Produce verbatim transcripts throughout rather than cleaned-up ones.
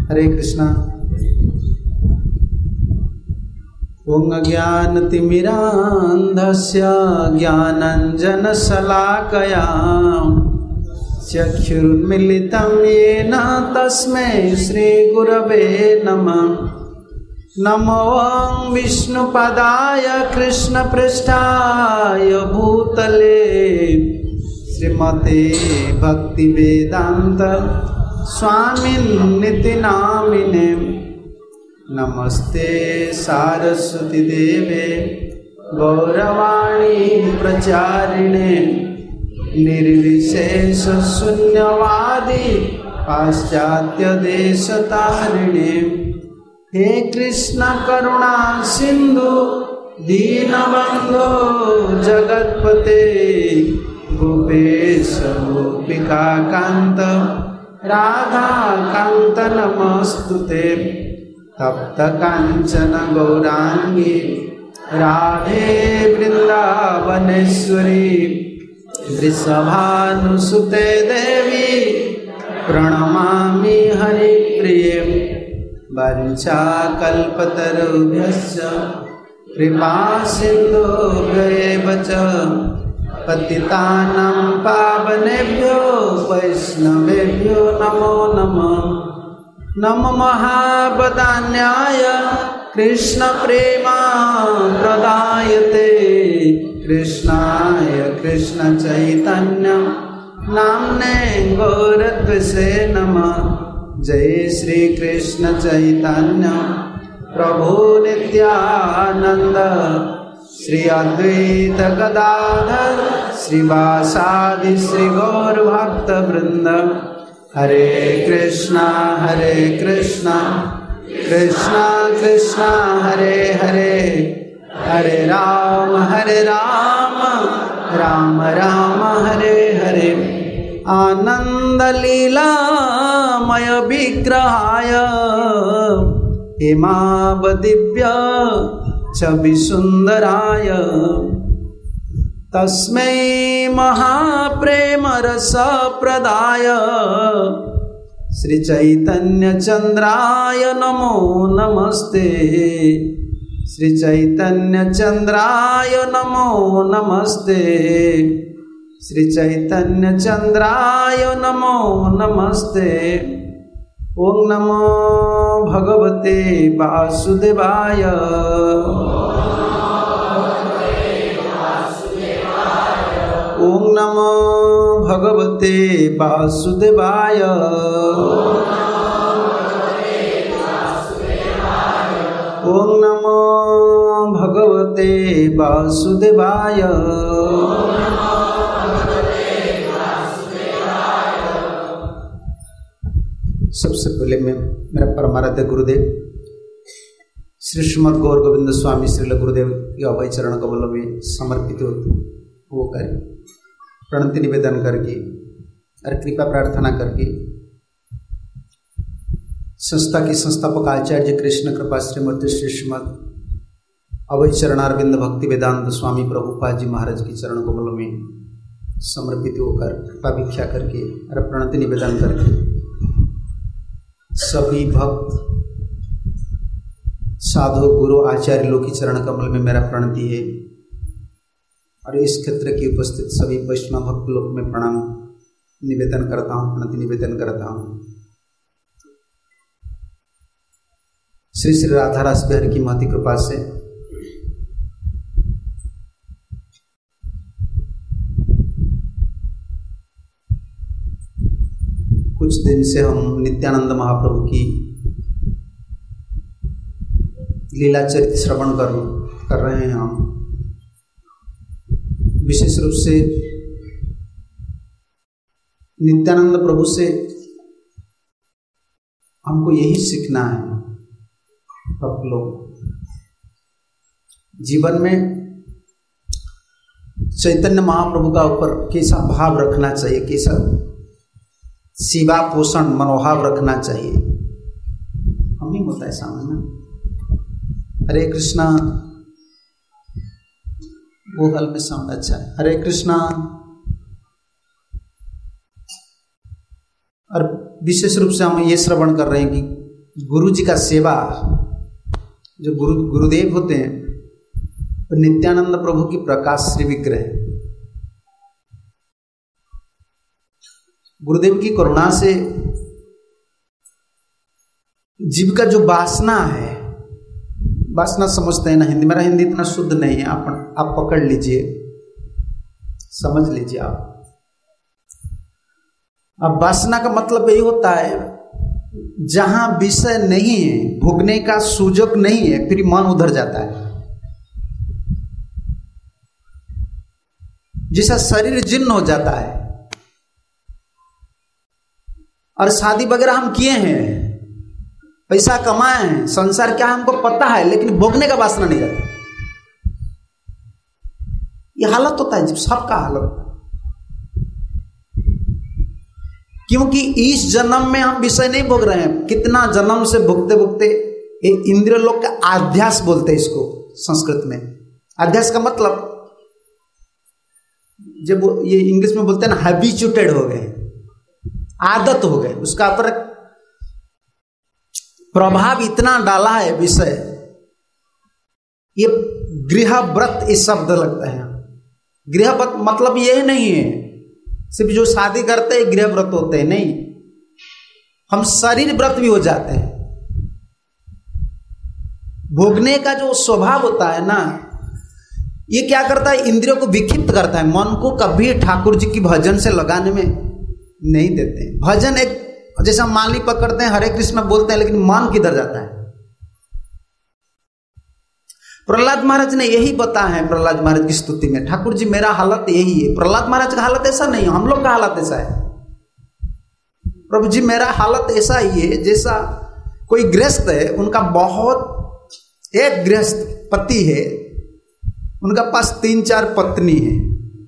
हरे कृष्णा। ओम अज्ञानतिमिरान्धस्य ज्ञानाञ्जनशलाकया चक्षुरुन्मीलितं येन तस्मै श्रीगुरवे नमः। नमो विष्णुपदाय कृष्णपृष्ठाय भूतले श्रीमते भक्तिवेदान्त स्वामिन्निति नामिने। नमस्ते सारस्वती देवे गौरवाणी प्रचारिणे निर्विशेष शून्यवादी पाश्चात्य देशतारिणे। हे कृष्ण करुणा सिंधु दीनबंधो जगत्पते गोपेश गोपिका कांत राधा कांत नमस्तुते। तप्त कांचन गौरांगी राधे वृंदावनेश्वरी वृषभानुसुते देवी प्रणमामि हरिप्रिये। वंशाकल्पतरुभ्यश्च कृपा सिन्धुभ्येव च पतितानां पावनेभ्यो वैष्णवेभ्यो नमो नमः। नमो महावदान्याय कृष्णप्रेमाप्रदायते कृष्णाय कृष्णचैतन्य नाम्ने गौरत्वसे नमः। जय श्री कृष्ण चैतन्य प्रभु नित्यानंद श्री अद्वैत गदाधर श्रीवासादि श्री गौर भक्त वृंद। हरे कृष्णा हरे कृष्णा कृष्णा कृष्णा हरे हरे हरे राम हरे राम राम राम हरे हरे। आनंद लीलामय विग्रहाय हेमावदिव्य छवि सुंदराय तस्मै महाप्रेम रस प्रदाय श्री चैतन्य चंद्राय नमो नमस्ते। श्री चैतन्य चंद्राय नमो नमस्ते। श्री चैतन्य चंद्राय नमो नमस्ते। ओम नमो भगवते वासुदेवाय। ओम नमो भगवते वासुदेवाय। ओम नमो भगवते वासुदेवाय। सबसे पहले मैं मेरा परमाराध्य गुरुदेव श्री श्रीमद गौर गोविंद स्वामी श्रील गुरुदेव के अभय चरण कमलों में समर्पित होकर प्रणति निवेदन करके और कृपा प्रार्थना करके संस्था की संस्थापक आचार्य कृष्ण कृपा श्रीमती श्री श्रीमद अभय चरणारविंद भक्ति वेदांत स्वामी प्रभुपाद जी महाराज की चरण कमलों में समर्पित होकर कृपा भिक्षा करके और प्रणति निवेदन करके सभी भक्त साधु गुरु आचार्य लोग की चरण कमल में मेरा प्रणति है और इस क्षेत्र की उपस्थित सभी वैष्णव भक्त लोग में प्रणाम निवेदन करता हूँ, प्रणति निवेदन करता हूँ। श्री श्री राधा रास बिहारी की महती कृपा से कुछ दिन से हम नित्यानंद महाप्रभु की लीला चरित्र श्रवण कर कर रहे हैं। हम विशेष रूप से नित्यानंद प्रभु से हमको यही सीखना है। सब लोग जीवन में चैतन्य महाप्रभु का ऊपर कैसा भाव रखना चाहिए, कैसा सेवा पोषण मनोभाव रखना चाहिए, हम ही होता है सामने। हरे कृष्णा, वो हल में साउंड अच्छा है। हरे कृष्णा। और विशेष रूप से हम ये श्रवण कर रहे हैं कि गुरु जी का सेवा, जो गुरु गुरुदेव होते हैं वो नित्यानंद प्रभु की प्रकाश श्री विग्रह। गुरुदेव की करुणा से जीव का जो वासना है, वासना समझते हैं ना हिंदी, मेरा हिंदी इतना शुद्ध नहीं है, आप आप पकड़ लीजिए, समझ लीजिए आप। अब वासना का मतलब यही होता है जहां विषय नहीं है, भोगने का सुजोग नहीं है, फिर मन उधर जाता है। जैसा शरीर जीर्ण हो जाता है, और शादी वगैरह हम किए हैं, पैसा कमाए हैं, संसार क्या हमको पता है, लेकिन भोगने का वासना नहीं रहता। ये हालत होता है, सबका हालत होता है। क्योंकि इस जन्म में हम विषय नहीं भोग रहे हैं, कितना जन्म से भोगते भोगते ये इंद्रिय लोक का आध्यास बोलते हैं इसको संस्कृत में। आध्यास का मतलब जब ये इंग्लिश में बोलते हैं ना, हैबिचुटेड हो गए, आदत हो गए, उसका पर प्रभाव इतना डाला है विषय। ये गृहव्रत इस शब्द लगता है। गृहव्रत मतलब ये नहीं है सिर्फ जो शादी करते हैं गृहव्रत होते हैं, नहीं, हम शरीर व्रत भी हो जाते हैं। भोगने का जो स्वभाव होता है ना, ये क्या करता है, इंद्रियों को विक्षिप्त करता है, मन को कभी ठाकुर जी की भजन से लगाने में नहीं देते। भजन एक जैसा माली पकड़ते हैं, हरे कृष्ण बोलते हैं, लेकिन मन किधर जाता है। प्रहलाद महाराज ने यही बताया है प्रहलाद महाराज की स्तुति में, ठाकुर जी मेरा हालत यही है। प्रहलाद महाराज का हालत ऐसा नहीं है, हम लोग का हालत ऐसा है। प्रभु जी मेरा हालत ऐसा ही है जैसा कोई गृहस्थ है, उनका बहुत एक गृहस्थ पति है, उनका पास तीन चार पत्नी है।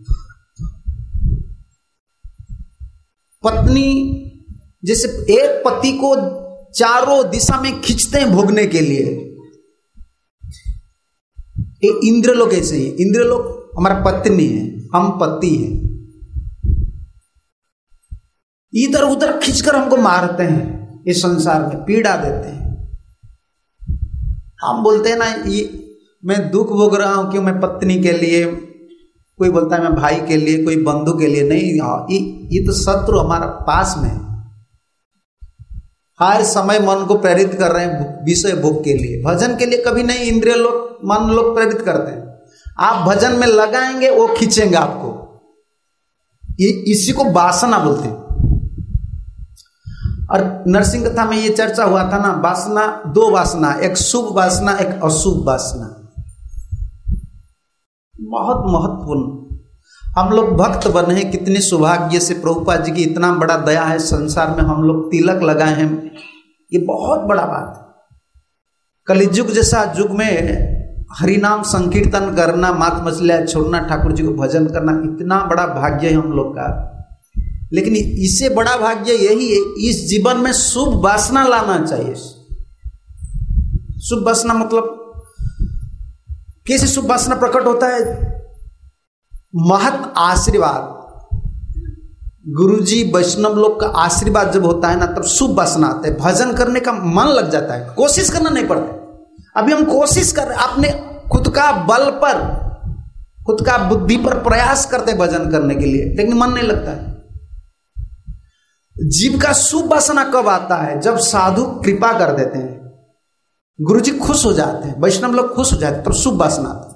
पत्नी जैसे एक पति को चारों दिशा में खींचते हैं भोगने के लिए, ये इंद्र लोग ऐसे ही। इंद्र लोग हमारा पत्नी है, हम पति हैं, इधर उधर खींचकर हमको मारते हैं, इस संसार में पीड़ा देते हैं। हम बोलते हैं ना ये मैं दुख भोग रहा हूं क्यों, मैं पत्नी के लिए, कोई बोलता है मैं भाई के लिए, कोई बंधु के लिए। नहीं, ये, ये तो शत्रु हमारा पास में है, हर समय मन को प्रेरित कर रहे हैं विषय भोग के लिए। भजन के लिए कभी नहीं, इंद्रिय लोग मन लोग प्रेरित करते हैं। आप भजन में लगाएंगे वो खींचेंगे आपको, ये इसी को वासना बोलते हैं। और नरसिंह कथा में ये चर्चा हुआ था ना, वासना दो वासना, एक शुभ वासना एक अशुभ वासना, बहुत महत्वपूर्ण। हम लोग भक्त बने हैं, कितने सौभाग्य से प्रभुपाद जी की इतना बड़ा दया है, संसार में हम लोग तिलक लगाए हैं, ये बहुत बड़ा बात है। कलियुग जैसा युग में हरिनाम संकीर्तन करना, मात मछलियां छोड़ना, ठाकुर जी को भजन करना, इतना बड़ा भाग्य है हम लोग का। लेकिन इससे बड़ा भाग्य यही है, इस जीवन में शुभ वासना लाना चाहिए। शुभ वासना मतलब कैसे शुभ वासना प्रकट होता है? महत आशीर्वाद, गुरुजी वैष्णव लोग का आशीर्वाद जब होता है ना, तब शुभ वासना आता है, भजन करने का मन लग जाता है, कोशिश करना नहीं पड़ता। अभी हम कोशिश कर रहे, अपने खुद का बल पर, खुद का बुद्धि पर प्रयास करते भजन करने के लिए, लेकिन मन नहीं लगता है। जीव का शुभ वासना कब आता है? जब साधु कृपा कर देते हैं, गुरुजी खुश हो जाते हैं, वैष्णव लोग खुश हो जाते हैं, तब शुभ वासना आता है।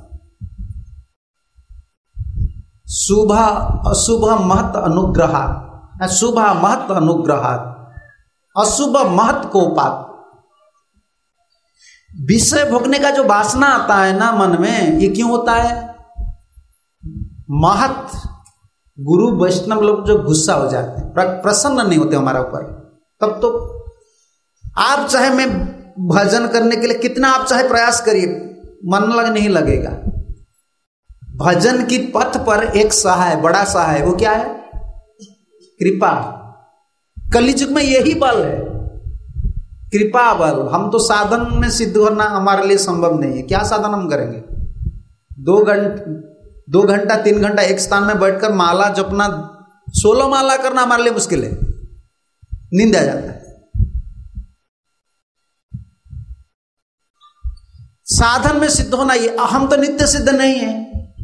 शुभ अशुभ महत अनुग्रह, शुभ महत अनुग्रह, अशुभ महत कोपात। विषय भोगने का जो वासना आता है ना मन में, ये क्यों होता है? महत गुरु वैष्णव लोग जो गुस्सा हो जाते हैं, प्रसन्न नहीं होते हमारे ऊपर, तब तो आप चाहे मैं भजन करने के लिए कितना आप चाहे प्रयास करिए, मन लग नहीं लगेगा। भजन की पथ पर एक सहाय, बड़ा सहाय, वो क्या है? कृपा। कलियुग में यही बल है, कृपा बल। हम तो साधन में सिद्ध होना हमारे लिए संभव नहीं है। क्या साधन हम करेंगे? दो घंटे दो घंटा तीन घंटा एक स्थान में बैठकर माला जपना, सोलह माला करना हमारे लिए मुश्किल है, नींद आ जाता है। साधन में सिद्ध होना, ये हम तो नित्य सिद्ध नहीं है,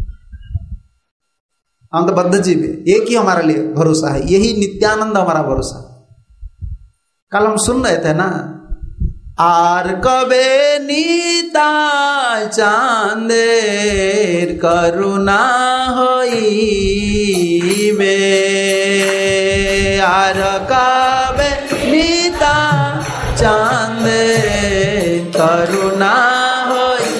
हम तो बद्ध जीव है। एक ही हमारे लिए भरोसा है, यही नित्यानंद हमारा भरोसा। कल हम सुन रहे थे ना, आर कबे नीता चांदेर करुणा होई बे, आर कबे नीता चांदेर करुणा होई,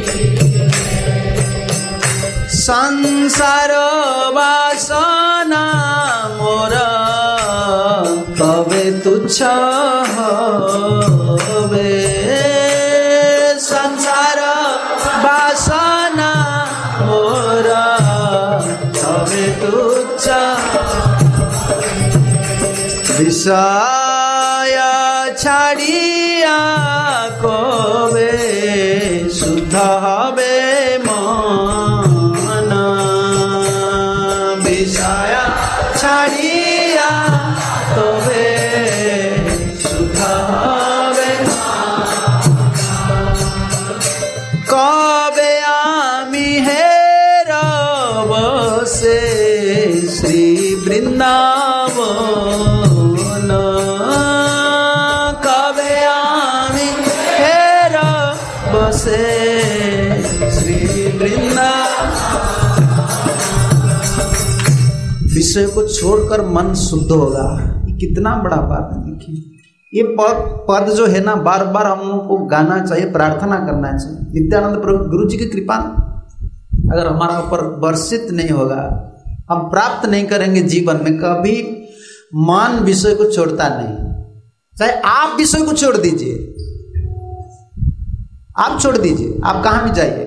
संसार वासना मोर कबे तुच्छ होवे, संसार वासना मोर कबे तुच्छ, विषय छाड़िया कबे शुद्ध हबे मन, विषय छाड़िया कबे शुद्ध हबे, कबे आमी हेरब से श्री वृंदावन, कबे आमी हेरब से श्री वृंदावन। विषय को छोड़कर मन शुद्ध होगा, कितना बड़ा बात है। देखिए ये पद पद जो है ना, बार बार हम लोग को गाना चाहिए, प्रार्थना करना चाहिए। नित्यानंद प्रभु गुरु जी की कृपा अगर हमारा ऊपर वर्षित नहीं होगा, हम प्राप्त नहीं करेंगे जीवन में कभी। मन विषय को छोड़ता नहीं, चाहे आप विषय को छोड़ दीजिए, आप छोड़ दीजिए, आप कहां भी जाइए,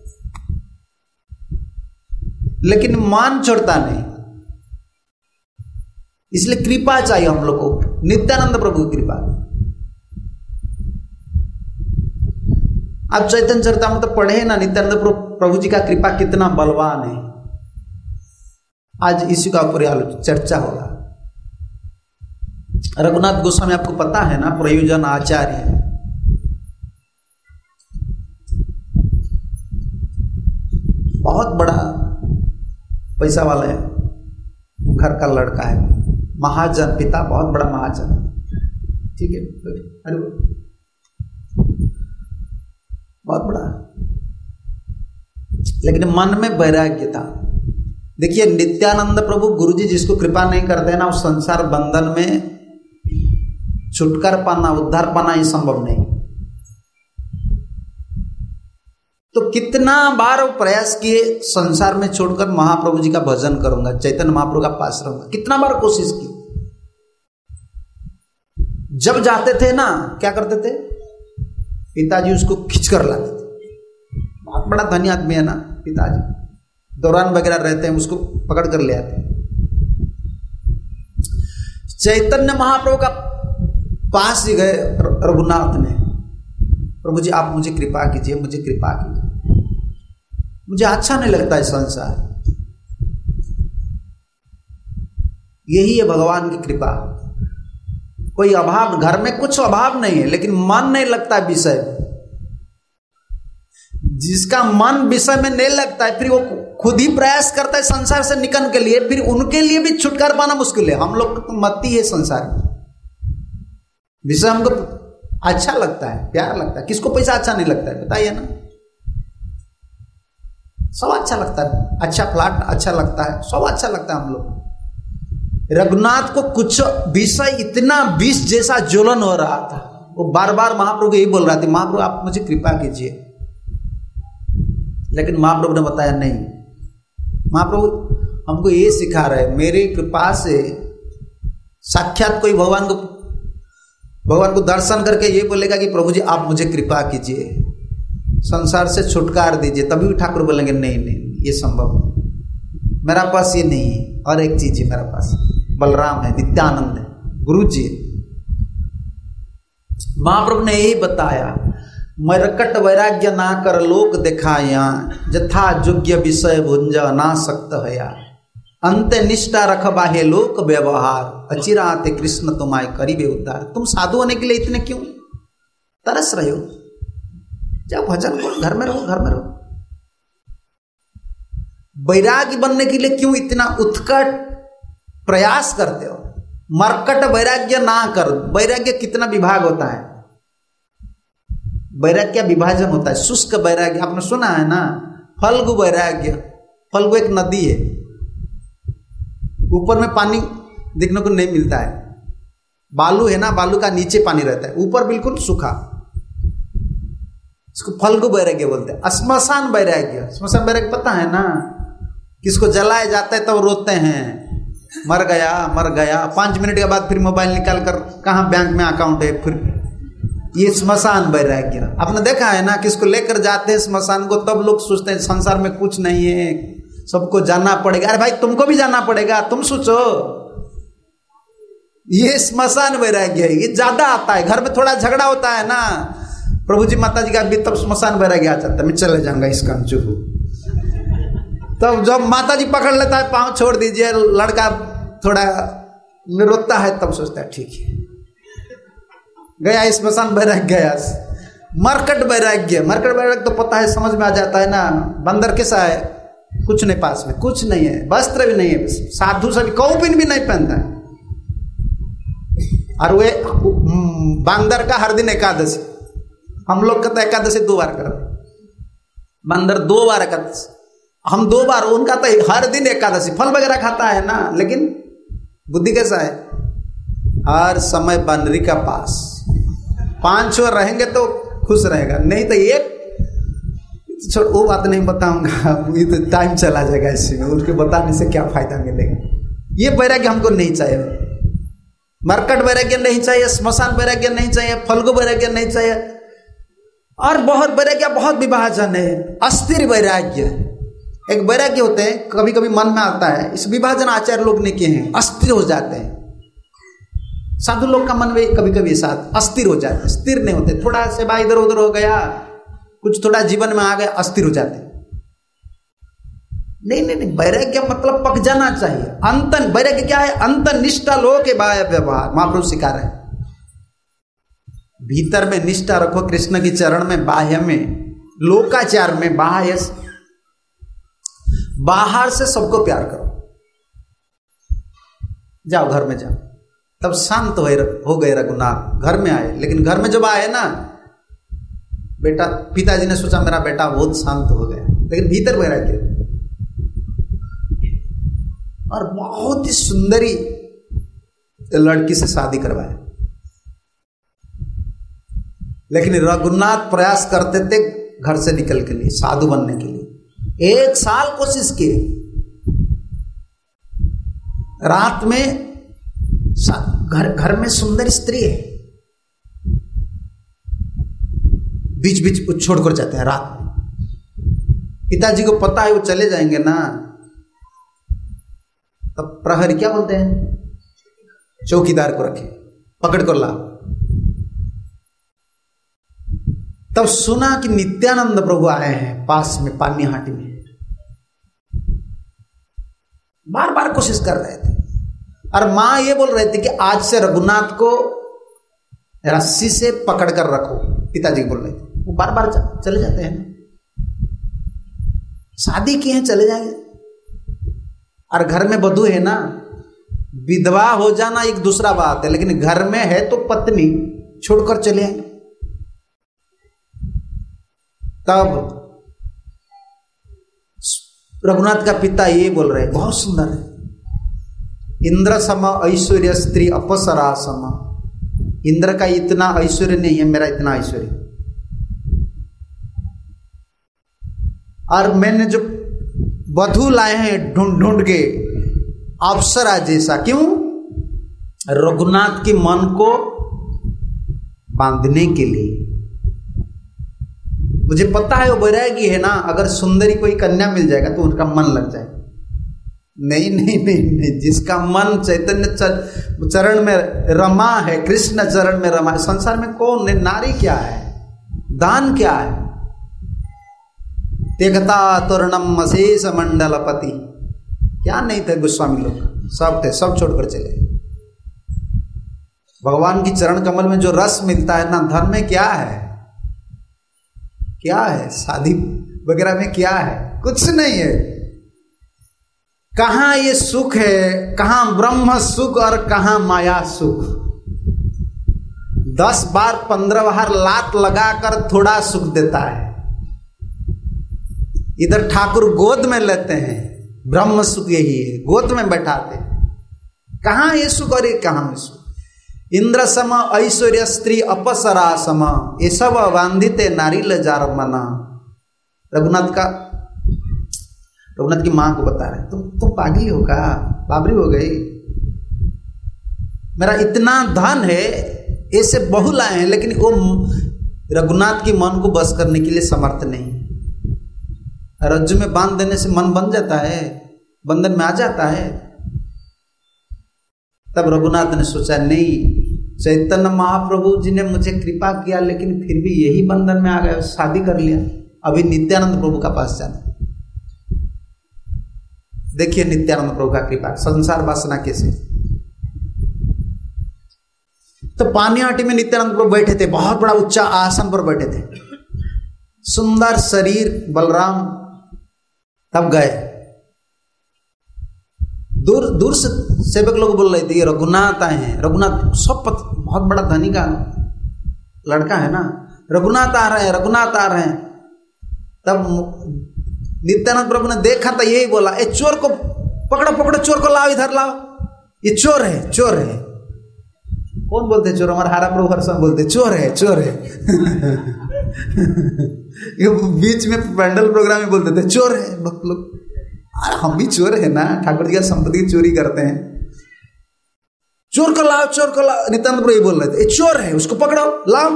लेकिन मन छोड़ता नहीं। इसलिए कृपा चाहिए हम लोग को, नित्यानंद प्रभु की कृपा। आप चैतन्य चरितामृत तो पढ़े ना, नित्यानंद प्रभु जी का कृपा कितना बलवान है। आज इसी का ऊपर आलोचना चर्चा होगा। रघुनाथ गोस्वामी आपको पता है ना, प्रयोजन आचार्य, बहुत बड़ा पैसा वाला है, घर का लड़का है, महाजन, पिता बहुत बड़ा महाजन, ठीक है, अरे बहुत बड़ा, लेकिन मन में वैराग्य था। देखिए नित्यानंद प्रभु गुरुजी जिसको कृपा नहीं करते ना, उस संसार बंधन में छुटकार पाना, उद्धार पाना ही संभव नहीं। तो कितना बार वो प्रयास किए, संसार में छोड़कर महाप्रभु जी का भजन करूंगा, चैतन्य महाप्रभु का पास रहूंगा, कितना बार कोशिश की। जब जाते थे ना, क्या करते थे, पिताजी उसको खींच कर लाते थे। बहुत बड़ा धनी आदमी है ना पिताजी, दौरान वगैरह रहते हैं, उसको पकड़ कर ले आते। चैतन्य महाप्रभु का पास ही गए रघुनाथ ने, प्रभु जी आप मुझे कृपा कीजिए, मुझे कृपा कीजिए, मुझे अच्छा नहीं लगता है संसार। यही है भगवान की कृपा। कोई अभाव, घर में कुछ अभाव नहीं है, लेकिन मन नहीं लगता विषय। जिसका मन विषय में नहीं लगता है, फिर वो खुद ही प्रयास करता है संसार से निकलने के लिए, फिर उनके लिए भी छुटकारा पाना मुश्किल है। हम लोग तो मत्ती है संसार में, विषय हमको अच्छा लगता है, प्यार लगता है। किसको पैसा अच्छा नहीं लगता है, बताइए ना। सब अच्छा लगता है, अच्छा फ्लैट अच्छा लगता है, सब अच्छा लगता है हम लोग। रघुनाथ को कुछ विषय इतना विष जैसा ज्वलन हो रहा था, वो बार बार महाप्रभु यही बोल रहा था, महाप्रभु आप मुझे कृपा कीजिए। लेकिन महाप्रभु ने बताया नहीं, महाप्रभु हमको ये सिखा रहे, मेरी कृपा से साक्षात कोई भगवान को भगवान को दर्शन करके ये बोलेगा कि प्रभु जी आप मुझे कृपा कीजिए, संसार से छुटकार दीजिए, तभी ठाकुर बोलेंगे नहीं नहीं ये संभव नहीं, मेरा पास ये नहीं है। और एक चीज है मेरे पास, बलराम है, नित्यानंद है, गुरु जी। महाप्रभु ने यही बताया, मरकट वैराग्य ना कर लोक दिखाया, जथा योग्य विषय भुंज ना सकत हया, अंत निष्ठा रखबा है लोक व्यवहार, अचिराते कृष्ण तुम्हारे करीबे उद्धार। तुम साधु होने के लिए इतने क्यों तरस रहे हो? जाओ भजन करो, घर में रहो, घर में रहो। वैरागी बनने के लिए क्यों इतना उत्कट प्रयास करते हो? मरकट वैराग्य ना कर। वैराग्य कितना विभाग होता है? वैराग्य विभाजन होता है। शुष्क वैराग्य आपने सुना है ना, फल्गु वैराग्य। फल्गु एक नदी है, ऊपर में पानी देखने को नहीं मिलता है, बालू है ना, बालू का नीचे पानी रहता है, ऊपर बिल्कुल सूखा, इसको फल्गु वैराग्य बोलते हैं। श्मशान वैराग्य, श्मशान वैराग्य पता है ना, किसको जलाया जाता है तब तो रोते हैं, मर गया मर गया, पांच मिनट के बाद फिर मोबाइल निकाल कर कहाँ बैंक में अकाउंट है, फिर ये श्मशान वैराग्य। आपने देखा है ना, किसको लेकर जाते हैं श्मशान को, तब लोग सोचते हैं संसार में कुछ नहीं है, सबको जाना पड़ेगा। अरे भाई तुमको भी जाना पड़ेगा, तुम सोचो। ये श्मशान वैराग्य है, ये ज्यादा आता है। घर में थोड़ा झगड़ा होता है ना, प्रभु जी माता जी का भी तब श्मशान वैराग्य आ जाता है, मैं चले जाऊंगा इस काम चुप। तब जब माता जी पकड़ लेता है, पाँव छोड़ दीजिए, लड़का थोड़ा रोता है, तब सोचता है ठीक है, गया श्मशान वैराग्य गया। मरकट वैराग्य, मरकट वैराग्य तो पता है, समझ में आ जाता है ना। बंदर कैसा है? कुछ नहीं, पास में कुछ नहीं है, वस्त्र भी नहीं है, साधु सभी कौपिन भी नहीं पहनता है, और वे बंदर का हर दिन एकादशी। हम लोग कहते एकादशी दो बार करते, बंदर दो बार एकादशी, हम दो बार, उनका तो हर दिन एकादशी। फल वगैरह खाता है ना, लेकिन बुद्धि कैसा है? हर समय बंदरी का पास। पांच छह रहेंगे तो खुश रहेगा, नहीं तो एक छोड़, वो बात नहीं बताऊंगा, ये तो टाइम चला जाएगा इसी में, उसके बताने से क्या फायदा मिलेगा। ये वैराग्य हमको नहीं चाहिए, मरकट वैराग्य नहीं चाहिए, श्मशान वैराग्य नहीं चाहिए, फल्गु वैराग्य नहीं चाहिए, और बहुत वैराग्य, बहुत विभाजन है। अस्थिर वैराग्य, एक वैराग्य होते हैं, कभी कभी मन में आता है, इस विभाजन आचार्य लोग ने किए हैं, अस्थिर हो जाते हैं। साधु लोग का मन में कभी कभी साथ अस्थिर हो जाते हैं, स्थिर नहीं होते, थोड़ा सेवा इधर उधर हो गया, कुछ थोड़ा जीवन में आ गया, अस्थिर हो जाते हैं। नहीं नहीं नहीं, वैराग्य मतलब पक जाना चाहिए। अंतन वैराग्य क्या है? अंतन निष्ठा लो के बाह्य व्यवहार, महाप्रभु सिखा रहे हैं। भीतर में निष्ठा रखो कृष्ण की चरण में, बाह्य में लोकाचार में, बाह्य बाहर से सबको प्यार करो। जाओ घर में जाओ, तब शांत हो गए रघुनाथ। घर में आए, लेकिन घर में जब आए ना, बेटा, पिताजी ने सोचा मेरा बेटा बहुत शांत हो गया, लेकिन भीतर वैराग्य, और बहुत ही सुंदरी लड़की से शादी करवाया। लेकिन रघुनाथ प्रयास करते थे घर से निकल के लिए, साधु बनने के लिए। एक साल कोशिश की, रात में घर घर में सुंदर स्त्री है, बीच बीच छोड़कर जाते हैं रात में। पिताजी को पता है वो चले जाएंगे ना, तब प्रहरी क्या बोलते हैं, चौकीदार को रखे, पकड़ कर ला। तब सुना कि नित्यानंद प्रभु आए हैं पास में, पानी हाटी में। बार बार कोशिश कर रहे थे, और मां ये बोल रहे थे कि आज से रघुनाथ को रस्सी से पकड़ कर रखो। पिताजी बोल रहे थे, वो बार बार चले जाते हैं, शादी की है चले जाएंगे। और घर में बधू है ना, विधवा हो जाना एक दूसरा बात है, लेकिन घर में है तो पत्नी छोड़कर चले आएंगे। तब रघुनाथ का पिता ये बोल रहे, बहुत सुंदर है, इंद्र सम ऐश्वर्य स्त्री अपसरा सम। इंद्र का इतना ऐश्वर्य नहीं है, मेरा इतना ऐश्वर्य। और मैंने जो वधू लाए हैं ढूंढ ढूंढ के, अप्सरा जैसा। क्यों? रघुनाथ के मन को बांधने के लिए। मुझे पता है वो वैरागी है ना, अगर सुंदरी कोई कन्या मिल जाएगा तो उनका मन लग जाएगा। नहीं नहीं नहीं नहीं, जिसका मन चैतन्य चरण में रमा है, कृष्ण चरण में रमा है, संसार में कौन है? नारी क्या है? दान क्या है? तेगता तोरणम अशेष मंडलपति, क्या नहीं थे गोस्वामी लोग, सब थे, सब छोड़कर चले। भगवान की चरण कमल में जो रस मिलता है ना, धन में क्या है? क्या है शादी वगैरह में, क्या है? कुछ नहीं है। कहां ये सुख है, कहां ब्रह्म सुख और कहां माया सुख। दस बार पंद्रह बार लात लगाकर थोड़ा सुख देता है। इधर ठाकुर गोद में लेते हैं, ब्रह्म सुख यही है, गोद में बैठाते। कहां ये सुख और ये कहां सुख। इंद्र सम ऐश्वर्य स्त्री अपसरा सम, ये सब वांधिते नारी ले जार मना। रघुनाथ का रघुनाथ की मां को बता रहे, तुम तुम पागली हो का, बाबरी हो गई। मेरा इतना धन है, ऐसे बहु लाए हैं, लेकिन वो रघुनाथ की मन को बस करने के लिए समर्थ नहीं। रज्जु में बांध देने से मन बन जाता है, बंधन में आ जाता है। तब रघुनाथ ने सोचा नहीं, चैतन्य महाप्रभु जी ने मुझे कृपा किया, लेकिन फिर भी यही बंधन में आ गए, शादी कर लिया। अभी नित्यानंद प्रभु का पास जाना। देखिए नित्यानंद प्रभु का कृपा, संसार वासना कैसे। तो पानियाटी में नित्यानंद प्रभु बैठे थे, बहुत बड़ा ऊंचा आसन पर बैठे थे, सुंदर शरीर बलराम। तब गए, दूर दूर से सेवक लोग बोल रहे थे ये रघुनाथ आए हैं। रघुनाथ सब पत, बहुत बड़ा धनी का लड़का है ना, रघुनाथ आ रहे हैं, रघुनाथ आ रहे हैं। तब नित्यानंद प्रभु ने देखा था, यही बोला, ए चोर को पकड़ो पकड़ो, चोर को लाओ, इधर लाओ, ये चोर है, चोर है। कौन बोलते चोर? हमारा हारा प्रभु हर समय बोलते चोर है, चोर है। ये बीच में पैंडल प्रोग्राम में बोलते थे चोर है लोग। हम भी चोर है ना, ठाकुर जी का संपत्ति की चोरी करते हैं। चोर को लाओ, चोर को लाओ। नित्यानंद प्रभु ये बोल रहे थे, ये चोर है, उसको पकड़ो, लाओ।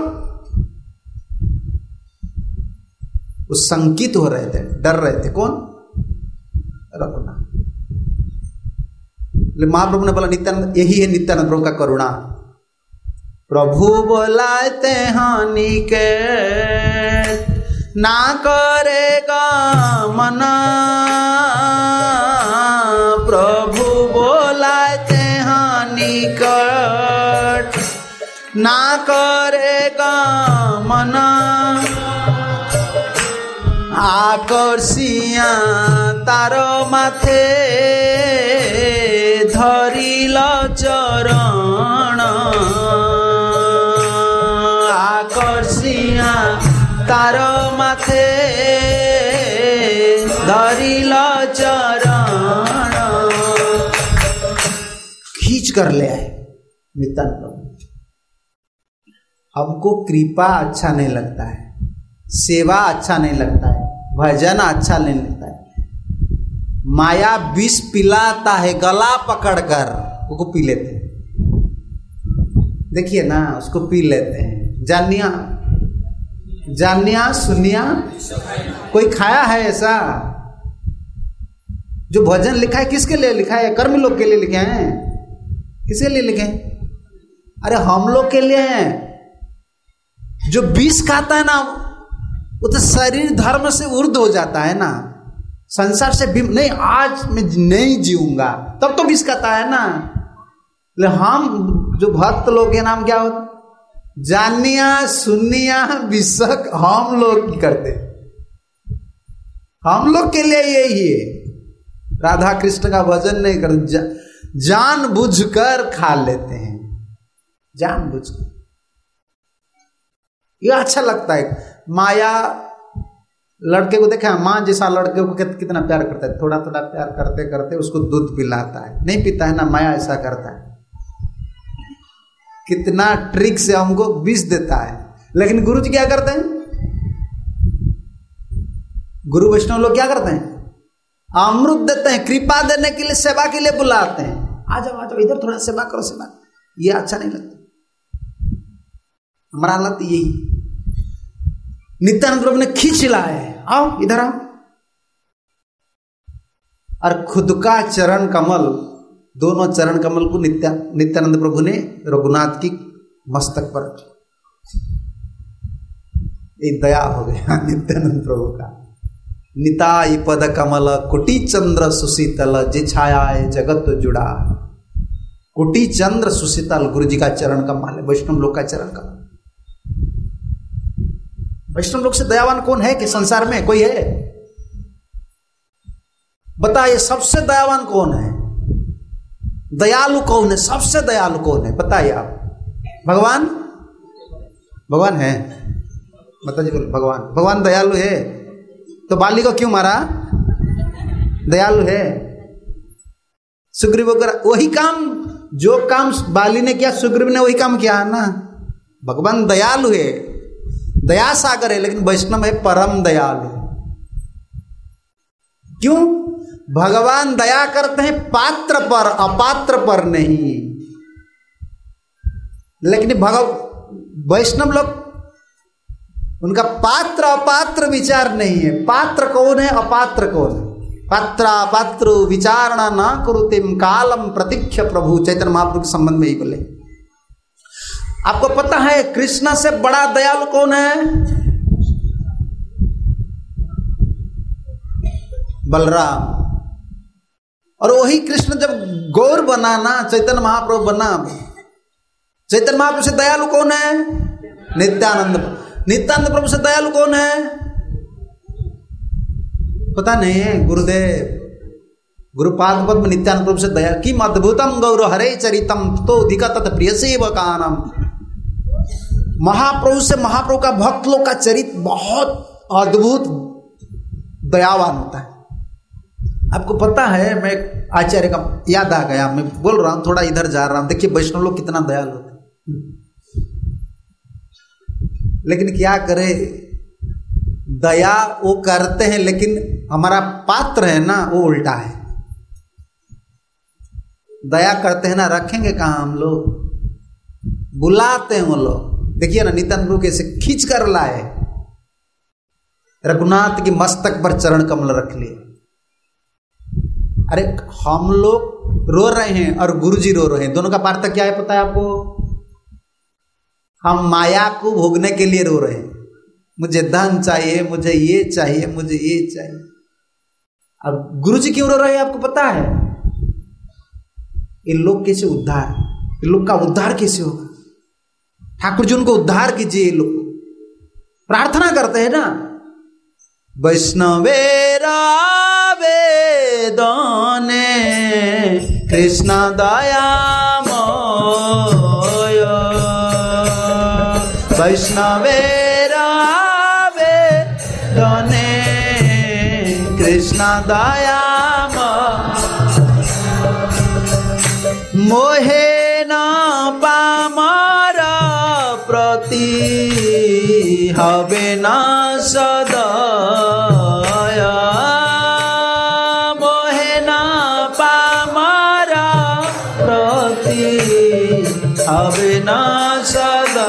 वो संकित हो रहे थे, डर रहे थे। कौन? रघुनाथ। महाप्रभु ने बोला नित्यानंद, यही है नित्यानंद प्रभु का करुणा। प्रभु बोलाते हानि के ना करेगा मना, प्रभु बोलाते हानि कट ना करेगा मना, आकर्षिया तारो माथे धरिल चरण, आकर्षिया तारो माथे धरिल चरण। खींच कर ले आए नित्यानंद प्रभु। हमको कृपा अच्छा नहीं लगता है, सेवा अच्छा नहीं लगता है, भजन अच्छा नहीं लगता है। माया विष पिलाता है, गला पकड़कर उसको पी लेते हैं। देखिए ना, उसको पी लेते हैं। जानिया जानिया सुनिया कोई खाया है ऐसा? जो भजन लिखा है किसके लिए लिखा है? कर्म लोग के लिए लिखे हैं। किसके लिए लिखे हैं? अरे हम लोग के लिए हैं। जो विष खाता है ना, वो तो शरीर धर्म से उर्ध हो जाता है ना, संसार से भी नहीं, आज मैं नहीं जीऊंगा, तब तो विष खाता है ना। ले हम जो भक्त लोग हैं, नाम क्या होता? जानिया सुनिया विषक हम लोग करते। हम लोग के लिए यही है। राधा कृष्ण का भजन नहीं करते, जा, जान बुझकर खा लेते हैं, जान बुझकर। ये अच्छा लगता है। माया लड़के को देखा, माँ जैसा लड़के को कितना प्यार करता है, थोड़ा थोड़ा प्यार करते करते उसको दूध पिलाता है, नहीं पीता है ना, माया ऐसा करता है। कितना ट्रिक से हमको विष देता है। लेकिन गुरु जी क्या करते हैं? गुरु वैष्णव लोग क्या करते हैं? अमृत देते हैं, कृपा देने के लिए, सेवा के लिए बुलाते हैं। आ जाओ आ जाओ, इधर थोड़ा सेवा करो, सेवा। ये अच्छा नहीं लगता। हमारा हालत यही। नित्यानंद प्रभु ने खींच लाए, आओ इधर आओ। और खुद का चरण कमल, दोनों चरण कमल को नित्या नित्यानंद प्रभु ने रघुनाथ की मस्तक पर एक दया हो गया नित्यानंद प्रभु का। निताई पद कमल कुटी चंद्र सुशीतल, जे छाया जगत जुड़ा। कुटी चंद्र सुशीतल गुरु जी का चरण कमल है, वैष्णव लोग का चरण कमल। वैष्णव लोग से दयावान कौन है कि संसार में कोई है? बताइए, सबसे दयावान कौन है? दयालु कौन है? सबसे दयालु कौन है? बताइए आप। भगवान? भगवान है? माता जी बोल, भगवान भगवान दयालु है तो बाली को क्यों मारा? दयालु है। सुग्रीव वगैरह वही काम, जो काम बाली ने किया सुग्रीव ने वही काम किया है ना। भगवान दयालु है, दया सागर है, लेकिन वैष्णव है परम दयालु। क्यों? भगवान दया करते हैं पात्र पर, अपात्र पर नहीं। लेकिन भगव वैष्णव लोग, उनका पात्र अपात्र विचार नहीं है। पात्र कौन है, अपात्र कौन है? पात्र अपात्र विचारणा ना कुरुतिम कालम प्रतीक्ष प्रभु, चैतन्य महाप्रभु के संबंध में ही बोले। आपको पता है कृष्ण से बड़ा दयालु कौन है? बलराम। और वही कृष्ण जब गौर बना ना, चैतन्य महाप्रभु बना, चैतन्य महाप्रभु से दयालु कौन है? नित्यानंद। नित्यानंद प्रभु से दयालु कौन है? पता नहीं है। गुरुदेव गुरुपाद पद्म नित्यानंद प्रभु से दया की अद्भुतम गौर हरे चरितम तो अधिका तत् प्रिय सेवकानम। महाप्रभु से, महाप्रभु का भक्त लोग का चरित्र बहुत अद्भुत दयावान होता है। आपको पता है, मैं आचार्य का याद आ गया, मैं बोल रहा हूं, थोड़ा इधर जा रहा हूं। देखिए वैष्णव लोग कितना दयालु होते हैं, लेकिन क्या करे, दया वो करते हैं, लेकिन हमारा पात्र है ना वो उल्टा है। दया करते हैं ना, रखेंगे कहां हम लोग? बुलाते हैं वो लोग। देखिए ना, नित्यानंद प्रभु कैसे खींच कर लाए, रघुनाथ की मस्तक पर चरण कमल रख लिए। अरे हम लोग रो रहे हैं और गुरुजी रो रहे हैं, दोनों का पार्थक्य क्या है पता है आपको? हम माया को भोगने के लिए रो रहे हैं, मुझे धन चाहिए, मुझे ये चाहिए, मुझे ये चाहिए। अब गुरुजी क्यों रो रहे हैं आपको पता है? इन लोग कैसे उद्धार, इन लोग का उद्धार कैसे होगा? ठाकुर जी उनको उद्धार कीजिए। ये लोग प्रार्थना करते हैं ना, वैष्णवेरा वेदने कृष्ण दयामय, वैष्णवेरा वेदने कृष्ण दयामय, मोहे न पामर प्रति हवे न सदय, मोहे न पामर प्रति हवे न सदा।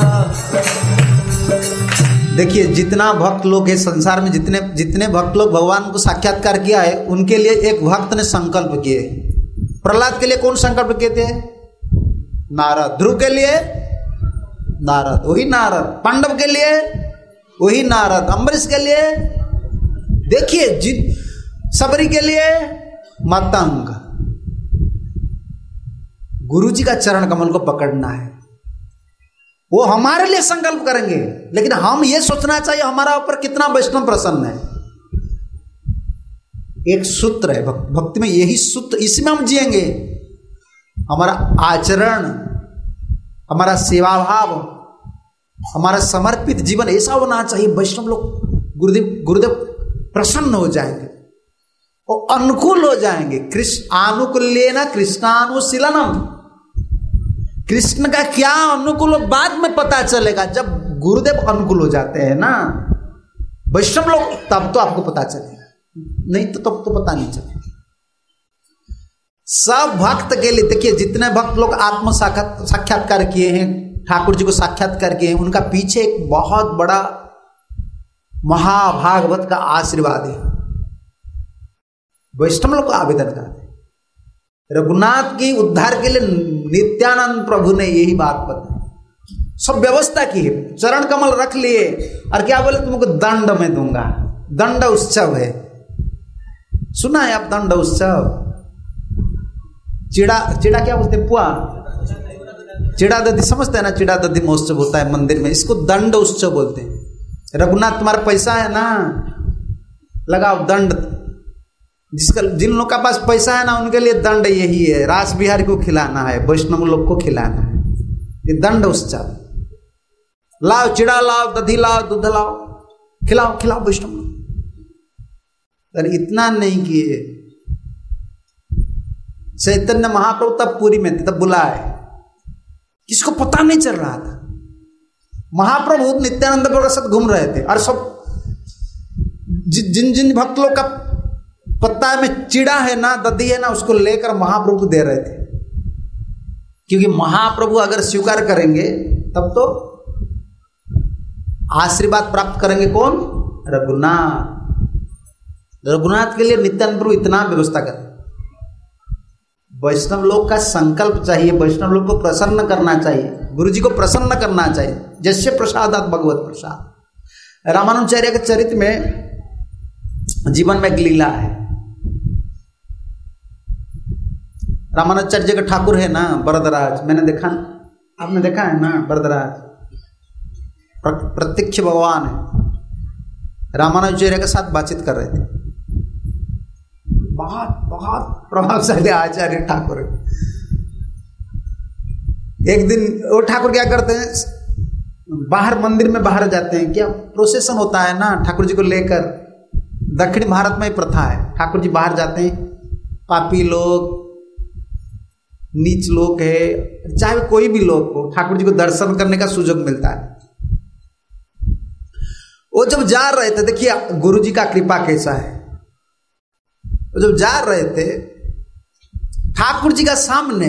देखिए जितना भक्त लोग है संसार में, जितने जितने भक्त लोग भगवान को साक्षात्कार किया है, उनके लिए एक भक्त ने संकल्प किए। प्रहलाद के लिए कौन संकल्प किए थे? नारद। ध्रुव के लिए नारद, वही नारद। पांडव के लिए वही नारद। अम्बरीश के लिए देखिए, जिन सबरी के लिए मतंग। गुरु जी का चरण कमल को पकड़ना है, वो हमारे लिए संकल्प करेंगे, लेकिन हम ये सोचना चाहिए हमारा ऊपर कितना वैष्णव प्रसन्न है। एक सूत्र है भक्ति में, यही सूत्र, इसमें हम जिएंगे। हमारा आचरण, हमारा सेवा भाव, हमारा समर्पित जीवन ऐसा होना चाहिए, वैष्णव लोग गुरुदेव गुरुदेव प्रसन्न हो जाएंगे और अनुकूल हो जाएंगे। कृष्ण आनुकूल्येन कृष्णानुशीलनम। कृष्ण का क्या अनुकूल बाद में पता चलेगा, जब गुरुदेव अनुकूल हो जाते हैं ना वैष्णव लोग, तब तो आपको पता चलेगा, नहीं तो तब तो पता नहीं चलेगा। सब भक्त के लिए देखिए, जितने भक्त लोग आत्म साक्षात्कार किए हैं, ठाकुर जी को साक्षात्कार किए हैं, उनका पीछे एक बहुत बड़ा महाभागवत का आशीर्वाद है। वैष्णव लोग को आवेदन करते हैं, रघुनाथ की उद्धार के लिए नित्यानंद प्रभु ने यही बात बताई, सब व्यवस्था की है। चरण कमल रख लिए और क्या बोले, तुमको दंड में दूंगा। दंड उत्सव है, सुना है आप? दंड उत्सव, चिड़ा चिड़ा क्या बोलते हैं? पुआ, चिड़ा दधी समझते हैं ना? चिड़ा दधी महोत्सव होता है मंदिर में, इसको दंड उत्सव बोलते हैं। रघुनाथ तुम्हारा पैसा है ना, लगाओ दंड। जिसका जिन लोग का पास पैसा है ना उनके लिए दंड यही है, रास बिहारी को खिलाना है, वैष्णव लोग को खिलाना है, ये दंड उत्सव। लाओ चिड़ा लाओ, दधी लाओ, दूध लाओ, खिलाओ खिलाओ वैष्णव लोग। अरे इतना नहीं किए। चैतन्य महाप्रभु तब पूरी में थे, तब बुलाए, किसको पता नहीं चल रहा था। महाप्रभु नित्यानंद प्रभु के साथ घूम रहे थे और सब जिन जिन भक्त लोग का पत्ता में चिड़ा है ना, दधी है ना, उसको लेकर महाप्रभु को दे रहे थे, क्योंकि महाप्रभु अगर स्वीकार करेंगे तब तो आशीर्वाद प्राप्त करेंगे कौन? रघुनाथ। रघुनाथ के लिए नित्यानंद प्रभु इतना व्यवस्था करें। वैष्णव लोग का संकल्प चाहिए, वैष्णव लोग को प्रसन्न करना चाहिए, गुरु जी को प्रसन्न करना चाहिए। जैसे प्रसादात भगवत प्रसाद। रामानुजाचार्य के चरित्र में जीवन में एक लीला है। रामानुजाचार्य जी का ठाकुर है ना वरदराज, मैंने देखा, आपने देखा है ना वरदराज, प्रत्यक्ष भगवान है। रामानुजाचार्य के साथ बातचीत कर रहे थे, बहुत बहुत प्रभावशाली आचार्य ठाकुर। एक दिन वो ठाकुर क्या करते हैं, बाहर मंदिर में बाहर जाते हैं, क्या प्रोसेशन होता है ना ठाकुर जी को लेकर। दक्षिण भारत में ही प्रथा है, ठाकुर जी बाहर जाते हैं, पापी लोग, नीच लोग है, चाहे कोई भी लोग हो, ठाकुर जी को दर्शन करने का सुयोग मिलता है। वो जब जा रहे थे, देखिए गुरु जी का कृपा कैसा है, वो जब जा रहे थे ठाकुर जी का सामने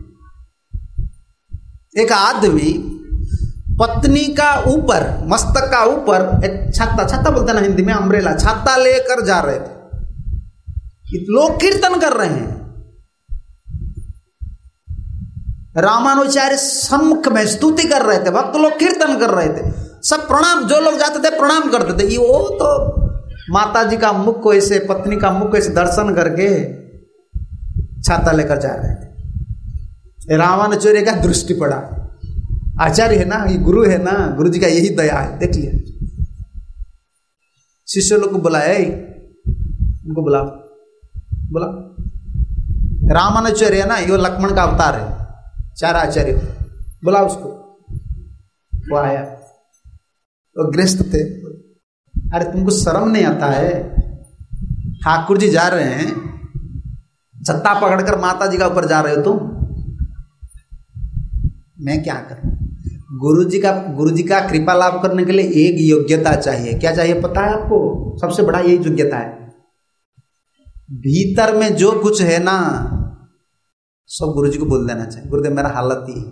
एक आदमी पत्नी का ऊपर, मस्तक का ऊपर एक छाता, छाता बोलते ना हिंदी में, अम्ब्रेला, छाता लेकर जा रहे थे। लोग कीर्तन कर रहे हैं, रामानुजाचार्य सम्मुख में स्तुति कर रहे थे, भक्त लोग कीर्तन कर रहे थे, सब प्रणाम, जो लोग जाते थे प्रणाम करते थे। ये वो तो माता जी का मुख को ऐसे, पत्नी का मुख को ऐसे दर्शन करके छाता लेकर जा रहे थे। रामानुजाचार्य का दृष्टि पड़ा, आचार्य है ना, ये गुरु है ना, गुरु जी का यही दया है, देख लिया। शिष्य लोग को बुलाया, उनको बुला बोला रामानुजाचार्य है ना, ये लक्ष्मण का अवतार है, चार आचार्य, बुला उसको। वो आया, वो गृहस्थ थे। अरे तुमको शर्म नहीं आता है, ठाकुर जी जा रहे हैं, छत्ता पकड़कर माता जी का ऊपर जा रहे हो तुम, मैं क्या करूं? गुरु जी का गुरु जी का कृपा लाभ करने के लिए एक योग्यता चाहिए। क्या चाहिए पता है आपको? सबसे बड़ा यही योग्यता है, भीतर में जो कुछ है ना सब गुरु जी को बोल देना चाहिए। गुरुदेव मेरा हालत ही,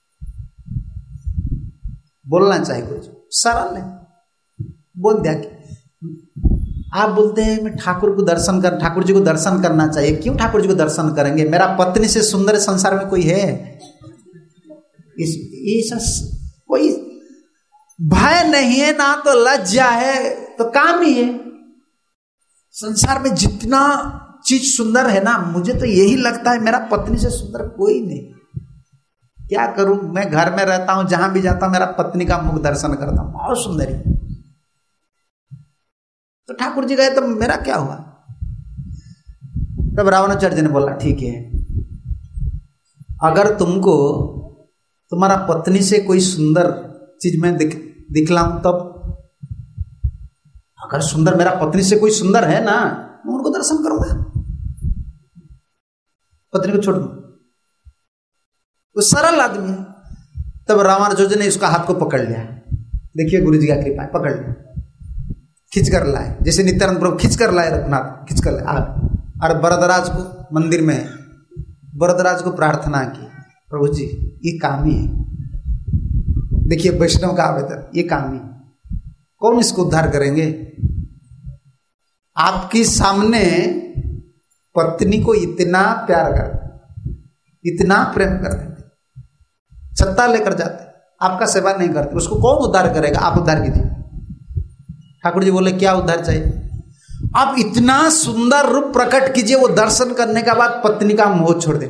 बोलना चाहिए गुरु जी, सरल है, बोल दिया। कि आप बोलते हैं मैं ठाकुर को दर्शन कर, ठाकुर जी को दर्शन करना चाहिए। क्यों ठाकुर जी को दर्शन करेंगे? मेरा पत्नी से सुंदर संसार में कोई है? इस ऐसा कोई भय नहीं है ना, तो लज्जा है, तो काम ही है। संसार में जितना चीज सुंदर है ना, मुझे तो यही लगता है मेरा पत्नी से सुंदर कोई नहीं। क्या करूं, मैं घर में रहता हूं, जहां भी जाता हूं मेरा पत्नी का मुख दर्शन करता हूं, बहुत सुंदर है। तो ठाकुर जी गए तो मेरा क्या हुआ? तब रामानुजाचार्य जी ने बोला ठीक है, अगर तुमको तुम्हारा पत्नी से कोई सुंदर चीज मैं दिख दिखलाऊं, तब अगर सुंदर मेरा पत्नी से कोई सुंदर है ना, मैं उनको दर्शन करूंगा, पत्नी को छोड़ दूं। वो सरल आदमी है। तब रामानुजाचार्य जी ने उसका हाथ को पकड़ लिया, देखिए गुरु जी का कृपा है, पकड़ लिया, खींच कर लाए, जैसे नित्यानंद प्रभु खींच कर लाए, रघुनाथ खींच कर लाए। और वरदराज को मंदिर में, वरदराज को प्रार्थना की, प्रभु जी ये कामी है, देखिए वैष्णव का आवेदन, ये कामी है, कौन इसको उद्धार करेंगे? आपके सामने पत्नी को इतना प्यार करते, इतना प्रेम करते, छत्ता लेकर जाते, आपका सेवा नहीं करते, उसको कौन उद्धार करेगा? आप उद्धार कीजिए। ठाकुर जी बोले क्या उद्धार चाहिए? आप इतना सुंदर रूप प्रकट कीजिए, वो दर्शन करने के बाद पत्नी का मोह छोड़ दे।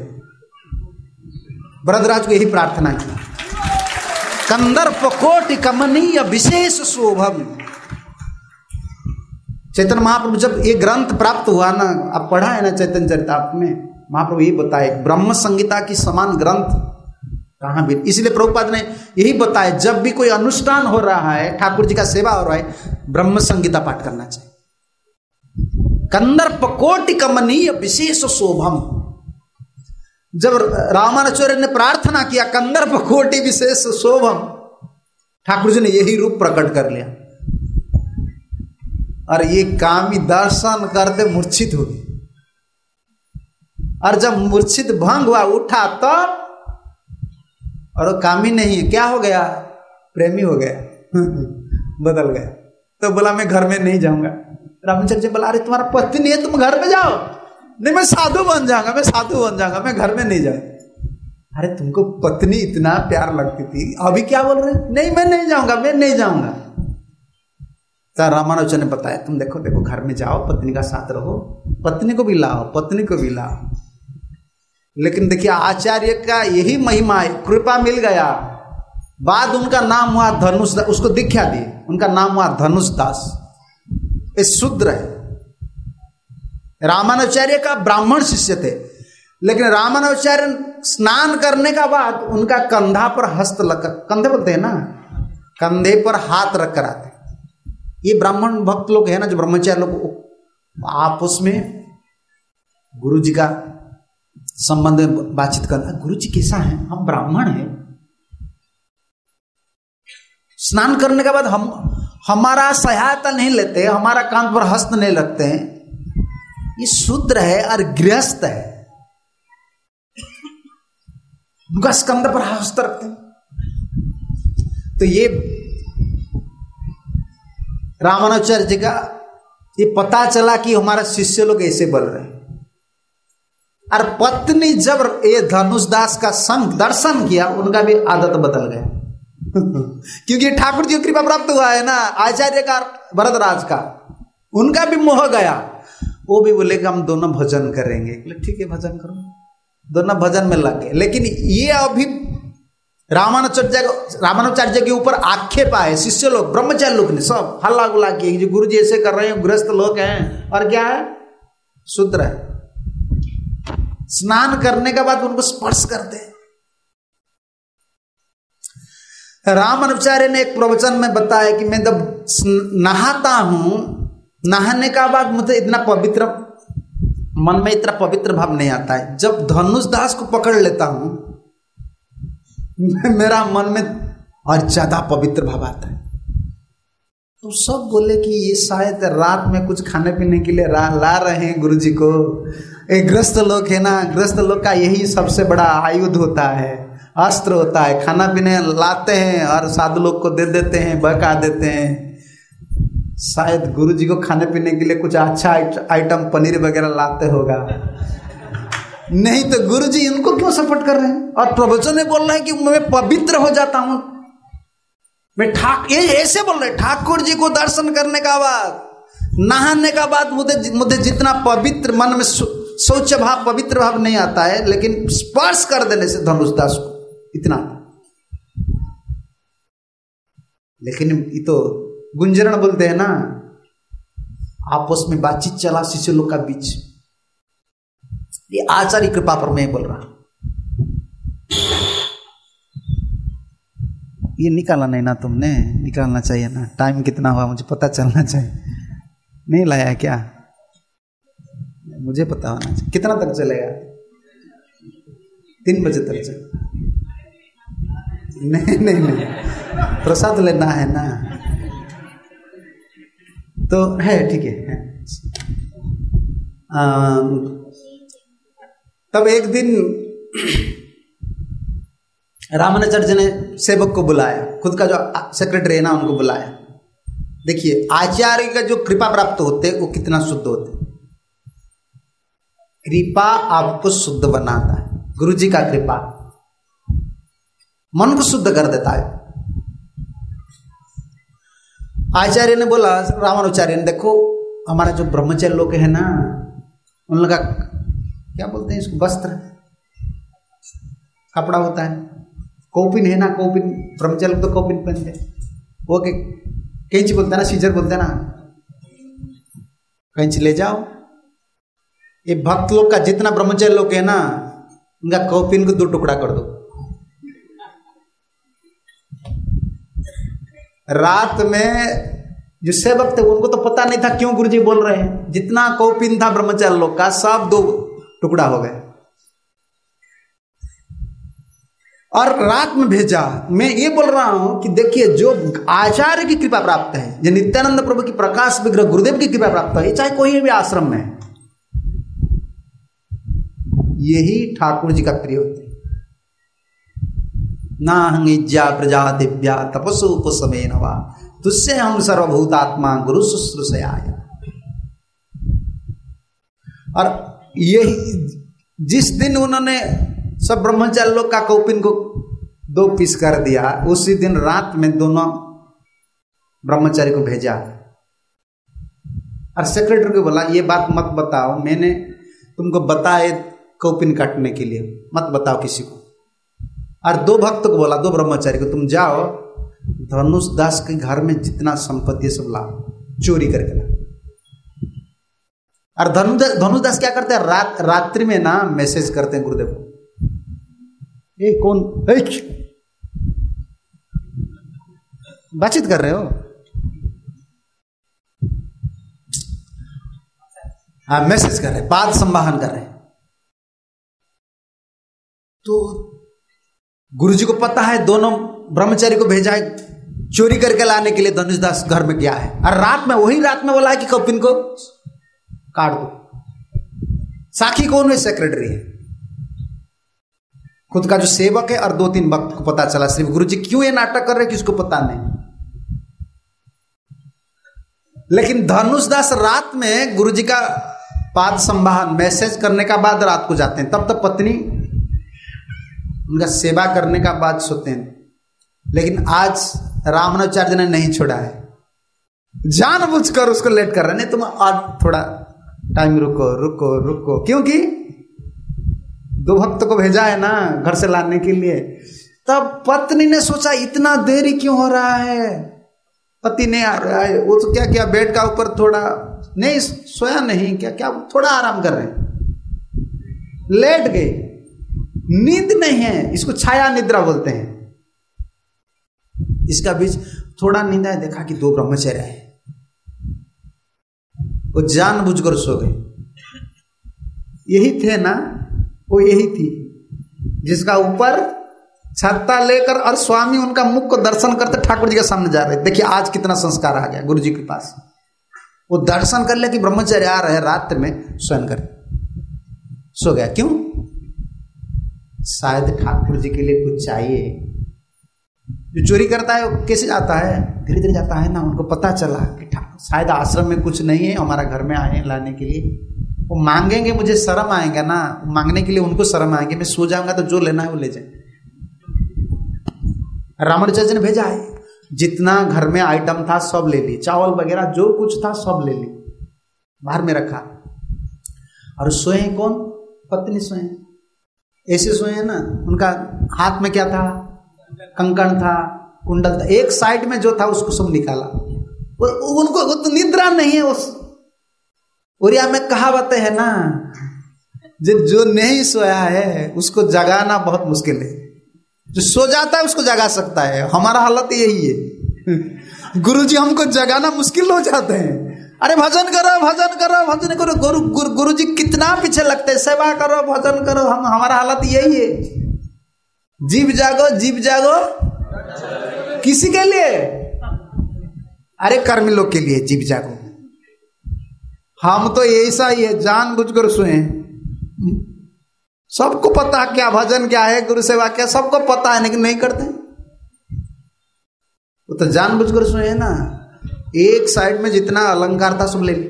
वरदराज को यही प्रार्थना की, कंदर्प कोटि कमनीय विशेष शोभम चैतन्य महाप्रभु जब ये ग्रंथ प्राप्त हुआ ना, अब पढ़ा है ना चैतन्य चरितामृत में, महाप्रभु यही बताए ब्रह्म संहिता की समान ग्रंथ कहाँ भी। इसलिए प्रभुपाद ने यही बताया, जब भी कोई अनुष्ठान हो रहा है, ठाकुर जी का सेवा हो रहा है, ब्रह्म संहिता पाठ करना चाहिए। कंदर्प कोटि कमनीय विशेष शोभम। जब रामानुचार्य ने प्रार्थना किया कंदर्प कोटि विशेष शोभम, ठाकुर जी ने यही रूप प्रकट कर लिया। और ये कामी दर्शन करते मूर्छित हो गए, और जब मूर्छित भंग हुआ उठा तो, और वो कामी नहीं है, क्या हो गया? प्रेमी हो गया, बदल गया। तो बोला मैं घर में नहीं जाऊंगा। रामानुचार्य जी बोला अरे तुम्हारा पत्नी है, तुम घर में जाओ। नहीं मैं साधु बन जाऊंगा, मैं साधु बन जाऊंगा, मैं घर में नहीं जाऊंगा। अरे तुमको पत्नी इतना प्यार लगती थी, अभी क्या बोल रहे? नहीं मैं नहीं जाऊंगा, मैं नहीं जाऊंगा। तो रामानुचार्य ने बताया तुम देखो देखो घर में जाओ, पत्नी का साथ रहो, पत्नी को भी लाओ, पत्नी को भी लाओ। लेकिन देखिए आचार्य का यही महिमा है, कृपा मिल गया। बाद उनका नाम हुआ धनुष, उसको दीक्षा दी, उनका नाम हुआ धनुष दास। ये शूद्र है। रामानुचार्य का ब्राह्मण शिष्य थे, लेकिन रामानुचार्य स्नान करने का बाद उनका कंधा पर हस्त लग, कंधे बोलते हैं ना, कंधे पर हाथ रख कर आते। ये ब्राह्मण भक्त लोग है ना, जो ब्रह्मचार्य लोग आपस में गुरु जी का संबंध में बातचीत करना, गुरु जी कैसा है, हम ब्राह्मण हैं। स्नान करने के बाद हम हमारा सहायता नहीं लेते, हमारा कांध पर हस्त नहीं लगते हैं, ये शूद्र है और गृहस्थ है, उनका स्कंद पर हस्त रखते हैं। तो ये रामानुचार्य जी का ये पता चला कि हमारा शिष्य लोग ऐसे बोल रहे हैं। और पत्नी जब ये धनुषदास का संग दर्शन किया, उनका भी आदत बदल गया क्योंकि ठाकुर जी को कृपा प्राप्त हुआ है ना, आचार्य का, भरतराज का, उनका भी मोह गया। वो भी बोले कि हम दोनों भजन करेंगे। ठीक है भजन करो, दोनों भजन में लग गए। लेकिन ये अभी रामानुचार्य रामानुचार्य के ऊपर आक्षेप आए, शिष्य लोग, ब्रह्मचारी लोग ने सब हल्ला गुल्ला किए, जो गुरु जी ऐसे कर रहे हैं, गृहस्थ लोग हैं, और क्या है, शूद्र है। स्नान करने के बाद उनको स्पर्श करते हैं। रामानुचार्य ने एक प्रवचन में बताया कि मैं जब नहाता हूं, नहाने का बाद मुझे इतना पवित्र, मन में इतना पवित्र भाव नहीं आता है। जब धनुषदास को पकड़ लेता हूं, मेरा मन में और ज्यादा पवित्र भाव आता है। तो सब बोले कि ये शायद रात में कुछ खाने पीने के लिए ला, ला रहे हैं गुरु जी को। एक ग्रस्त लोग है ना, ग्रस्त लोग का यही सबसे बड़ा आयुध होता है, अस्त्र होता है, खाना पीने लाते हैं और साधु लोग को दे देते हैं, बहका देते हैं। शायद गुरु जी को खाने पीने के लिए कुछ अच्छा आइटम पनीर वगैरह लाते होगा, नहीं तो गुरु जी इनको क्यों सपोर्ट कर रहे हैं? और प्रवचन में बोल रहे हैं कि मैं पवित्र हो जाता हूं, मैं ठाक ये ऐसे बोल रहे, ठाकुर जी को दर्शन करने का बाद, नहाने का बाद मुझे मुझे जितना पवित्र, मन में शौच भाव, पवित्र भाव नहीं आता है, लेकिन स्पर्श कर देने से धनुषदास को इतना। लेकिन ये तो गुंजरण बोलते हैं ना, आपस में बातचीत चला शिष्य लोग का बीच। ये आचार्य कृपा पर मैं बोल रहा। ये निकाला नहीं ना तुमने, निकालना चाहिए ना। टाइम कितना हुआ मुझे पता चलना चाहिए। नहीं लाया है क्या? मुझे पता होना चाहिए। कितना तक चलेगा? तीन बजे तक चले। नहीं नहीं नहीं, प्रसाद लेना है ना, तो है ठीक है, है। आ, तब एक दिन रामानुचार्य जी ने सेवक को बुलाया, खुद का जो सेक्रेटरी है ना उनको बुलाया। देखिए आचार्य का जो कृपा प्राप्त होते वो कितना शुद्ध होते। कृपा आपको शुद्ध बनाता है, गुरु जी का कृपा मन को शुद्ध कर देता है। आचार्य ने बोला, रामानुचार्य ने, देखो हमारा जो ब्रह्मचारी लोग है ना, उन लोग का क्या बोलते हैं इसको, वस्त्र, कपड़ा होता है, कौपिन है ना, कौपिन, ब्रह्मचारी लोग तो कौपिन पहनते, वो के कैंची बोलते हैं ना, सीजर बोलते हैं ना, कहीं चले जाओ। ये भक्त लोग का जितना ब्रह्मचर्य लोग है ना, उनका कॉपिन को दो टुकड़ा कर दो। रात में जो सेवक थे उनको तो पता नहीं था क्यों गुरुजी बोल रहे हैं, जितना कॉपिन था ब्रह्मचर्य लोग का सब दो टुकड़ा हो गए और रात में भेजा। मैं ये बोल रहा हूं कि देखिए, जो आचार्य की कृपा प्राप्त है, जो नित्यानंद प्रभु की प्रकाश विग्रह गुरुदेव की कृपा प्राप्त है, चाहे कोई भी आश्रम में, यही ठाकुर जी का प्रिय होते हैं। ना हंगिज्या प्रजा दिव्या तपसु उपसमे नवा तुझसे हम सर्वभूतात्मा गुरु शुश्रूषयाय। और यही जिस दिन उन्होंने सब ब्रह्मचारी लोग का कौपिन को दो पीस कर दिया, उसी दिन रात में दोनों ब्रह्मचारी को भेजा और सेक्रेटरी को बोला ये बात मत बताओ, मैंने तुमको बताए कौपिन काटने के लिए, मत बताओ किसी को। और दो भक्त को बोला, दो ब्रह्मचारी को, तुम जाओ धनुष दास के घर में जितना संपत्ति सब ला, चोरी करके ला। और धनुष धनुष दास क्या करते हैं, रात रात्रि में ना मैसेज करते हैं गुरुदेव को, ए कौन बातचीत कर रहे हो, हाँ मैसेज कर रहे, बात संवाहन कर रहे। तो गुरुजी को पता है दोनों ब्रह्मचारी को भेजा है चोरी करके लाने के लिए, धनुष दास घर में गया है और रात में, वही रात में बोला है कि कौपिन को काट दो। साखी कौन है, सेक्रेटरी है, खुद का जो सेवक है और दो तीन भक्त को पता चला। सिर्फ गुरुजी क्यों ये नाटक कर रहे हैं किसको पता नहीं। लेकिन धनुष दास रात में गुरुजी का पाद संवाहन मैसेज करने का बाद रात को जाते हैं, तब तक पत्नी उनका सेवा करने का बाद सोते हैं। लेकिन आज रामानुजाचार्य ने नहीं छोड़ा है, जानबूझकर उसको लेट कर रहे, नहीं तुम आज थोड़ा टाइम रुको रुको रुको, क्योंकि दो भक्त को भेजा है ना घर से लाने के लिए। तब पत्नी ने सोचा इतना देरी क्यों हो रहा है, पति नहीं आ रहा है, वो तो क्या क्या बेड का ऊपर थोड़ा नहीं सोया नहीं, क्या क्या थोड़ा आराम कर रहे हैं, लेट गए, नींद नहीं है, इसको छाया निद्रा बोलते हैं। इसका बीच थोड़ा नींद आया, देखा कि दो ब्रह्मचर्य है, वो जानबूझकर सो गए। यही थे ना, वो यही थी जिसका ऊपर छत्ता लेकर और स्वामी उनका मुख को दर्शन करते ठाकुर जी के सामने जा रहे। देखिए आज कितना संस्कार आ गया गुरु जी के पास, वो दर्शन कर ले कि ब्रह्मचर्य आ रहे, रात में स्वयं कर सो गया। क्यों? शायद ठाकुर जी के लिए कुछ चाहिए। जो चोरी करता है वो कैसे जाता है, धीरे धीरे जाता है ना। उनको पता चला कि शायद आश्रम में कुछ नहीं है, हमारा घर में आए लाने के लिए, वो मांगेंगे, मुझे शर्म आएगा ना, मांगने के लिए उनको शर्म आएंगे, मैं सो जाऊंगा तो जो लेना है वो ले जाए। रामानुजाचार्य ने भेजा है, जितना घर में आइटम था सब ले ली, चावल वगैरह जो कुछ था सब ले ली, बाहर में रखा। और सोए कौन? पत्नी सोए, ऐसे सोए हैं ना, उनका हाथ में क्या था, कंकण था, कुंडल था, एक साइड में जो था उसको सब निकाला। उनको वो तो निद्रा नहीं है। उस उड़िया में कहावत है ना, जो जो नहीं सोया है उसको जगाना बहुत मुश्किल है, जो सो जाता है उसको जगा सकता है। हमारा हालत यही है, गुरुजी हमको जगाना मुश्किल हो जाते हैं। अरे भजन करो भजन करो भजन करो, गुरु गुरु गुरुजी कितना पीछे लगते हैं, सेवा करो भजन करो। हम हमारा हालत यही है, जीव जागो जीव जागो, किसी के लिए? अरे कर्मी लोग के लिए जीव जागो। हम तो ऐसा ही है, जानबूझकर सोए। सबको पता है क्या भजन क्या है, गुरु सेवा क्या, सबको पता है, लेकिन नहीं करते। वो तो जानबूझकर सोए है ना। एक साइड में जितना अलंकार था सब ले ली।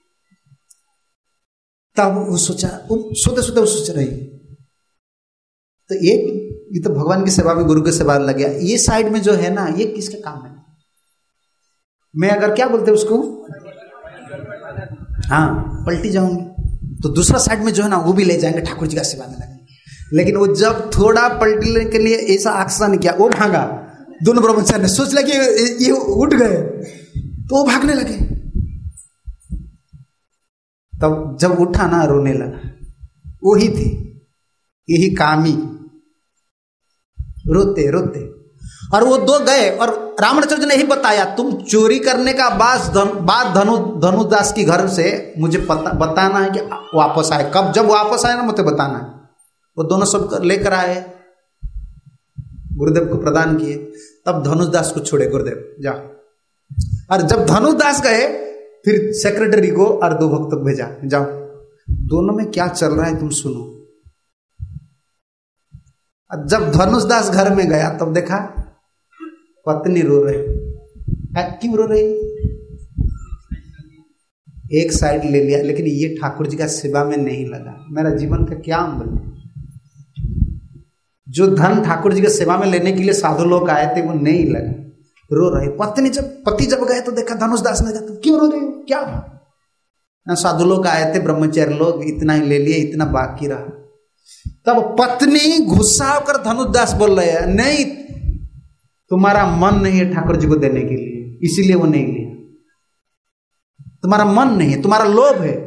तब वो सोचा, वो सोते सोते वो सोच रही, तो एक ये तो भगवान की सेवा में गुरु की सेवा लग गया, ये साइड में जो है ना ये किसके काम है? मैं अगर क्या बोलते उसको, हाँ पलटी जाऊंगी, तो दूसरा साइड में जो है ना वो भी ले जाएंगे, ठाकुर जी का सेवा में लगे। लेकिन वो जब थोड़ा पलटने के लिए ऐसा एक्शन किया, वो भागा। दोनों ब्रह्मचारी ने सोच लगे ये उठ गए, तो वो भागने लगे। तब जब उठा ना रोने लगा। वही थे, यही कामी, रोते रोते। और वो दो गए और रामानुचार्य ने ही बताया, तुम चोरी करने का बाद धन, बाद धनु धनुदास की घर से मुझे पता बताना है कि वापस आए। कब जब वापस आए ना मुझे बताना है। वो दोनों सब लेकर आए, गुरुदेव को प्रदान किए, तब धनुदास को छोड़े गुरुदेव जाओ। और जब धनुदास गए फिर सेक्रेटरी को और दो भक्त को भेजा, जाओ दोनों में क्या चल रहा है तुम सुनो। जब धनुषदास घर में गया तब देखा पत्नी रो रही। क्यों रो रही? एक साइड ले लिया, लेकिन ये ठाकुर जी का सेवा में नहीं लगा। मेरा जीवन का क्या अमल? जो धन ठाकुर जी के सेवा में लेने के लिए साधु लोग आए थे वो नहीं लगा, रो रहे। पत्नी जब पति जब गए तो देखा धनुषदास ने, तुम क्यों रो रहे हो, क्या ना? साधु लोग आए थे, ब्रह्मचारी लोग, इतना ही ले लिए, इतना बाकी रहा। तब पत्नी गुस्सा होकर धनुषदास बोल रहे हैं, नहीं तुम्हारा मन नहीं है ठाकुर जी को देने के लिए, इसीलिए वो नहीं लिया। तुम्हारा मन नहीं है, तुम्हारा लोभ है।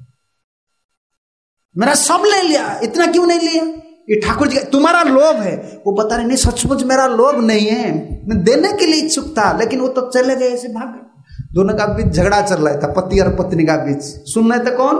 मेरा सब ले लिया, इतना क्यों नहीं लिया? ये ठाकुर जी का तुम्हारा लोभ है। वो बता रहे नहीं सचमुच मेरा लोभ नहीं है, मैं देने के लिए इच्छुक था, लेकिन वो तो चले गए, ऐसे भाग गए। दोनों का बीच झगड़ा चल रहा था, पति और पत्नी का बीच। सुन रहे थे कौन?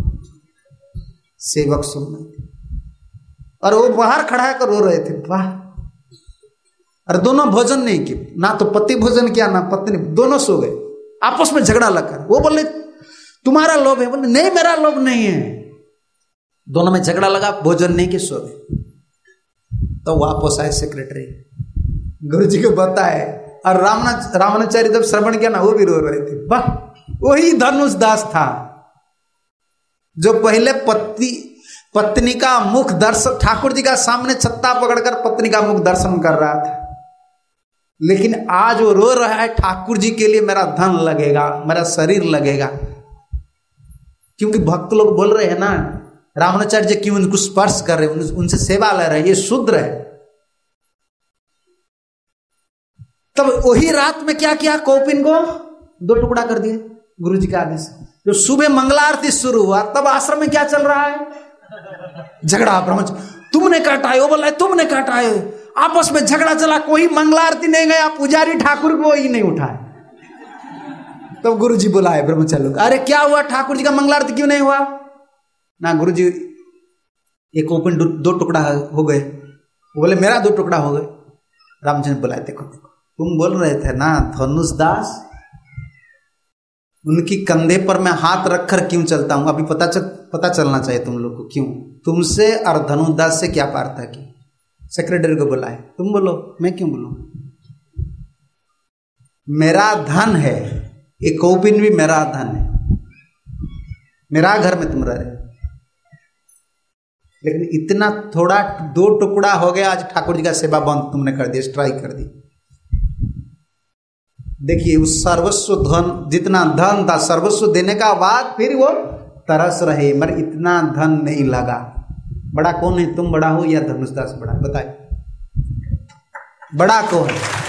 सेवक सुन रहे थे, और वो बाहर खड़ा है कर रो रहे थे। वाह! और दोनों भोजन नहीं किए, ना तो पति भोजन किया ना पत्नी, दोनों सो गए आपस में झगड़ा लगकर। वो बोले तुम्हारा लोभ है, बोले नहीं मेरा लोभ नहीं है। दोनों में झगड़ा लगा, भोजन नहीं किए, सो गए। तो वापस आए सेक्रेटरी, गुरु जी को बताए, और रामना रामानुचार्य जब श्रवण किया ना वो भी रो रहे थे। वाह! वही धनुषदास था जो पहले पति पत्नी का मुख दर्शन, ठाकुर जी का सामने छत्ता पकड़कर पत्नी का मुख दर्शन कर रहा था, लेकिन आज वो रो रहा है ठाकुर जी के लिए मेरा धन लगेगा, मेरा शरीर लगेगा। क्योंकि भक्त लोग बोल रहे हैं ना, रामानुचार्य जी क्यों उनको स्पर्श कर रहे हैं, उनसे सेवा ले रहे हैं, ये शूद्र है। तब वही रात में क्या किया, कौपिन को दो टुकड़ा कर दिए गुरु जी के आदेश। जो सुबह मंगला आरती शुरू हुआ तब आश्रम में क्या चल रहा है, झगड़ा। ब्रह्मचारी तुमने काटा है, वो बोला तुमने काटा है, आपस में झगड़ा चला। कोई मंगला आरती नहीं गया, पुजारी ठाकुर को ही नहीं उठाए। तब तो गुरु जी बुलाए ब्रह्मचारी लोग, अरे क्या हुआ, ठाकुर जी का मंगला आरती क्यों नहीं हुआ ना? गुरु जी एक ओपन दो टुकड़ा हो गए। बोले मेरा दो टुकड़ा हो गए। रामचंद्र बुलाए, देखो देखो तुम बोल रहे थे ना धनुषदास, उनकी कंधे पर मैं हाथ रखकर क्यों चलता हूं, अभी पता चल पता चलना चाहिए तुम लोग को, क्यों तुमसे और धनुषदास से क्या पारता की। सेक्रेटरी को बुलाए, तुम बोलो, मैं क्यों बोलूं? मेरा धन है, एक कौपिन भी मेरा धन है, मेरा घर में तुम रह रहे, लेकिन इतना थोड़ा दो टुकड़ा हो गया, आज ठाकुर जी का सेवा बंद तुमने कर दिया, स्ट्राइक कर दी। देखिए उस सर्वस्व धन, जितना धन था सर्वस्व देने का बाद फिर वो तरस रहे, मगर इतना धन नहीं लगा। बड़ा कौन है, तुम बड़ा हो या धनुषदास बड़ा? बताए बड़ा कौन?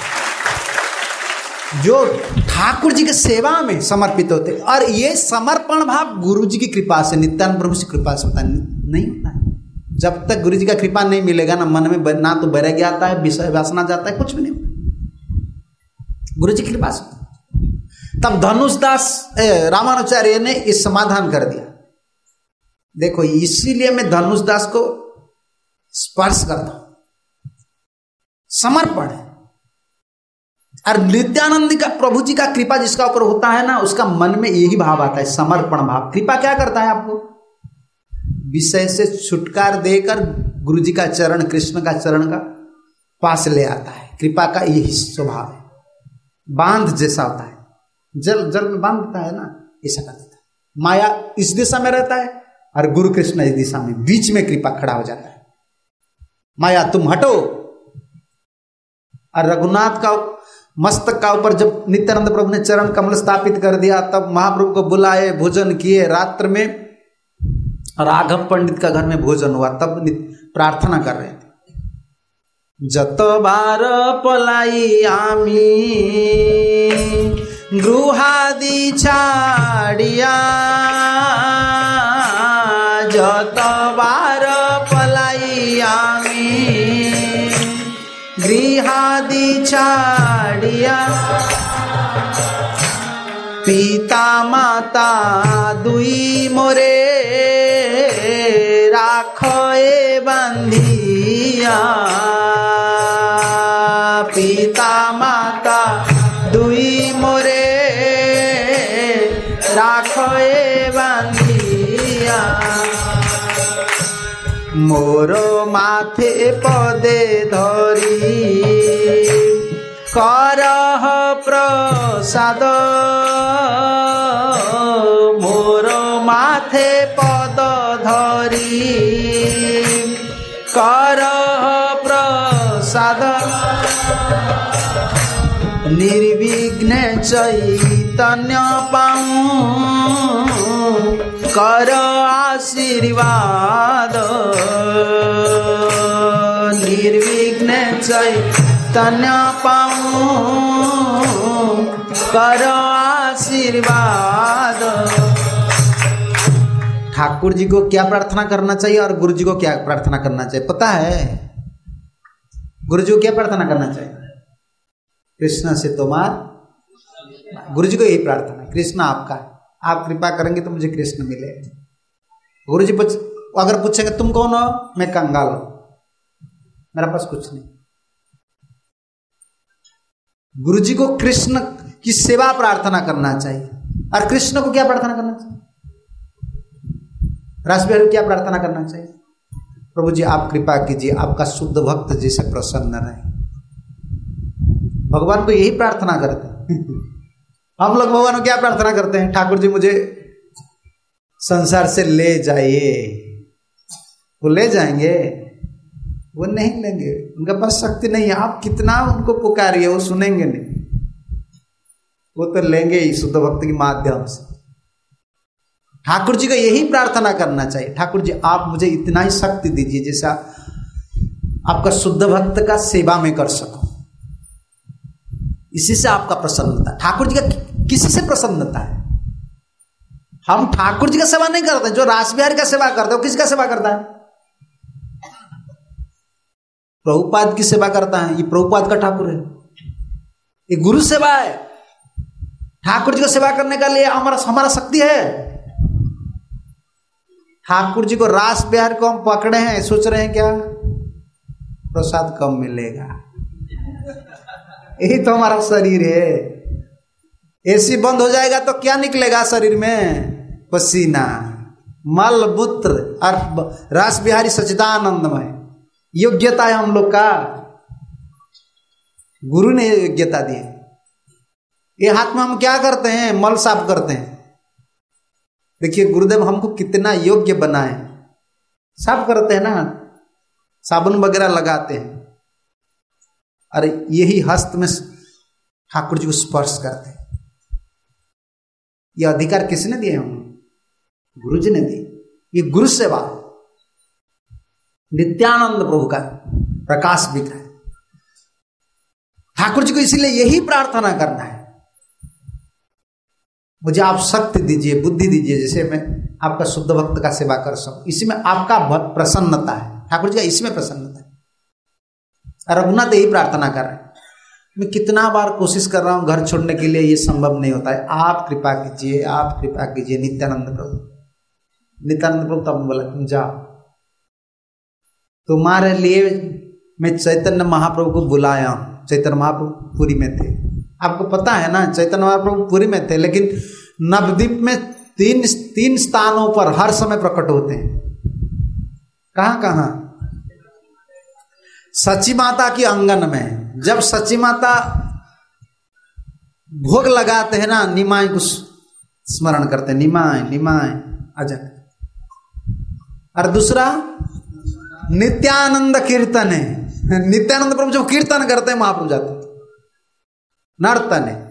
जो ठाकुर जी के सेवा में समर्पित होते। और ये समर्पण भाव गुरु जी की कृपा से, नित्यानंद प्रभु की कृपा से होता नहीं होता है। जब तक गुरु जी का कृपा नहीं मिलेगा ना, मन में ना तो वैराग्य आता है, विषय वासना जाता है, कुछ भी नहीं होता गुरु जी की कृपा से। तब धनुषदास रामानुचार्य ने इस समाधान कर दिया। देखो इसीलिए मैं धनुषदास को स्पर्श करता हूं, समर्पण है। और नित्यानंद का प्रभु जी का कृपा जिसका ऊपर होता है ना, उसका मन में यही भाव आता है, समर्पण भाव। कृपा क्या करता है, आपको विषय से छुटकार देकर गुरु जी का चरण, कृष्ण का चरण का पास ले आता है। कृपा का यही स्वभाव है, बांध जैसा होता है, जल जल में बांधता है ना, ऐसा कर देता है। माया इस दिशा में रहता है और गुरु कृष्ण इस दिशा में, बीच में कृपा खड़ा हो जाता है। माया तुम हटो। और रघुनाथ का मस्तक का ऊपर जब नित्यानंद प्रभु ने चरण कमल स्थापित कर दिया, तब महाप्रभु को बुलाए, भोजन किए रात्र में। राघव पंडित का घर में भोजन हुआ, तब प्रार्थना कर रहे थे, जत बार पलाई आमी गृहादि छाड़िया যতবার পলাই আমি গৃহাদি ছাড়িয়া পিতা মাতা দুই মোরে রাখে বান্ধিয়া পিতা মাতা দুই মোরে রাখে বান্ধিয়া মোর মাথে পদে ধরি করহ প্রসাদ মোর মাথে পদ ধরি করহ প্রসাদ निर्विघ्ने चैतन्य पाऊं कर आशीर्वाद निर्विघ्ने चैतन्य पाऊं कर आशीर्वाद। ठाकुर जी को क्या प्रार्थना करना चाहिए और गुरु जी को क्या प्रार्थना करना चाहिए पता है? गुरु जी को क्या प्रार्थना करना चाहिए? कृष्ण से तुम्हार गुरु जी को यही प्रार्थना है, कृष्ण आपका है, आप कृपा करेंगे तो मुझे कृष्ण मिले। गुरु जी अगर पूछेंगे तुम कौन हो, मैं कंगाल हूं, मेरा पास कुछ नहीं। गुरु जी को कृष्ण की सेवा प्रार्थना करना चाहिए और कृष्ण को क्या प्रार्थना करना चाहिए? रासबिहारी को क्या प्रार्थना करना चाहिए? प्रभु जी आप कृपा कीजिए, आपका शुद्ध भक्त जी से प्रसन्न रहे। भगवान को यही प्रार्थना करते हैं। हम लोग भगवान को क्या प्रार्थना करते हैं? ठाकुर जी मुझे संसार से ले जाइए। वो ले जाएंगे? वो नहीं लेंगे, उनके पास शक्ति नहीं है। आप कितना उनको पुकारिए वो सुनेंगे नहीं, वो तो लेंगे ही शुद्ध भक्त के माध्यम से। ठाकुर जी को यही प्रार्थना करना चाहिए, ठाकुर जी आप मुझे इतना ही शक्ति दीजिए जैसा आपका शुद्ध भक्त का सेवा में कर सकूं। इसी से आपका प्रसन्नता। ठाकुर जी का किसी से प्रसन्नता है? हम ठाकुर जी का सेवा नहीं करते, जो रासबिहारी का सेवा करते हैं वो किसका सेवा करता है? प्रभुपाद की सेवा करता है। ये प्रभुपाद का ठाकुर है, ये गुरु सेवा है। ठाकुर जी को सेवा करने का लिए हमारा हमारा शक्ति है। ठाकुर जी को रासबिहारी को हम पकड़े हैं, सोच रहे हैं क्या प्रसाद कम मिलेगा? यही तो हमारा शरीर है। एसी बंद हो जाएगा तो क्या निकलेगा शरीर में? पसीना, मल, मूत्र। और रासबिहारी सच्चिदानंदमय योग्यता है हम लोग का, गुरु ने योग्यता दी है। ये हाथ में हम क्या करते हैं? मल साफ करते हैं। देखिए गुरुदेव हमको कितना योग्य बनाए, साफ करते हैं ना, साबुन वगैरह लगाते हैं। अरे यही हस्त में ठाकुर जी को स्पर्श करते हैं। यह अधिकार किसने दिए? हम गुरु जी ने दिए। ये गुरु सेवा नित्यानंद प्रभु का प्रकाश भी है। ठाकुर जी को इसीलिए यही प्रार्थना करना है, मुझे आप शक्ति दीजिए, बुद्धि दीजिए, जैसे मैं आपका शुद्ध भक्त का सेवा कर सकूं। इसी में आपका प्रसन्नता है, ठाकुर जी का इसमें प्रसन्नता है। रघुनाथ यही प्रार्थना कर रहे हैं। मैं कितना बार कोशिश कर रहा हूं घर छोड़ने के लिए, ये संभव नहीं होता है। आप कृपा कीजिए, आप कृपा कीजिए नित्यानंद प्रभु। नित्यानंद प्रभु तब बोला तुम जाओ, तुम्हारे लिए मैं चैतन्य महाप्रभु को बुलाया हूं। चैतन्य महाप्रभु पुरी में थे, आपको पता है ना, चैतन्य महाप्रभु पुरी में थे, लेकिन नवद्वीप में तीन तीन स्थानों पर हर समय प्रकट होते हैं। कहां कहां? सची माता की आंगन में। जब सची माता भोग लगाते हैं ना, निमाय को स्मरण करते हैं, निमाय निमाय अजय। और दूसरा नित्यानंद कीर्तन है। नित्यानंद प्रभु जब कीर्तन करते हैं महाप्रभु जाते हैं, नर्तन है।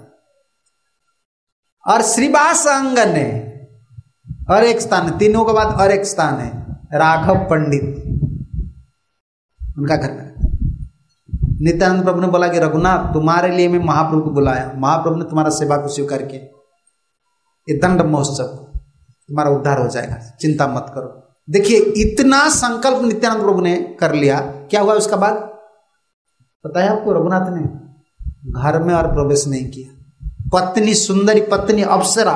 और श्रीवास आंगन है, और एक स्थान है, तीनों के बाद और एक स्थान है राघव पंडित, उनका घर में। नित्यानंद प्रभु ने बोला कि रघुनाथ तुम्हारे लिए मैं महाप्रभु को बुलाया, महाप्रभु ने तुम्हारा सेवा को स्वीकार किया। ये दंड महोत्सव, तुम्हारा उद्धार हो जाएगा, चिंता मत करो। देखिए इतना संकल्प नित्यानंद प्रभु ने कर लिया, क्या हुआ उसका बाद पता है आपको? रघुनाथ ने घर में और प्रवेश नहीं किया। पत्नी सुंदरी पत्नी अप्सरा,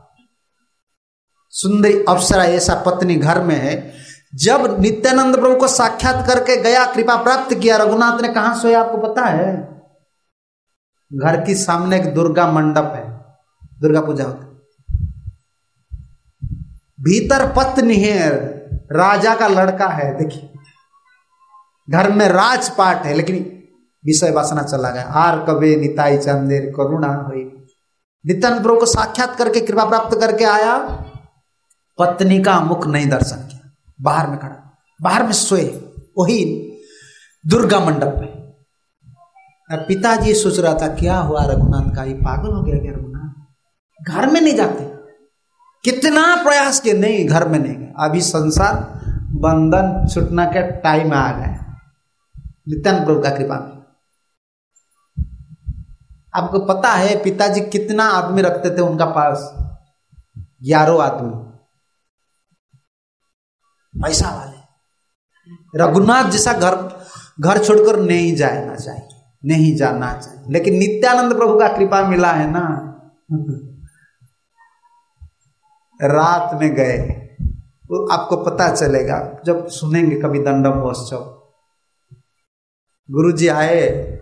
सुंदरी अप्सरा ऐसा पत्नी घर में है। जब नित्यानंद प्रभु को साक्षात करके गया, कृपा प्राप्त किया, रघुनाथ ने कहां सोया आपको पता है? घर के सामने एक दुर्गा मंडप है, दुर्गा पूजा होती, भीतर पत्नी है, राजा का लड़का है। देखिए घर में राजपाट है, लेकिन विषय वासना चला गया। आर कवे निताई चंदेर करुणा हुई। नित्यानंद प्रभु को साक्षात करके कृपा प्राप्त करके आया, पत्नी का मुख नहीं दर्शन किया, बाहर में खड़ा, बाहर में सोए, वही दुर्गा मंडप में। पिताजी सोच रहा था क्या हुआ रघुनाथ का, ये पागल हो गया क्या रघुनाथ? घर में नहीं जाते, कितना प्रयास किए, नहीं घर में नहीं गए। अभी संसार बंधन छूटना के टाइम आ गया, नित्यानंद प्रभु का कृपा में। आपको पता है पिताजी कितना आदमी रखते थे उनका पास? ग्यारह आदमी, पैसा वाले। रघुनाथ जैसा घर घर छोड़कर नहीं जाना चाहिए, नहीं जाना चाहिए, लेकिन नित्यानंद प्रभु का कृपा मिला है ना। रात में गए, वो आपको पता चलेगा जब सुनेंगे कभी दंड महोत्सव। गुरु जी आए,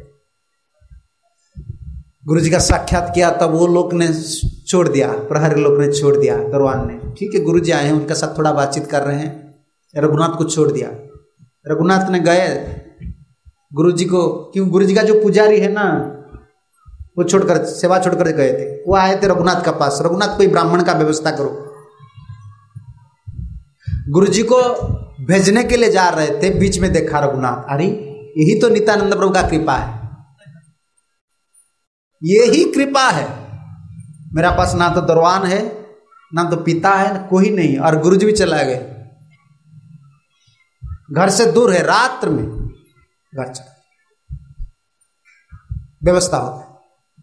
गुरु जी का साक्षात किया, तब वो लोग ने छोड़ दिया, प्रहरी लोग ने छोड़ दिया, दरवान ने। ठीक है, गुरु जी आए हैं, उनके साथ थोड़ा बातचीत कर रहे हैं, रघुनाथ को छोड़ दिया। रघुनाथ ने गए गुरु जी को, क्यों गुरु जी का जो पुजारी है ना, वो छोड़कर, सेवा छोड़कर गए थे, वो आए थे रघुनाथ का पास। रघुनाथ कोई ब्राह्मण का व्यवस्था करो। गुरु जी को भेजने के लिए जा रहे थे, बीच में देखा रघुनाथ, अरे यही तो नित्यानंद प्रभु का कृपा है, यही कृपा है। मेरा पास ना तो दरवान है, ना तो पिता है, कोई नहीं, और गुरु जी भी चला गए, घर से दूर है, रात्र में घर चला, व्यवस्था होता है।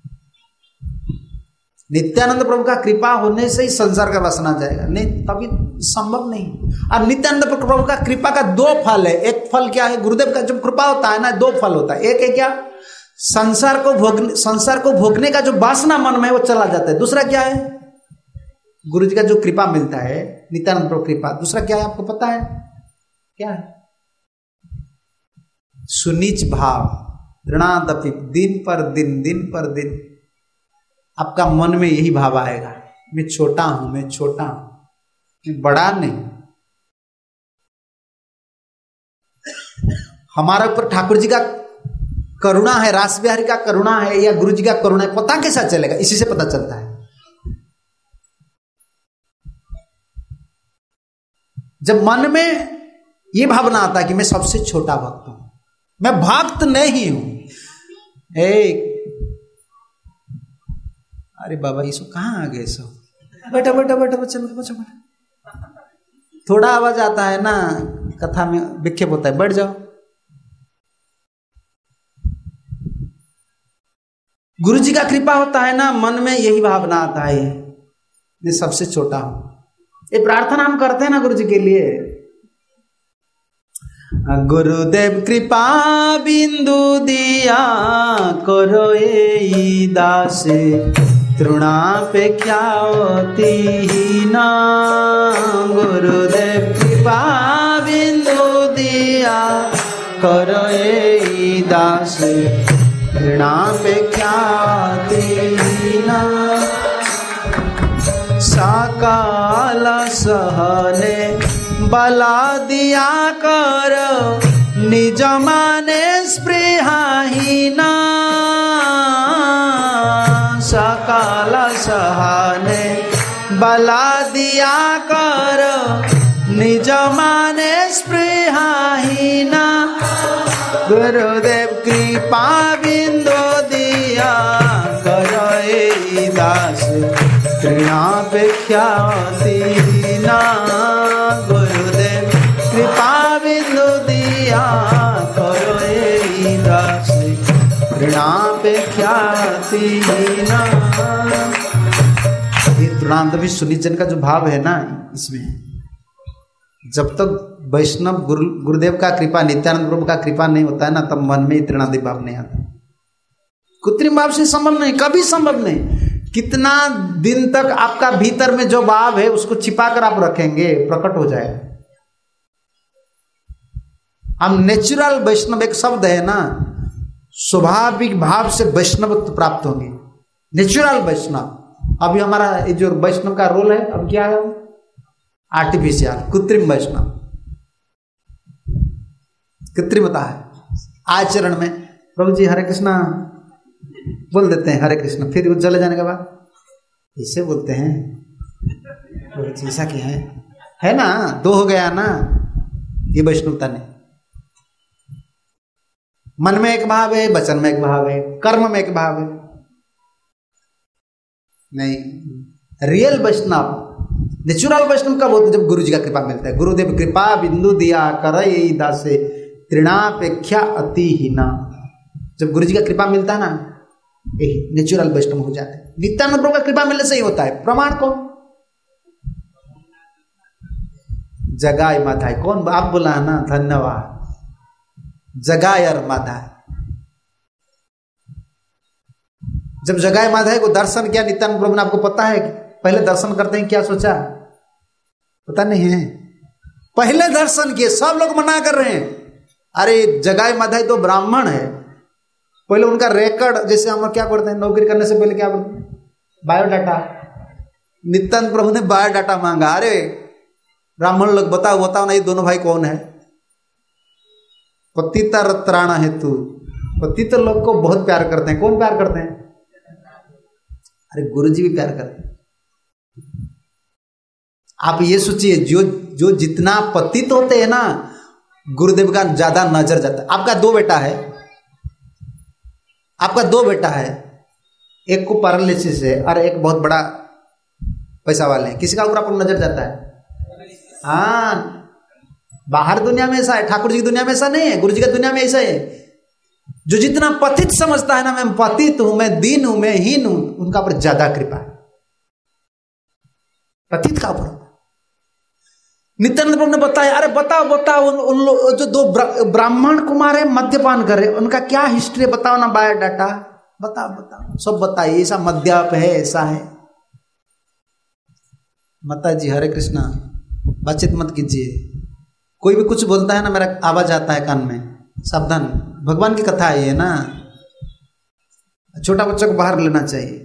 नित्यानंद प्रभु का कृपा होने से ही संसार का वासना जाएगा, नहीं तभी संभव नहीं। और नित्यानंद प्रभु का कृपा का दो फल है। एक फल क्या है? गुरुदेव का जब कृपा होता है ना, दो फल होता है। एक है क्या? संसार को भोगने संसार को भोगने का जो वासना मन में है वो चला जाता है। दूसरा क्या है? गुरु जी का जो कृपा मिलता है, नित्यानंद प्रभु कृपा। दूसरा क्या है आपको पता है? क्या है? सुनीच भाव, ऋणादपि, दिन पर दिन, दिन पर दिन आपका मन में यही भाव आएगा, मैं छोटा हूं, मैं छोटा हूं, मैं बड़ा नहीं। हमारे ऊपर ठाकुर जी का करुणा है, रास बिहारी का करुणा है या गुरु जी का करुणा है, पता कैसा चलेगा? इसी से पता चलता है। जब मन में यह भावना आता है कि मैं सबसे छोटा भक्त हूं, मैं भक्त नहीं हूं। ए अरे बाबा ये सब कहाँ आ गए? सब बैठा बैठा बैठा बच्चा बच्चा बैठा, थोड़ा आवाज आता है ना, कथा में विक्षेप होता है, बैठ जाओ। गुरु जी का कृपा होता है ना, मन में यही भावना आता है, मैं सबसे छोटा हूं। ये प्रार्थना हम करते हैं ना गुरु जी के लिए, गुरुदेव कृपा बिंदु दिया करो ए दासे, तृणापेक्षाति हीना। गुरुदेव कृपा बिंदु दिया करो ए दासे, तृणापेक्षाति हीना। सकाल सहने बला दिया कर, निज माने स्पृहाहीना। सकाल सहने बला दिया कर, निज माने स्पृहाहीना। गुरुदेव कृपा बिंदु दिया करो ए दास, तृणापेक्षाति हीना। गुरुदेव कृपा बिंदु दिया करो ए दास, तृणापेक्षाति हीना। ये तृणांत भी सुनिजन का जो भाव है ना, इसमें जब तक वैष्णव गुरु गुरुदेव का कृपा, नित्यानंद प्रभु का कृपा नहीं होता है ना, तब मन में तृणादि भाव नहीं आता। कृत्रिम भाव से संभव नहीं, कभी संभव नहीं। कितना दिन तक आपका भीतर में जो भाव है उसको छिपाकर आप रखेंगे, प्रकट हो जाएगा। हम नेचुरल वैष्णव, एक शब्द है ना, स्वाभाविक भाव से वैष्णवत्व प्राप्त होंगे, नेचुरल वैष्णव। अभी हमारा ये जो वैष्णव का रोल है अब क्या है, आर्टिफिशियल, कृत्रिम वैष्णव, कृत्रिमता है आचरण में। प्रभु जी हरे कृष्णा बोल देते हैं, हरे कृष्ण, फिर चले जाने के बाद ऐसे बोलते हैं, प्रभु जी ऐसा क्या है है ना, दो हो गया ना। ये वैष्णवता नहीं। मन में एक भाव है, वचन में एक भाव है, कर्म में एक भाव है। नहीं, रियल वैष्णव, नेचुरल वैष्णव कब होते? जब गुरु जी का कृपा मिलता है। गुरुदेव कृपा बिंदु दिया करई दासे तृणापेक्षा अति हीना। जब गुरु जी का कृपा मिलता है ना, यही नेचुरल वैष्णव हो जाते हैं। नित्यानंद प्रभु का कृपा मिलने से ही होता है। प्रमाण कौन? जगाय माधाय। कौन आप बोला है ना, धन्यवाद। जगाय और माधाय, जब जगाय माधाय को दर्शन किया नित्यानंद प्रभु ने, आपको पता है कि पहले दर्शन करते हैं क्या सोचा? पता नहीं है। पहले दर्शन किए, सब लोग मना कर रहे हैं, अरे जगाय माधाय तो ब्राह्मण है। पहले उनका रिकॉर्ड, जैसे हम क्या करते हैं नौकरी करने से पहले क्या करते हैं, बायोडाटा। नित्यानंद प्रभु ने बायोडाटा मांगा। अरे ब्राह्मण लोग बताओ बताओ ना, ये दोनों भाई कौन है? पतिता त्राण हेतु। पतित लोग को बहुत प्यार करते हैं। कौन प्यार करते हैं? अरे गुरु जी भी प्यार करते हैं। आप ये सोचिए, जो जो जितना पतित होते हैं ना, गुरुदेव का ज्यादा नजर जाता है। आपका दो बेटा है, आपका दो बेटा है, एक को पैरालिसिस है और एक बहुत बड़ा पैसा वाले हैं, किसी का ऊपर आपको नजर जाता है? हाँ, बाहर दुनिया में ऐसा है, ठाकुर जी की दुनिया में ऐसा नहीं है, गुरु जी की दुनिया में ऐसा है। जो जितना पतित समझता है ना, मैं पतित हूं, मैं दीन हूं, मैं हीन हूं, उनका ऊपर ज्यादा कृपा है, पतित का ऊपर। नित्यानंद प्रभु ने बताया, अरे बताओ बताओ, उन, उन लोग जो दो ब्राह्मण कुमार है मद्यपान कर रहे, उनका क्या हिस्ट्री बताओ ना, बायोडाटा बताओ बताओ, सब बताइए। ऐसा मद्यप है, ऐसा है। माता जी हरे कृष्णा, बातचीत मत कीजिए। कोई भी कुछ बोलता है ना, मेरा आवाज आता है कान में, सावधान। भगवान की कथा है ये ना, छोटा बच्चा को बाहर लेना चाहिए।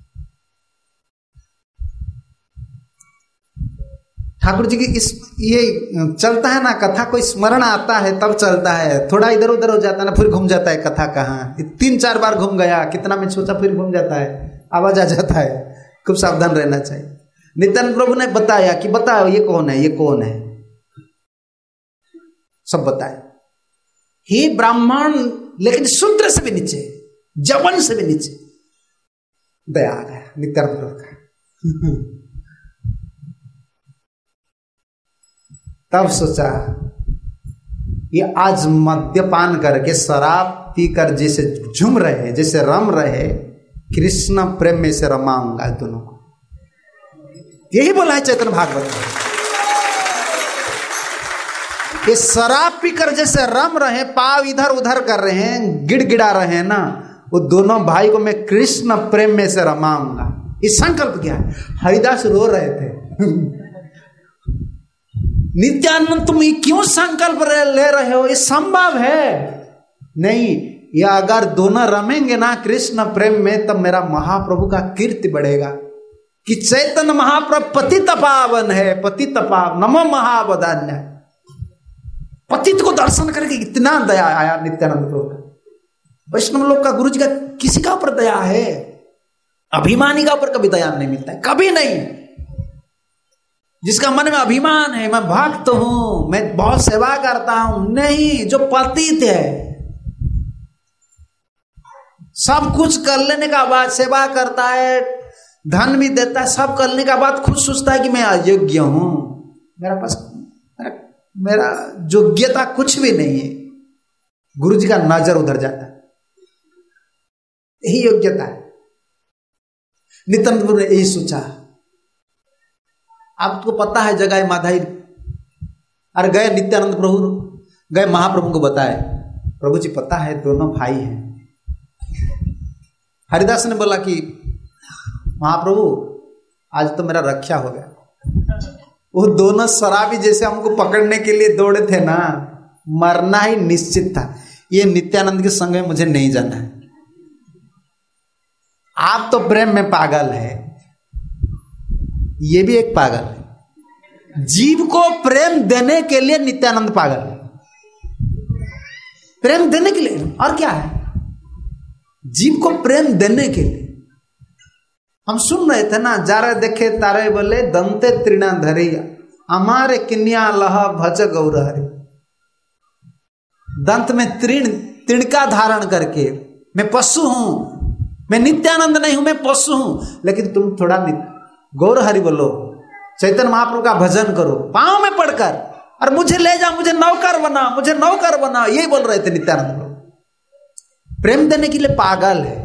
ठाकुर जी की इस ये चलता है ना कथा, कोई स्मरण आता है तब चलता है, थोड़ा इधर उधर हो जाता है ना, फिर घूम जाता है कथा। कहाँ तीन चार बार घूम गया, कितना मैं सोचा, फिर घूम जाता है, आवाज आ जाता है। खूब सावधान रहना चाहिए। नित्यानंद प्रभु ने बताया कि बताओ ये कौन है, ये कौन है, सब बताए। ही ब्राह्मण, लेकिन शूद्र से भी नीचे, जवन से भी नीचे। दया आ गया नित्यानंद प्रभु का। तब सोचा ये आज मद्यपान करके, शराब पीकर जैसे झूम रहे, जैसे रम रहे, कृष्ण प्रेम में से रमाऊंगा दोनों को। यही बोला है चैतन्य भागवत में। ये शराब पीकर जैसे रम रहे, पाव इधर उधर कर रहे हैं, गिड़गिड़ा रहे हैं ना, वो दोनों भाई को मैं कृष्ण प्रेम में से रमाऊंगा। ये संकल्प क्या है? हरिदास रो रहे थे। नित्यानंद तुम ये क्यों संकल्प ले रहे हो? ये संभव है नहीं। या अगर दोनों रमेंगे ना कृष्ण प्रेम में, तब मेरा महाप्रभु का कीर्ति बढ़ेगा कि चैतन्य महाप्रभु पतित पावन है, पतित पावन नमो महावदान्य। पतित को दर्शन करके इतना दया आया नित्यानंद प्रभु का। वैष्णव लोग का, गुरु जी का किसी का ऊपर दया है? अभिमानी का ऊपर कभी दया नहीं मिलता है, कभी नहीं। जिसका मन में अभिमान है, मैं भक्त हूं, मैं बहुत सेवा करता हूं, नहीं। जो पतित है, सब कुछ कर लेने का बाद सेवा करता है, धन भी देता है, सब करने का बाद खुद सोचता है कि मैं अयोग्य हूं, मेरा पास मेरा, मेरा योग्यता कुछ भी नहीं है। गुरु जी का नजर उधर जाता है, यही योग्यता है। नित्यानंद प्रभु ने यही सोचा। आपको पता है जगाय माधाई अरे गए नित्यानंद प्रभु गए महाप्रभु को बताए, प्रभु जी पता है दोनों भाई हैं। हरिदास ने बोला कि महाप्रभु आज तो मेरा रक्षा हो गया। वो दोनों शराबी जैसे हमको पकड़ने के लिए दौड़े थे ना, मरना ही निश्चित था। ये नित्यानंद के संग में मुझे नहीं जाना है। आप तो प्रेम में पागल है, ये भी एक पागल है। जीव को प्रेम देने के लिए नित्यानंद पागल है, प्रेम देने के लिए, और क्या है, जीव को प्रेम देने के लिए। हम सुन रहे थे ना, जा रहे देखे तारे बोले दंते तृणा धरी हमारे किन्या लह भज गौर हरि। दंत में तृण तिणका धारण करके, मैं पशु हूं, मैं नित्यानंद नहीं हूं, मैं पशु हूं, लेकिन तुम थोड़ा गौर हरि बोलो, चैतन्य महाप्रभु का भजन करो पांव में पड़कर, और मुझे ले जा, मुझे नौकर बना, मुझे नौकर बना, यही बोल रहे थे नित्यानंद प्रभु। प्रेम देने के लिए पागल है,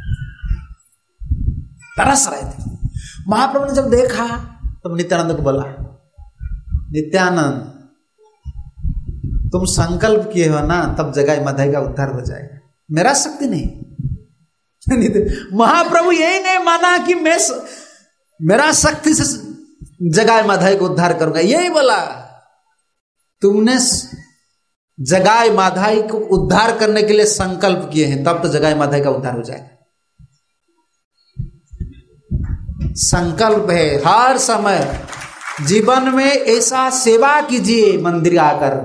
तरस रहे थे। महाप्रभु ने जब देखा तब नित्यानंद को बोला, नित्यानंद तुम संकल्प किए हो ना, तब जगाई मधाई का उद्धार हो जाएगा, मेरा शक्ति नहीं। महाप्रभु यही नहीं माना कि मैं मेरा शक्ति से जगाई माधाई को उद्धार करूंगा, यही बोला तुमने जगाई माधाई को उद्धार करने के लिए संकल्प किए हैं, तब तो जगाई माधाई का उद्धार हो जाएगा। संकल्प है, हर समय जीवन में ऐसा सेवा कीजिए मंदिर आकर।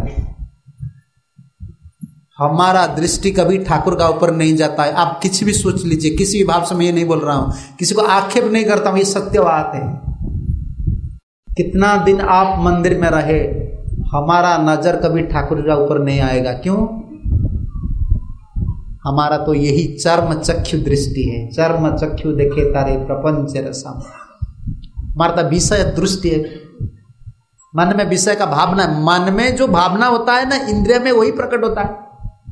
हमारा दृष्टि कभी ठाकुर का ऊपर नहीं जाता है। आप किसी भी सोच लीजिए, किसी भी भाव से मैं ये नहीं बोल रहा हूं, किसी को आक्षेप नहीं करता हूं, ये सत्य बात है। कितना दिन आप मंदिर में रहे, हमारा नजर कभी ठाकुर का ऊपर नहीं आएगा। क्यों? हमारा तो यही चर्म चक्षु दृष्टि है। चर्म चक्षु देखे तारे प्रपंच रसम, हमारा तो विषय दृष्टि है। मन में विषय का भावना, मन में जो भावना होता है ना, इंद्रिय में वही प्रकट होता है।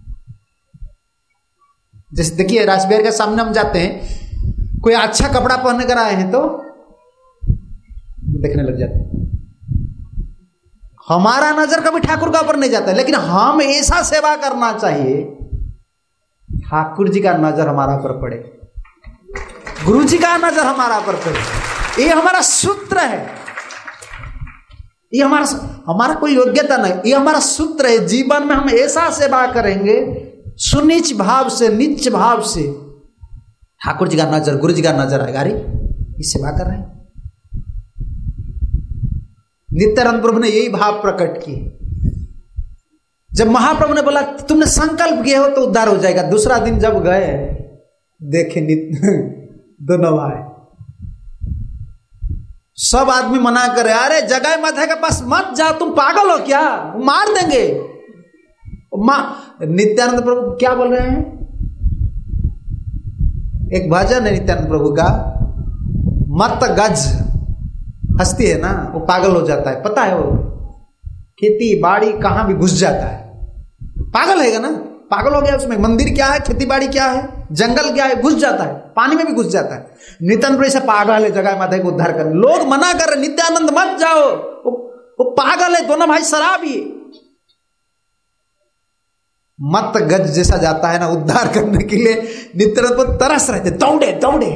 जैसे देखिए राजबिहारी के सामने हम जाते हैं, कोई अच्छा कपड़ा पहनने कर आए हैं तो देखने लग जाते हैं। हमारा नजर कभी ठाकुर का ऊपर नहीं जाता है, लेकिन हम ऐसा सेवा करना चाहिए ठाकुर जी का नजर हमारा पर पड़े, गुरु जी का नजर हमारा पर पड़े। ये हमारा सूत्र है, ये हमारा हमारा कोई योग्यता नहीं, ये हमारा सूत्र है। जीवन में हम ऐसा सेवा करेंगे सुनीच भाव से, नीच भाव से, ठाकुर जी का नजर, गुरु जी का नजर आएगा, अरे ये सेवा कर रहे हैं। नित्यानंद प्रभु ने यही भाव प्रकट किए। जब महाप्रभु ने बोला तुमने संकल्प किया हो तो उद्धार हो जाएगा, दूसरा दिन जब गए देखे दोनों भाई, सब आदमी मना करे, अरे जगाई माधाई के पास मत जाओ, तुम पागल हो क्या, मार देंगे। मां नित्यानंद प्रभु क्या बोल रहे हैं? एक भजन है नित्यानंद प्रभु का, मत गज, हंसती है ना, वो पागल हो जाता है, पता है, वो खेती बाड़ी कहां भी घुस जाता है, पागल है ना, पागल हो गया उसमें। मंदिर क्या है, खेती बाड़ी क्या है, जंगल क्या है, घुस जाता है, पानी में भी घुस जाता है। नित्यानंद प्रभु से पागल है, जगाई माधाई को उद्धार कर, लोग मना कर रहे, नित्यानंद मत जाओ, वो, वो पागल है, दोनों भाई शराबी। मत गज जैसा जाता है ना उद्धार करने के लिए, नित्यानंद प्रभु तरस रहे थे, दौड़े दौड़े।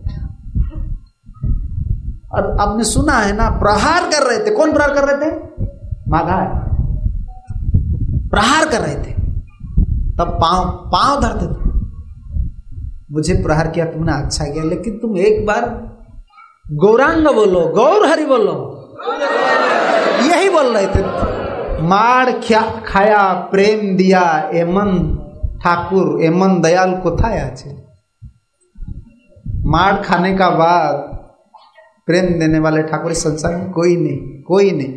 और आपने सुना है ना, प्रहार कर रहे थे। कौन प्रहार कर रहे थे? माधाई प्रहार कर रहे थे, तब पांव पांव धरते थे, मुझे प्रहार किया तुमने, अच्छा किया, लेकिन तुम एक बार गौरांग बोलो, गौर हरि बोलो, यही बोल रहे थे। मार क्या खाया प्रेम दिया एमन ठाकुर, एमन दयाल कोथाया छे। मार खाने का बाद प्रेम देने वाले ठाकुर इस संसार में कोई नहीं, कोई नहीं।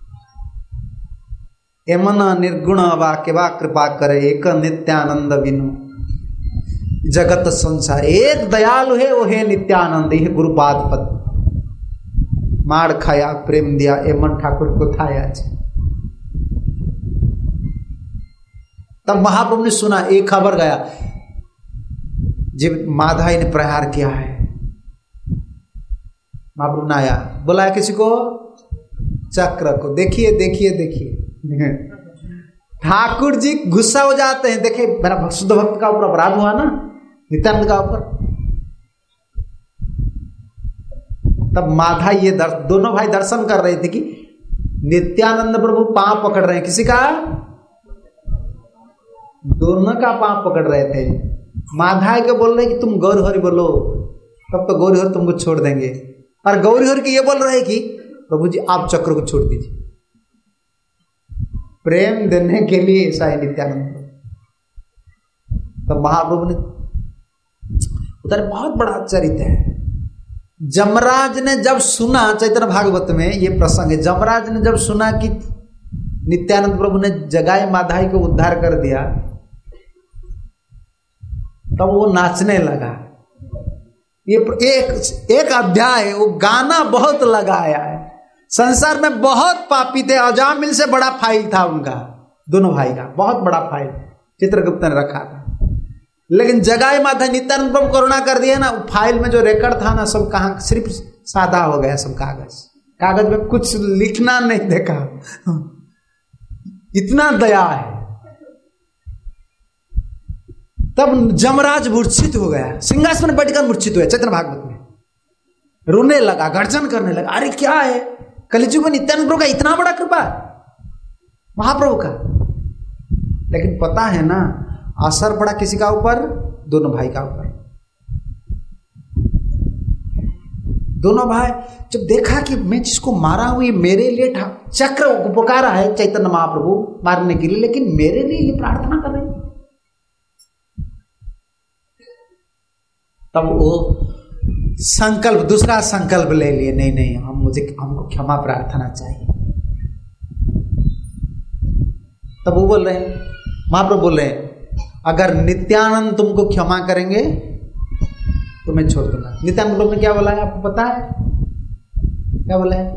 एमन निर्गुण वा केवा कृपा करे, एक नित्यानंद बिनु जगत संसार। एक दयालु है, वो है नित्यानंद, यह गुरुपाद पद। मार खाया प्रेम दिया एमन ठाकुर कोथाया छे। तब महाप्रभु ने सुना, एक खबर गया, जब माधाई ने प्रहार किया है। महाप्रभु ने आया, बुलाया किसी को, चक्र को, देखिए देखिए देखिए, ठाकुर जी गुस्सा हो जाते हैं, देखे मेरा शुद्ध भक्त का ऊपर अपराध हुआ ना, नित्यानंद का ऊपर। तब माधा ये दर, दोनों भाई दर्शन कर रहे थे कि नित्यानंद प्रभु पांव पकड़ रहे हैं, किसी का, दोनों का पांव पकड़ रहे थे। माधा के बोल रहे कि तुम गौर हरि बोलो, तब तो गौरी हरि तुमको छोड़ देंगे, और गौरी हरि के ये बोल रहे कि प्रभु जी आप चक्र को छोड़ दीजिए। प्रेम देने के लिए ऐसा है नित्यानंद। तो महाप्रभु ने उधर बहुत बड़ा चरित्र है। जमराज ने जब सुना, चैतन्य भागवत में ये प्रसंग है, जमराज ने जब सुना कि नित्यानंद प्रभु ने जगाई माधाई को उद्धार कर दिया, तब वो नाचने लगा। ये एक एक अध्याय है, वो गाना बहुत लगाया है। संसार में बहुत पापी थे, अजामिल से बड़ा फाइल था उनका, दोनों भाई का बहुत बड़ा फाइल चित्रगुप्त ने रखा था। लेकिन जगाई माधा नित्यानंद प्रभु करुणा कर दिया ना, फाइल में जो रिकॉर्ड था ना सब कहाँ, सिर्फ सादा हो गया सब, कागज कागज में कुछ लिखना नहीं देखा। इतना दया है। तब जमराज मूर्छित हो गया, सिंहासन में बैठकर मूर्छित हुआ। चैतन्य भागवत में रोने लगा, गर्जन करने लगा, अरे क्या है, कलिजुग में नित्यानंद प्रभु का इतना बड़ा कृपा, महाप्रभु का। लेकिन पता है ना असर पड़ा किसी का ऊपर, दोनों भाई का ऊपर। दोनों भाई जब देखा कि मैं जिसको मारा हूं ये मेरे लिए चक्र पुकारा है चैतन्य महाप्रभु मारने के लिए, लेकिन मेरे लिए ये प्रार्थना कर रहे हैं, तब वो संकल्प, दूसरा संकल्प ले लिए, नहीं नहीं हम मुझे हमको क्षमा प्रार्थना चाहिए। तब वो बोल रहे हैं, महाप्रभु बोल रहे हैं अगर नित्यानंद तुमको क्षमा करेंगे तो मैं छोड़ दूंगा। नित्यानंद प्रभु ने क्या बोला है आपको पता है? क्या बोला है?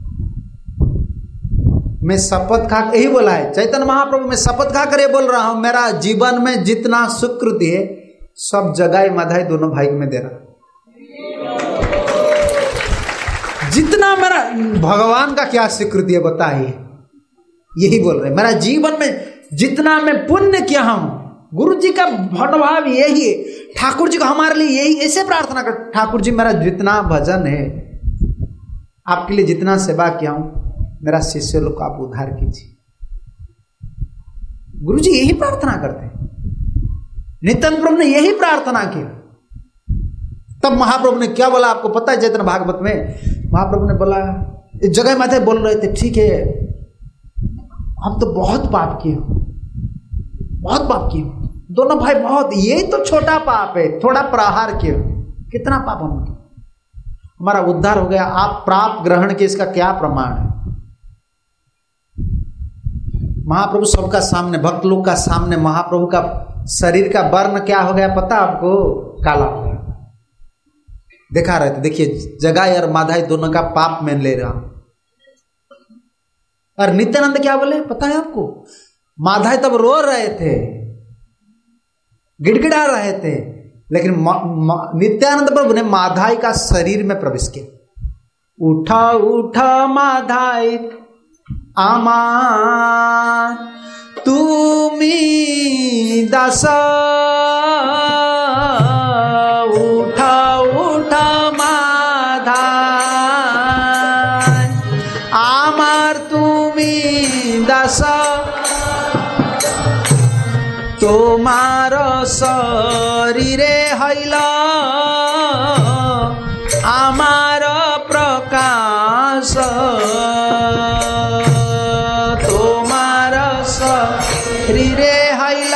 मैं शपथ खा, यही बोला है चैतन्य महाप्रभु, मैं शपथ खा कर ये बोल रहा हूं, मेरा जीवन में जितना सुकृति है सब जगाई माधाई दोनों भाई में दे रहा, जितना मेरा भगवान का क्या स्वीकृति है बताइए। यही बोल रहे, मेरा जीवन में जितना मैं पुण्य किया हूं, गुरु जी का भटभाव यही है, ठाकुर जी को हमारे लिए यही ऐसे प्रार्थना कर, ठाकुर जी मेरा जितना भजन है, आपके लिए जितना सेवा किया हूं, मेरा शिष्य लोग को आप उद्धार कीजिए। गुरु जी यही प्रार्थना करते हैं, नित्यानंद प्रभु ने यही प्रार्थना की। तब महाप्रभु ने क्या बोला आपको पता है? चैतन्य भागवत में महाप्रभु ने बोला, इस जगह माथे बोल रहे थे, ठीक है हम तो बहुत पाप किए, बहुत पाप किए दोनों भाई, बहुत, ये तो छोटा पाप है, थोड़ा प्रहार किए, कितना पाप हम किए, हमारा उद्धार हो गया, आप प्राप ग्रहण के इसका क्या प्रमाण है? महाप्रभु सबका सामने, भक्त लोग का सामने, महाप्रभु का शरीर का वर्ण क्या हो गया पता आपको? काला हो गया। दिखा रहे थे, देखिए जगाई और माधाई दोनों का पाप मैं ले रहा हूं। और नित्यानंद क्या बोले पता है आपको? माधाई तब रो रहे थे, गिड़गिड़ा रहे थे, लेकिन नित्यानंद प्रभु ने माधाई का शरीर में प्रवेश किया। उठा उठा माधाई आमार तुमी दास, उठा उठा माधाई आमार तुमी दास, তোমার শরীরে হইল আমার প্রকাশ, তোমার শরীরে হইল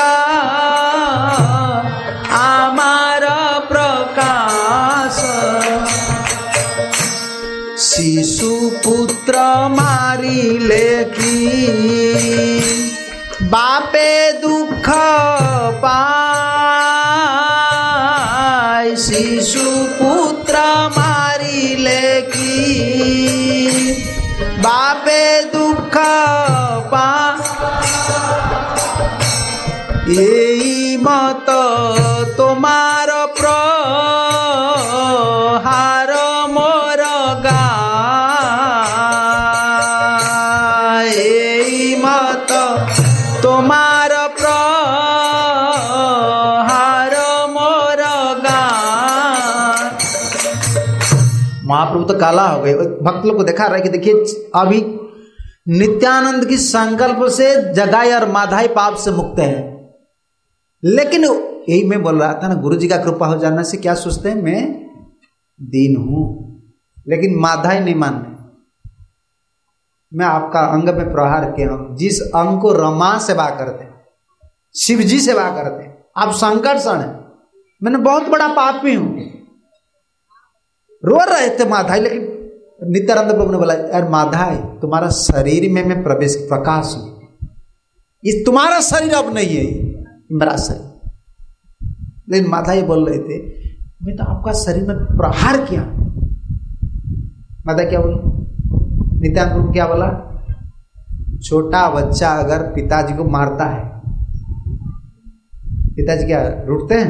আমার প্রকাশ, শিশু পুত্র মারিলে কি बापे दुख पाय, शिशु पुत्र मारिले की बापे दुख पाय, यही मत तुम्हार प्रहार मोर गाय, यही मत प्रहार मोर गान। महाप्रभु तो काला हो गए। भक्त लोग को दिखा रहा है कि देखिए अभी नित्यानंद की संकल्प से जगाई और माधाई पाप से मुक्त है। लेकिन यही मैं बोल रहा था ना, गुरु जी का कृपा हो जाने से क्या सोचते हैं, मैं दीन हूं, लेकिन माधाई नहीं मान रहे। मैं आपका अंग में प्रहार किया हूं, जिस अंग को रमा सेवा करते, शिव जी सेवा करते, आप संकर्षण है, मैंने बहुत बड़ा पापी हूं। रो रहे थे माधाई, लेकिन नित्यानंद प्रभु ने बोला, यार माधाई तुम्हारा शरीर में मैं प्रवेश प्रकाश हूं, इस तुम्हारा शरीर अब नहीं है, मेरा शरीर। लेकिन माधाई बोल रहे थे, मैं तो आपका शरीर में प्रहार किया। माधाई क्या बोला, नित्यानंद प्रभु क्या बोला, छोटा बच्चा अगर पिताजी को मारता है, पिताजी क्या रूठते हैं?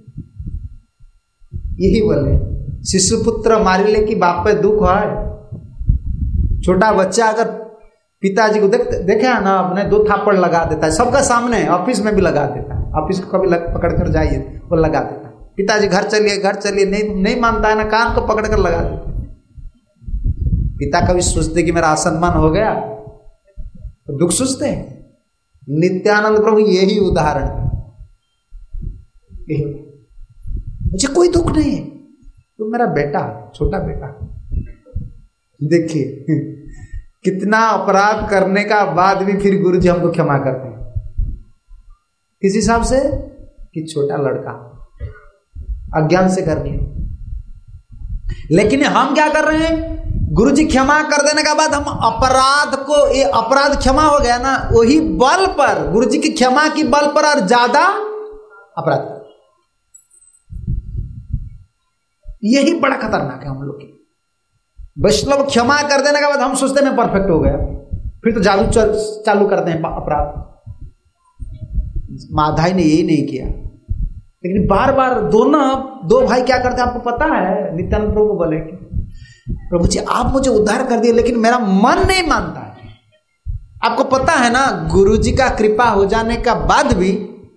यही बोले, शिशु पुत्र मारी ले कि बाप पे दुख है। छोटा बच्चा अगर पिताजी को देख देखे है ना, अपने दो थापड़ लगा देता है, सबका सामने, ऑफिस में भी लगा देता है, ऑफिस को कभी पकड़ कर जाइए वो लगा देता है। पिताजी घर चलिए घर चलिए, नहीं नहीं मानता है ना, कान को पकड़ कर लगा देता है। पिता कभी सोचते कि मेरा असम्मान हो गया तो दुख सोचते हैं। नित्यानंद प्रभु यही उदाहरण, मुझे कोई दुख नहीं है, तो मेरा बेटा, छोटा बेटा। देखिए कितना अपराध करने का बाद भी फिर गुरु जी हमको क्षमा करते हैं, किस हिसाब से कि छोटा लड़का अज्ञान से कर लिया। लेकिन हम क्या कर रहे हैं, गुरु जी क्षमा कर देने के बाद हम अपराध को, ये अपराध क्षमा हो गया ना, वही बल पर, गुरु जी की क्षमा की बल पर और ज्यादा अपराध, यही बड़ा खतरनाक है हम लोग की। वैष्णव क्षमा कर देने के बाद हम सोचते हैं मैं परफेक्ट हो गया, फिर तो जादू चालू करते हैं अपराध। माधाई ने यही नहीं किया, लेकिन बार बार दोनों दो भाई क्या करते हैं आपको पता है। नित्यानंद प्रभु को बोले कि प्रभु जी आप मुझे उद्धार कर दिए, लेकिन मेरा मन नहीं मानता है। आपको पता है ना, गुरु जी का कृपा हो जाने का बाद भी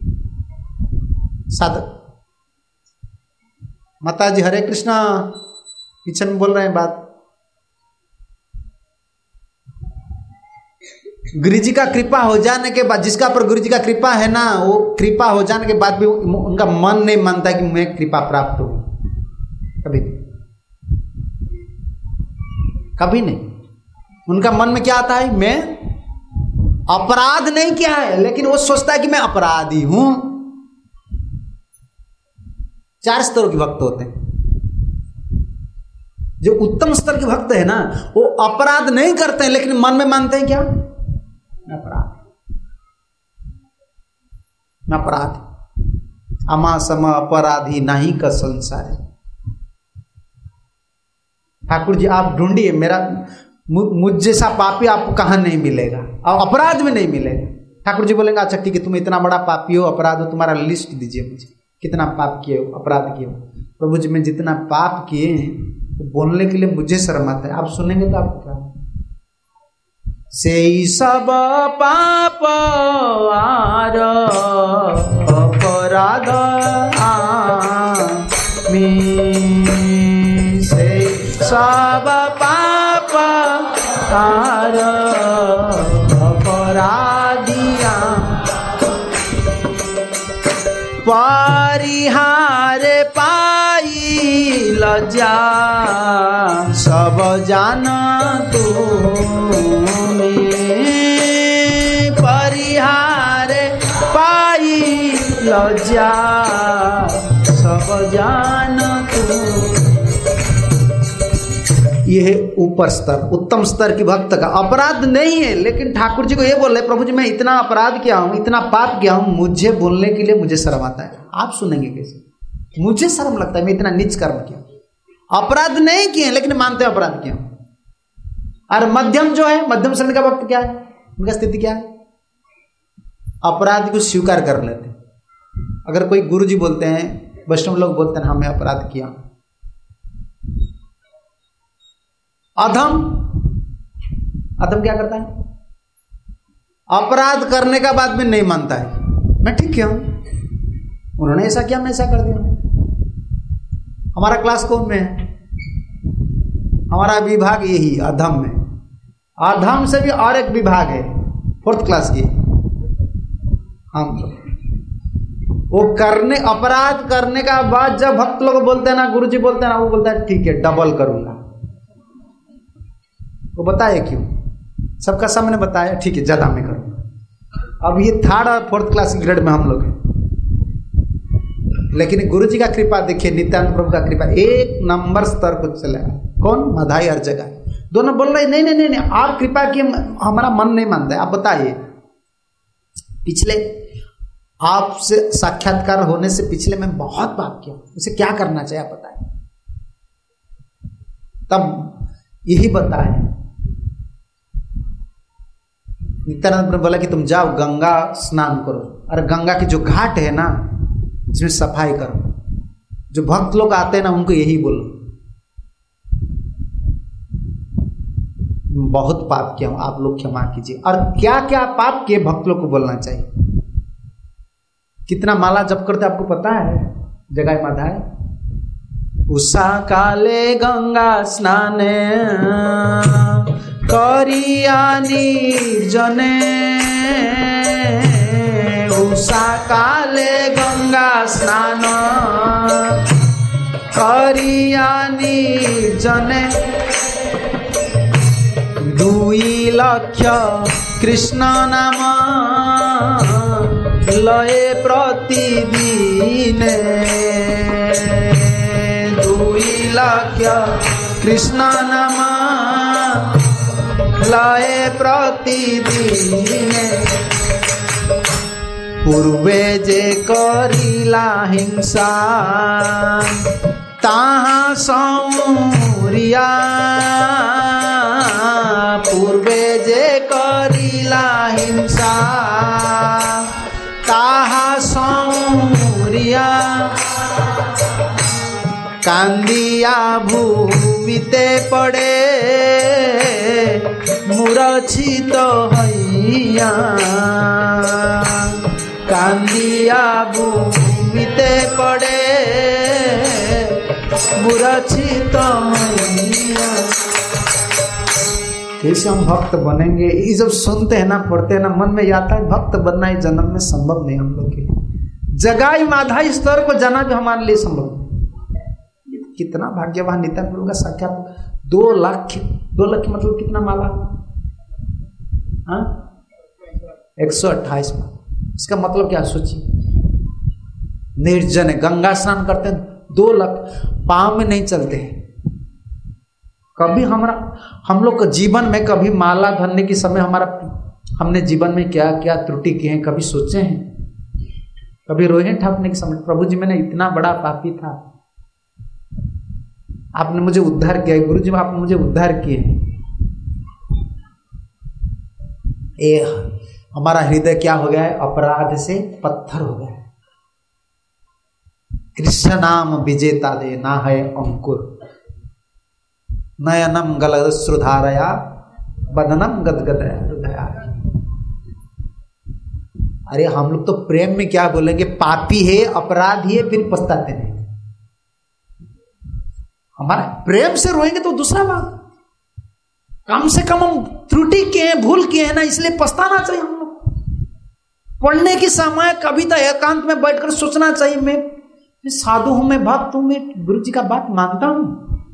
साधक, माता जी हरे कृष्णा पीछे में बोल रहे हैं बात, गुरु जी का कृपा हो जाने के बाद, जिसका पर गुरु जी का कृपा है ना, वो कृपा हो जाने के बाद भी उनका मन नहीं मानता कि मैं कृपा प्राप्त हूं, कभी कभी नहीं। उनका मन में क्या आता है, मैं अपराध नहीं किया है, लेकिन वो सोचता है कि मैं अपराधी हूं। चार स्तरों के भक्त होते हैं। जो उत्तम स्तर के भक्त है ना, वो अपराध नहीं करते हैं, लेकिन मन में मानते हैं क्या, मैं अपराध मैं अपराध अमा सम अपराधी नहीं का संसार है। ठाकुर जी आप ढूंढिए, मेरा मुझ जैसा पापी आपको कहां नहीं मिलेगा, और अपराध में नहीं मिलेगा। ठाकुर जी बोलेंगे अच्छा ठीक है, तुम इतना बड़ा पापी हो, अपराध हो, तुम्हारा लिस्ट दीजिए मुझे, कितना पाप किए हो, अपराध किए हो। प्रभु जी मैं जितना पाप किए हैं तो बोलने के लिए मुझे शर्म आता है। आप सुनेंगे तो आपको क्या, से सब पाप आर अपराध में, से सब पाप आर अपराधिया परिहार पाई लज्जा सब जान तुम्हें, परिहार पाई लज्जा सब जान तुम। यह ऊपर स्तर, उत्तम स्तर की भक्त का अपराध नहीं है, लेकिन ठाकुर जी को यह बोल रहे प्रभु जी मैं इतना अपराध किया हूं, इतना पाप किया हूं, मुझे बोलने के लिए मुझे शर्म आता है। आप सुनेंगे कैसे, मुझे शर्म लगता है, मैं इतना नीच कर्म किया, अपराध नहीं किए लेकिन मानते हैं अपराध किया। और मध्यम जो है, मध्यम श्रेणी का भक्त क्या है, उनका स्थिति क्या है, अपराध को स्वीकार कर लेते हैं। अगर कोई गुरु जी बोलते हैं, वैष्णव लोग बोलते हैं हाँ मैं अपराध किया। अधम, अधम क्या करता है, अपराध करने का बाद में नहीं मानता है, मैं ठीक किया हूं, उन्होंने ऐसा किया मैं ऐसा कर दिया। हमारा क्लास कौन में है? हमारा विभाग यही अधम में, अधम से भी और एक विभाग है फोर्थ क्लास की। हम वो करने अपराध करने का बाद जब भक्त लोग बोलते हैं ना, गुरुजी बोलते हैं ना, वो बोलता है ठीक है डबल करूंगा। वो बताए क्यों? सबका सामने बताया ठीक है ज्यादा मैं करूंगा। अब ये थर्ड और फोर्थ क्लास की ग्रेड में हम लोग हैं, लेकिन गुरुजी का कृपा देखिए, नित्यानंद प्रभु का कृपा एक नंबर स्तर को चला। कौन? माधाई हर जगह। दोनों बोल रहे नहीं नहीं नहीं नहीं आप कृपा किए, हमारा मन नहीं मानता है। आप बताइए पिछले आपसे साक्षात्कार होने से पिछले मैं बहुत पाप किया, उसे क्या करना चाहिए आप बताएं। तब यही बताए नित्यानंद प्रभु बोला कि तुम जाओ गंगा स्नान करो, अरे गंगा की जो घाट है ना इसमें सफाई करो। जो भक्त लोग आते हैं ना उनको यही बोलो बहुत पाप किया हूं, आप लोग क्षमा कीजिए। और क्या क्या पाप किए भक्त लोग को बोलना चाहिए। कितना माला जप करते आपको पता है? जगाए माधाय उषा काले गंगा स्नाने करिया निर्जने, उषा काले गंगा स्नान करिया निर्जने, दुई लक्ष कृष्ण नाम लये प्रतिदिन, दुई लक्ष कृष्ण नाम लये प्रतिदिन, पूर्वे जे करिला हिंसा ताहा सौरिया, पूर्वे जे करिला हिंसा ताहा सौरिया, कांदिया भूमिते पड़े मूर्छित हैया, कांदिया भूमिते पड़े मूर्छित हैया। कैसे हम भक्त बनेंगे? ये जब सुनते हैं ना, पढ़ते हैं ना, मन में आता है भक्त बनना ही जन्म में संभव नहीं हम लोग के। जगाई माधाई स्तर को जाना भी हमारे लिए संभव नहीं। कितना भाग्यवान नित्यानंद प्रभु का साक्षात दो लाख दो लाख मतलब कितना माला? हाँ एक सौ अट्ठाईस माला। इसका मतलब क्या सोचिए, निर्जन है, गंगा स्नान करते हैं, दो लाख पांव में नहीं चलते हैं। कभी हमारा हम लोग का जीवन में कभी माला धरने के समय हमारा हमने जीवन में क्या क्या त्रुटि की है कभी सोचे हैं? कभी रोए हैं ठाकने के समय प्रभु जी मैंने इतना बड़ा पापी था, आपने मुझे उद्धार किया, गुरु जी आपने मुझे उद्धार किए। ए हमारा हृदय क्या हो गया है? अपराध से पत्थर हो गया है। कृष्ण नाम विजेता दे ना है अंकुर, नयनम गलश्रुधारया बदनम गदगद हृदया। अरे हम लोग तो प्रेम में क्या बोलेंगे, पापी है अपराधी है फिर पछताते नहीं। हमारा प्रेम से रोएंगे तो दूसरा बात, कम से कम हम त्रुटि किए हैं, भूल किए हैं ना, इसलिए पछताना चाहिए हम लोग। पढ़ने के समय कविता एकांत में बैठकर सोचना चाहिए, मैं, मैं साधु हूं, मैं भक्त हूं, मैं गुरु जी का बात मानता हूं,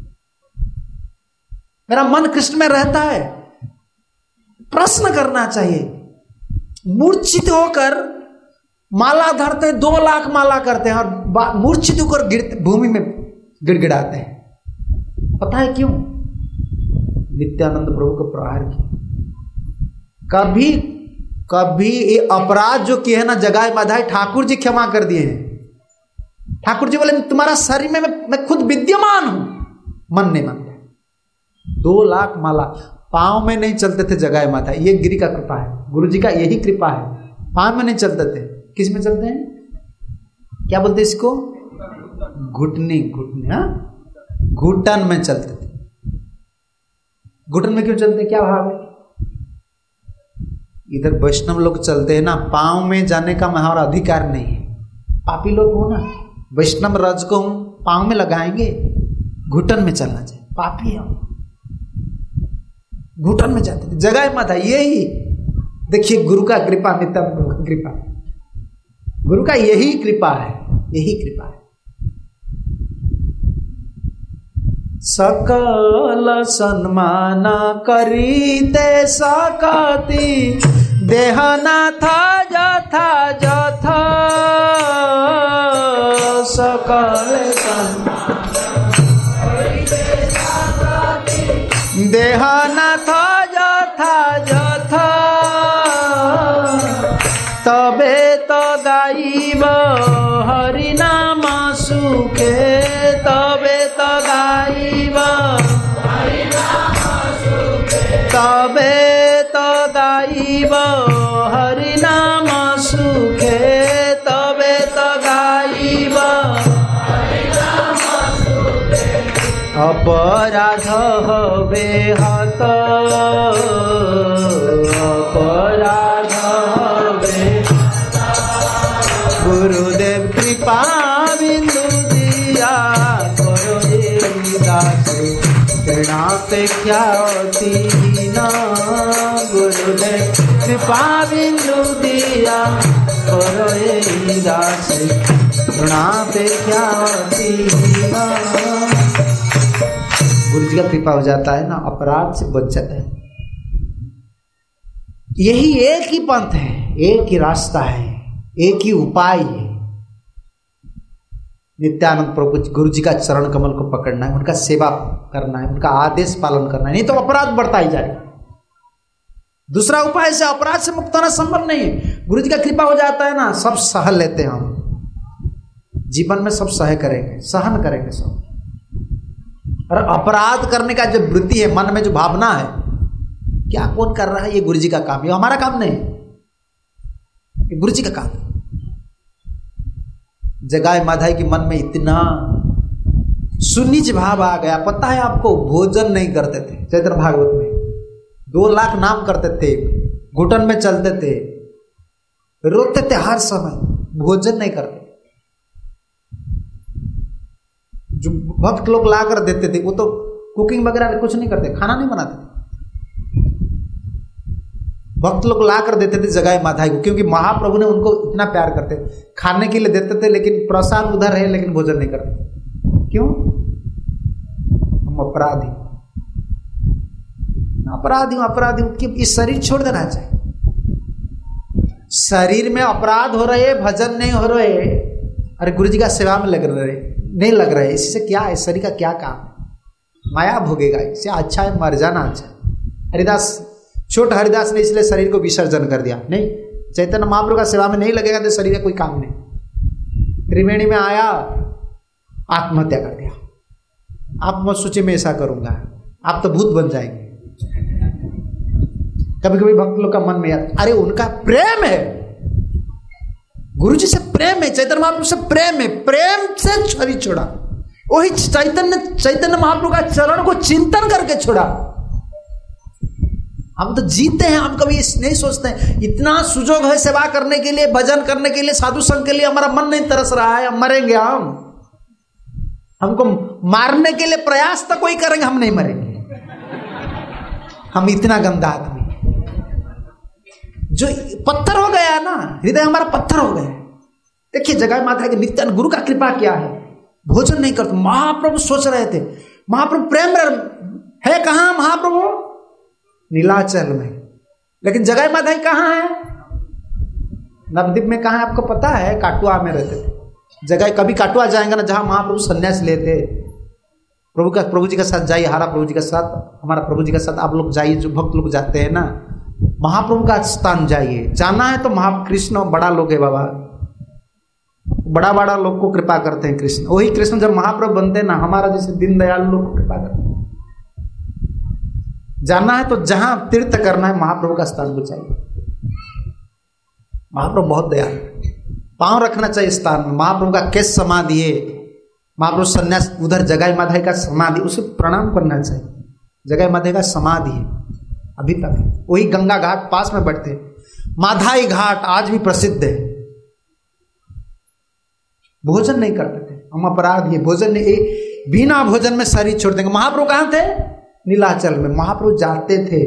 मेरा मन कृष्ण में रहता है। प्रश्न करना चाहिए। मूर्छित होकर माला धरते, दो लाख माला करते हैं और मूर्छित होकर गिरते भूमि में गिड़गिड़ाते हैं। पता है क्यों? नित्यानंद प्रभु को प्रहार किया। कभी कभी ये अपराध जो किए है ना जगाए माधाई, ठाकुर जी क्षमा कर दिए हैं। ठाकुर जी बोले तुम्हारा शरीर में मैं, मैं खुद विद्यमान हूं, मन नहीं मानता। दो लाख माला पांव में नहीं चलते थे जगाए माता, ये गिरी का कृपा है, गुरु जी का यही कृपा है। पांव में नहीं चलते थे, किस में चलते हैं? क्या बोलते हैं इसको? घुटनी, घुटनी, हाँ घुटन में चलते थे। घुटन में क्यों चलते, क्या भाव है? इधर वैष्णव लोग चलते हैं ना, पाँव में जाने का हमारा अधिकार नहीं है। पापी लोग हो ना, वैष्णव रज को हम पाँव में लगाएंगे, घुटन में चलना चाहिए। पापी हम घुटन में जाते थे, जगह मत है। यही देखिए गुरु का कृपा, नित्यानंद प्रभु का कृपा, गुरु का यही कृपा है, यही कृपा है। सकल सन्मान करीते सकती देहनाथ जथा जथा, सकल सन्मान देहनाथ जथा जथा, तबे तो गाइब हरि नाम सुखे, तबे तो गाइब हरि नाम सुखे, तबे तो गाइब हरि नाम सुखे, तबे तो गाइब हरि नाम सुखे। अपराध हवे हत, अपराध गुरुदेव कृपा बिंदु दिया करो दास, ऋणापेक्षा दीना। गुरुदेव कृपा बिंदु दिया करो दास, ऋणापेक्षा दीना। गुरु जी का कृपा हो जाता है ना, अपराध से बच जाता है। यही एक ही पंथ है, एक ही रास्ता है, एक ही उपाय है। नित्यानंद प्रभु गुरु जी का चरण कमल को पकड़ना है, उनका सेवा करना है, उनका आदेश पालन करना है, नहीं तो अपराध बढ़ता ही जाएगा। दूसरा उपाय से अपराध से मुक्त होना संभव नहीं है। गुरु जी का कृपा हो जाता है ना, सब सह लेते हैं हम, जीवन में सब सह करेंगे, सहन करेंगे सब। और अपराध करने का जो वृत्ति है, मन में जो भावना है, क्या कौन कर रहा है, ये गुरु जी का काम, ये हमारा काम नहीं, ये गुरु जी का काम। जगाए माधाई के मन में इतना सुन्निच भाव आ गया। पता है आपको, भोजन नहीं करते थे चैतन्य भागवत में, दो लाख नाम करते थे, घुटन में चलते थे, रोते थे हर समय, भोजन नहीं करते। जो भक्त लोग ला कर देते थे वो तो कुकिंग वगैरह कुछ नहीं करते, खाना नहीं बनाते। भक्त लोग ला कर देते थे जगाए माधाई को, क्योंकि महाप्रभु ने उनको इतना प्यार करते, खाने के लिए देते थे, लेकिन प्रसाद उधर है लेकिन भोजन नहीं करते। क्यों? हम अपराधी, अपराधी अपराधी कि इस शरीर छोड़ देना चाहिए। शरीर में अपराध हो रहे, भजन नहीं हो रहे, अरे गुरु जी का सेवा में लग रहे नहीं लग रहे, इससे क्या है? शरीर का क्या काम? माया भोगेगा, इससे अच्छा है मर जाना अच्छा। हरिदास, छोट हरिदास ने इसलिए शरीर को विसर्जन कर दिया। नहीं, चैतन्य महाप्रभु का सेवा में नहीं लगेगा तो शरीर का कोई काम नहीं। त्रिवेणी में आया, आत्महत्या कर दिया। आप मत सोचिए मैं ऐसा करूंगा, आप तो भूत बन जाएंगे। कभी कभी भक्त लोग का मन में याद, अरे उनका प्रेम है, गुरु जी से प्रेम है, चैतन्य महाप्रभु से प्रेम है, प्रेम से शरीर छोड़ा। वही चैतन्य चैतन्य महाप्रभु का चरण को चिंतन करके छोड़ा। हम तो जीते हैं, हम कभी नहीं सोचते हैं इतना सुजोग है सेवा करने के लिए, भजन करने के लिए, साधु संघ के लिए, हमारा मन नहीं तरस रहा है, हम मरेंगे। हम हमको मारने के लिए प्रयास तो कोई करेंगे, हम नहीं मरेंगे। हम इतना गंदा आदमी जो पत्थर हो गया है ना, हृदय हमारा पत्थर हो गया। देखिए जगाए माता के नित्यानंद गुरु का कृपा क्या है, भोजन नहीं करते। महाप्रभु सोच रहे थे, महाप्रभु प्रेम है कहां? महाप्रभु नीलाचल में, लेकिन जगाए माधाई कहाँ है? नवद्वीप में कहाँ है आपको पता है? काटुआ में रहते थे। जगह कभी काटुआ जाएंगे ना, जहां महाप्रभु सन्यास लेते, प्रभु का प्रभु जी के साथ जाइए, हमारा प्रभु जी के साथ हमारा प्रभु जी के साथ आप लोग जाइए, जो भक्त लोग जाते हैं ना, महाप्रभु का स्थान जाइए। जाना है तो महाकृष्ण बड़ा लोग है बाबा, बड़ा बड़ा लोग को कृपा करते हैं कृष्ण। वही कृष्ण जब महाप्रभु बनते हैं ना, हमारा जैसे दीनदयाल लोग को कृपा करते हैं। जाना है तो जहां तीर्थ करना है, महाप्रभु का स्थान को चाहिए। महाप्रभु बहुत दयालु, पांव रखना चाहिए स्थान में। महाप्रभु का केस समाधि है, महाप्रभु सन्यास उधर जगाई माधाई का समाधि, उसे प्रणाम करना चाहिए। जगाई माधाई का समाधि है अभी तक, वही गंगा घाट पास में बैठते। माधाई घाट आज भी प्रसिद्ध है। भोजन नहीं करते थे, हम अपराधी, भोजन नहीं, बिना भोजन में शरीर छोड़ देंगे। महाप्रभु कहां थे? नीलाचल में। महाप्रभु जाते थे,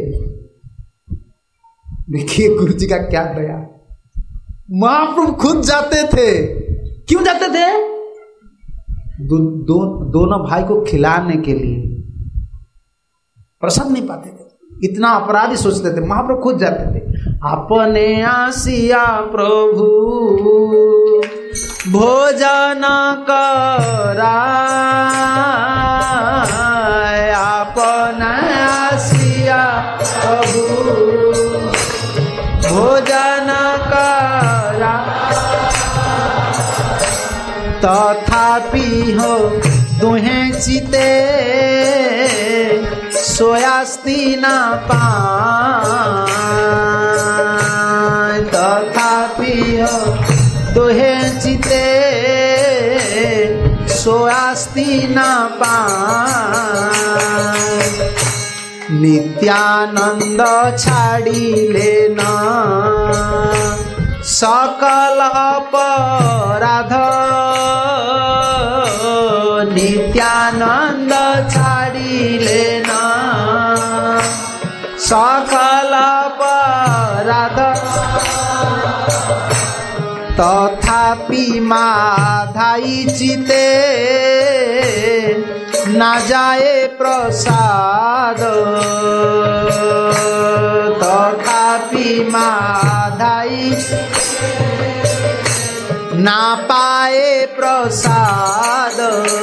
देखिए गुरु जी का क्या दया, महाप्रभु खुद जाते थे। क्यों जाते थे? दो, दो, दोनों भाई को खिलाने के लिए। प्रसाद नहीं पाते थे, इतना अपराधी सोचते थे, महाप्रभु खुद जाते थे। अपने आसिया प्रभु भोजन कराय, अपने आसिया प्रभु भोजन करा, तथापि हो दुहे चिते सोयास्ती न पाए, तथापि हो दुहे चिते सोयास्ती न पाए। नित्यानंद छाड़ी लेना सकल अपराध, नित्यानंद छाड़ी लेना सकल अपराध, तथापि माधाई चिते ना जाए प्रसाद, तथापि माधाई ना पाए प्रसाद।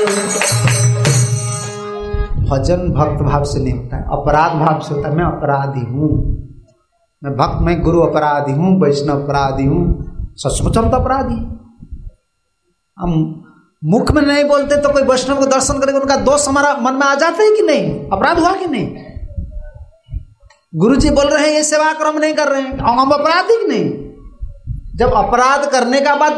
भजन भक्त भाव से नहीं होता है, अपराध भाव से होता है। मैं अपराधी हूं, मैं भक्त, मैं गुरु अपराधी हूं, वैष्णव अपराधी हूं। सचमुच हम तो अपराधी। हम मुख में नहीं बोलते तो कोई वैष्णव को दर्शन करेगा, उनका दोष हमारा मन में आ जाता है कि नहीं? अपराध हुआ कि नहीं? गुरु जी बोल रहे हैं ये सेवा करो, हम नहीं कर रहे हैं, हम अपराधी कि नहीं? जब अपराध करने का बाद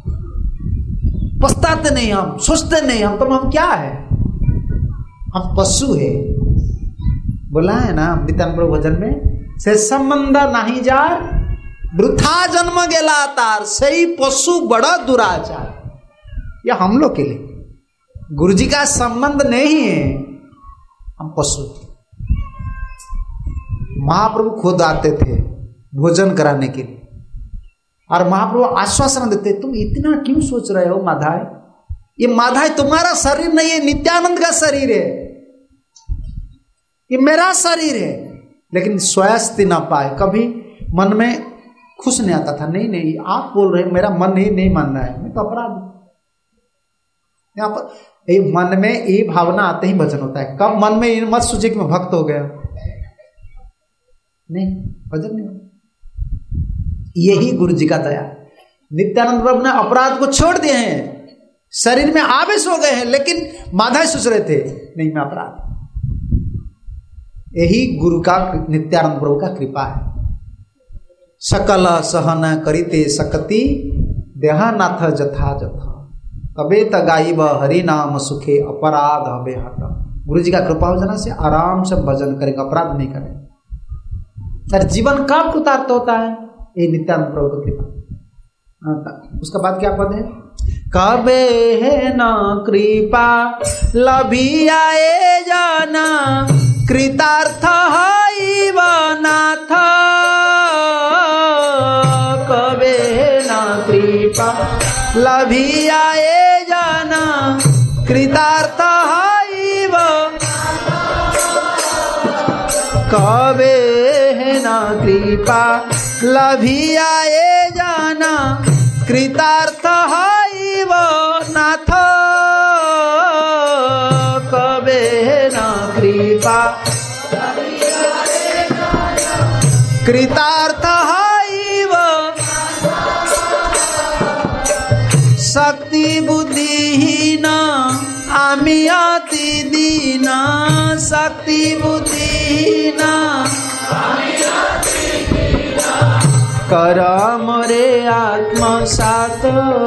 पछताते नहीं, हम सोचते नहीं, हम तो हम क्या है? हम पशु है। बोला है ना नित्यानंद प्रभु भजन में, से संबंध नहीं जार वृथा जन्म गेला तार, सही पशु बड़ा दुराचार। यह हम लोग के लिए, गुरु जी का संबंध नहीं है, हम पशु। महाप्रभु खुद आते थे भोजन कराने के लिए, और महाप्रभु आश्वासन देते, तुम इतना क्यों सोच रहे हो माधाई? ये माधाई तुम्हारा शरीर नहीं है, नित्यानंद का शरीर है, ये मेरा शरीर है। लेकिन स्वस्ति ना पाए, कभी मन में खुश नहीं आता था। नहीं नहीं, आप बोल रहे, मेरा मन ही नहीं मान रहा है, मैं तो अपराध। यहाँ पर ये मन में ये भावना आते ही भजन होता है। कब मन में ये मत सोचे कि मैं भक्त हो गया, नहीं, भजन नहीं। यही गुरु जी का दया। नित्यानंद प्रभु ने अपराध को छोड़ दिए हैं, शरीर में आवेश हो गए हैं, लेकिन माधाई सोच रहे थे नहीं मैं अपराध। यही गुरु का, नित्यानंद प्रभु का कृपा है। सकल सहन करिते सकति देहानाथ जथा जथा, कबे तगाइब हरि नाम सुखे अपराध हबे हट। गुरु जी का कृपा हो जाने से आराम से भजन करेंगे, अपराध नहीं करेंगे। सर जीवन कब कृतार्थ होता है? ये नित्यानंद प्रभु का कृपा। उसका बाद क्या पद है? कबे है न कृपा लभी आए जाना, कृतार्थ हईब नाथ। कबे न कृपा लभी आए जाना, कृतार्थ हईब। कबे है न कृपा लभी आए जाना, कृतार्थ हईब नाथ। कबे न कृपा कृतार्थ हईब। शक्ति बुद्धिहीन आमी अति दीन, शक्ति बुद्धिहीन कर मोरे आत्मसात,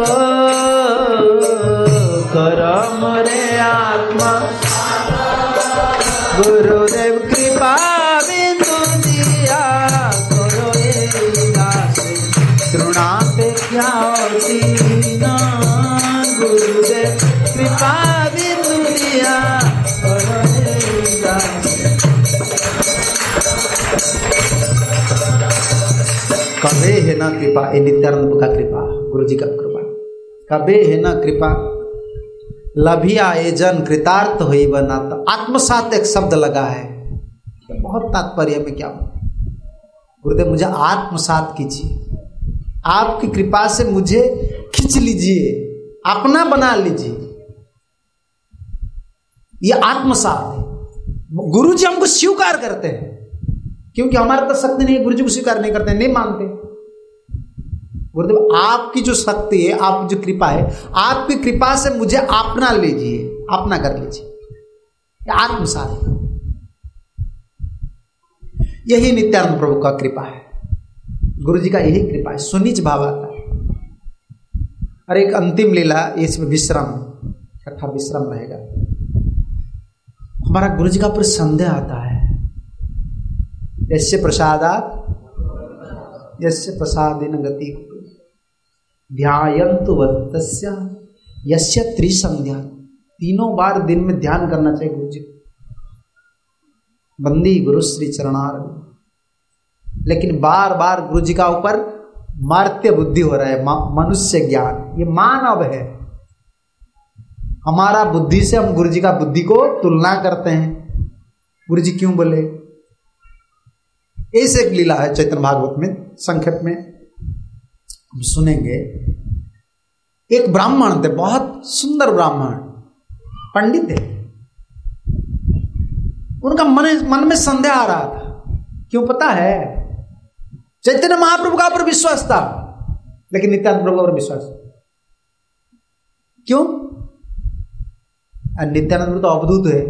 कर मोरे आत्मसात। गुरुदेव कृपा बिंदु दिया करो दास। दीना गुरुदेव कृपा बिंदु दिया कबे है ना कृपा, ये नित्यानंद का कृपा, गुरु जी का कृपा। कबे है ना कृपा लभिया ए जन कृतार्थ हुई बना। तो आत्मसात एक शब्द लगा है, बहुत तात्पर्य में क्या गुरुदेव मुझे आत्मसात कीजिए, आपकी कृपा से मुझे खींच लीजिए, अपना बना लीजिए। ये आत्मसात है। गुरु जी हमको स्वीकार करते हैं, क्योंकि हमारे तो शक्ति नहीं है, गुरु जी को स्वीकार नहीं करते, नहीं मानते। गुरुदेव आपकी जो शक्ति है, आपकी जो कृपा है, आपकी कृपा से मुझे अपना लीजिए, अपना कर लीजिए। आत्मसात, यही नित्यानंद प्रभु का कृपा है, गुरु जी का यही कृपा है। सुनिच भाव आता है। और एक अंतिम लीला, इसमें विश्राम, कथा विश्राम रहेगा। हमारा गुरु जी का पूरा संदेह आता है, यस्य प्रसादात् यस्य प्रसादेन गति ध्यायन्तु वत्तस्य यस्य त्रिसंध्या। तीनों बार दिन में ध्यान करना चाहिए गुरु जी। बंदी गुरु श्री चरणार। लेकिन बार बार गुरु जी का ऊपर मार्त्य बुद्धि हो रहा है, मनुष्य ज्ञान, ये मानव है। हमारा बुद्धि से हम गुरु जी का बुद्धि को तुलना करते हैं। गुरु जी क्यों बोले? ऐसे एक लीला है चैतन्य भागवत में, संक्षेप में हम सुनेंगे। एक ब्राह्मण थे, बहुत सुंदर ब्राह्मण, पंडित थे। उनका मन मन में संदेह आ रहा था। क्यों पता है? चैतन्य महाप्रभु का ऊपर विश्वास था, लेकिन नित्यानंद प्रभु का ऊपर विश्वास। क्यों? नित्यानंद प्रभु तो अवधूत है,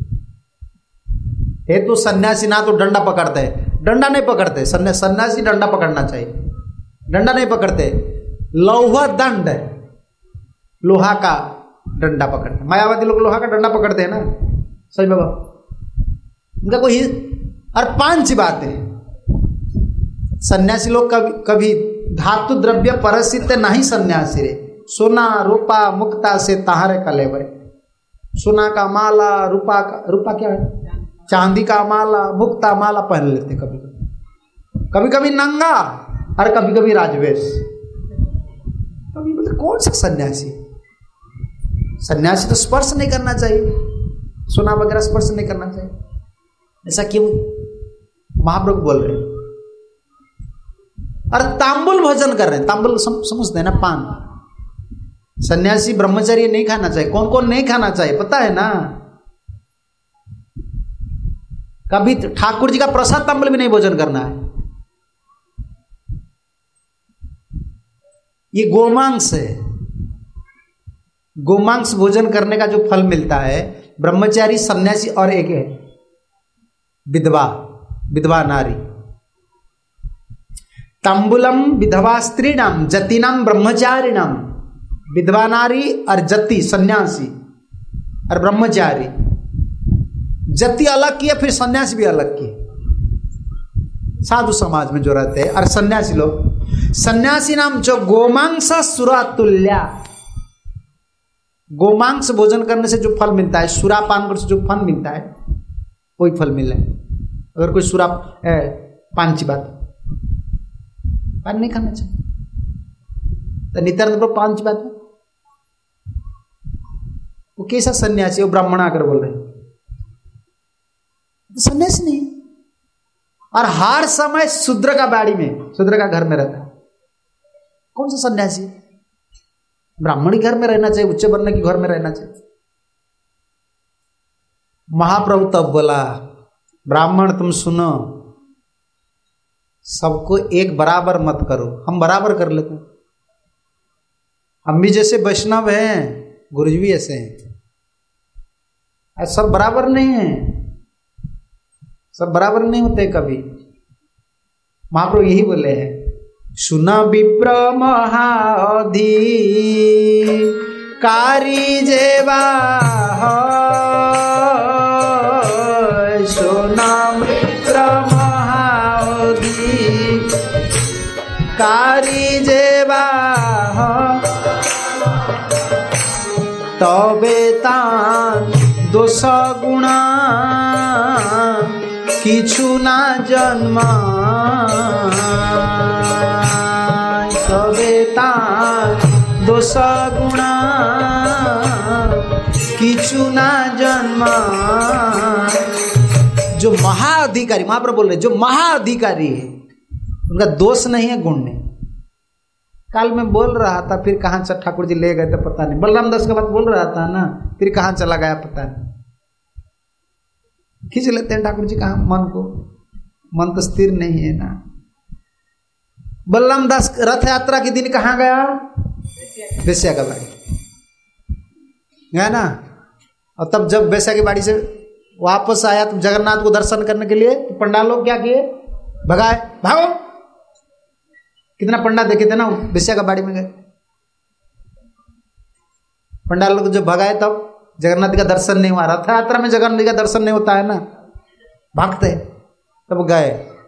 है तो सन्यासी, ना तो डंडा पकड़ते हैं, डंडा नहीं पकड़ते। सन्यासी डंडा पकड़ना चाहिए, डंडा नहीं पकड़ते। लौह दंड, लोहा का डंडा पकड़ते। मायावादी लोग लोहा का डंडा पकड़ते हैं ना, सही बाबा, उनका कोई। और पांच बातें, सन्यासी लोग कभी कभी धातु द्रव्य परसित नहीं सन्यासी रे। सोना रूपा मुक्ता से ताहरे कलेवर। सोना का माला, रूपा का, रूपा क्या है, चांदी का माला, मुक्ता माला पहन लेते कभी कभी कभी कभी नंगा, और कभी कभी राजवेश। कभी मतलब कौन सा सन्यासी? सन्यासी तो स्पर्श नहीं करना चाहिए, सोना वगैरह स्पर्श नहीं करना चाहिए। ऐसा क्यों महाप्रभु बोल रहे हैं? और तांबुल भोजन कर रहे हैं। तांबुल सम, समझते हैं ना, पान। सन्यासी ब्रह्मचर्य नहीं खाना चाहिए। कौन कौन नहीं खाना चाहिए पता है ना? कभी ठाकुर जी का प्रसाद तांबुल भी नहीं भोजन करना है। ये गोमांस है। गोमांस भोजन करने का जो फल मिलता है, ब्रह्मचारी, सन्यासी और एक है विधवा, विधवा नारी। तांबुलम विधवा स्त्रीणाम जतिनाम ब्रह्मचारिणाम। विधवा नारी और जति सन्यासी और ब्रह्मचारी। जति अलग की है, फिर सन्यासी भी अलग की। साधु समाज में जो रहते हैं। और सन्यासी लोग, सन्यासी नाम जो गोमांस सुरातुल्या। गोमांस भोजन करने से जो फल मिलता है, सुरा पान करने से जो फल मिलता है, वही फल मिले। अगर कोई सुरा पांच बात, पान नहीं खाना चाहिए। तो नित्यानंद प्रभु पांच बात, वो कैसा सन्यासी? वो ब्राह्मण आकर बोल रहे हैं, सन्यासी नहीं। और हर समय शूद्र का बाड़ी में, शूद्र का घर में रहता है। कौन सा सन्यासी? ब्राह्मणी घर में रहना चाहिए, उच्च वर्ण की घर में रहना चाहिए। महाप्रभु तब बोला, ब्राह्मण तुम सुनो, सबको एक बराबर मत करो। हम बराबर कर लेते हैं। हम भी जैसे वैष्णव हैं, गुरु जी भी ऐसे हैं। सब बराबर नहीं है, सब बराबर नहीं होते कभी। महाप्रभु यही बोले हैं, सुना विप्र महाधि कारी जेवा सुना विप्र महाधि कारी जेवा तबे तान दोष गुणा किछु ना जन्माय तबे तान दोष गुणा किछु ना जन्माय। जो महाअधिकारी, महाप्रभु बोल रहे, जो महाअधिकारी है उनका दोष नहीं है, गुण नहीं। कल मैं बोल रहा था, फिर कहाँ से ठाकुर जी ले गए तो पता नहीं। बलराम दास का बात बोल रहा था ना, फिर कहाँ चला गया पता नहीं। खींच लेते हैं ठाकुर जी कहाँ मन को, मन तो स्थिर नहीं है ना। बलराम दास रथ यात्रा के दिन कहाँ गया? बेस्या का बाड़ी गया ना। और तब जब बेस्या की बाड़ी से वापस आया तो जगन्नाथ को दर्शन करने के लिए तो पंडाल लोग क्या किए? भगाए, भागो। कितना पंडा देखे थे ना, बेस्या का बाड़ी में गए। पंडाल लोग जब भगाए तब जगन्नाथ का दर्शन नहीं हुआ। रथ यात्रा में जगन्नाथ का दर्शन नहीं होता है ना, भागते। तब गए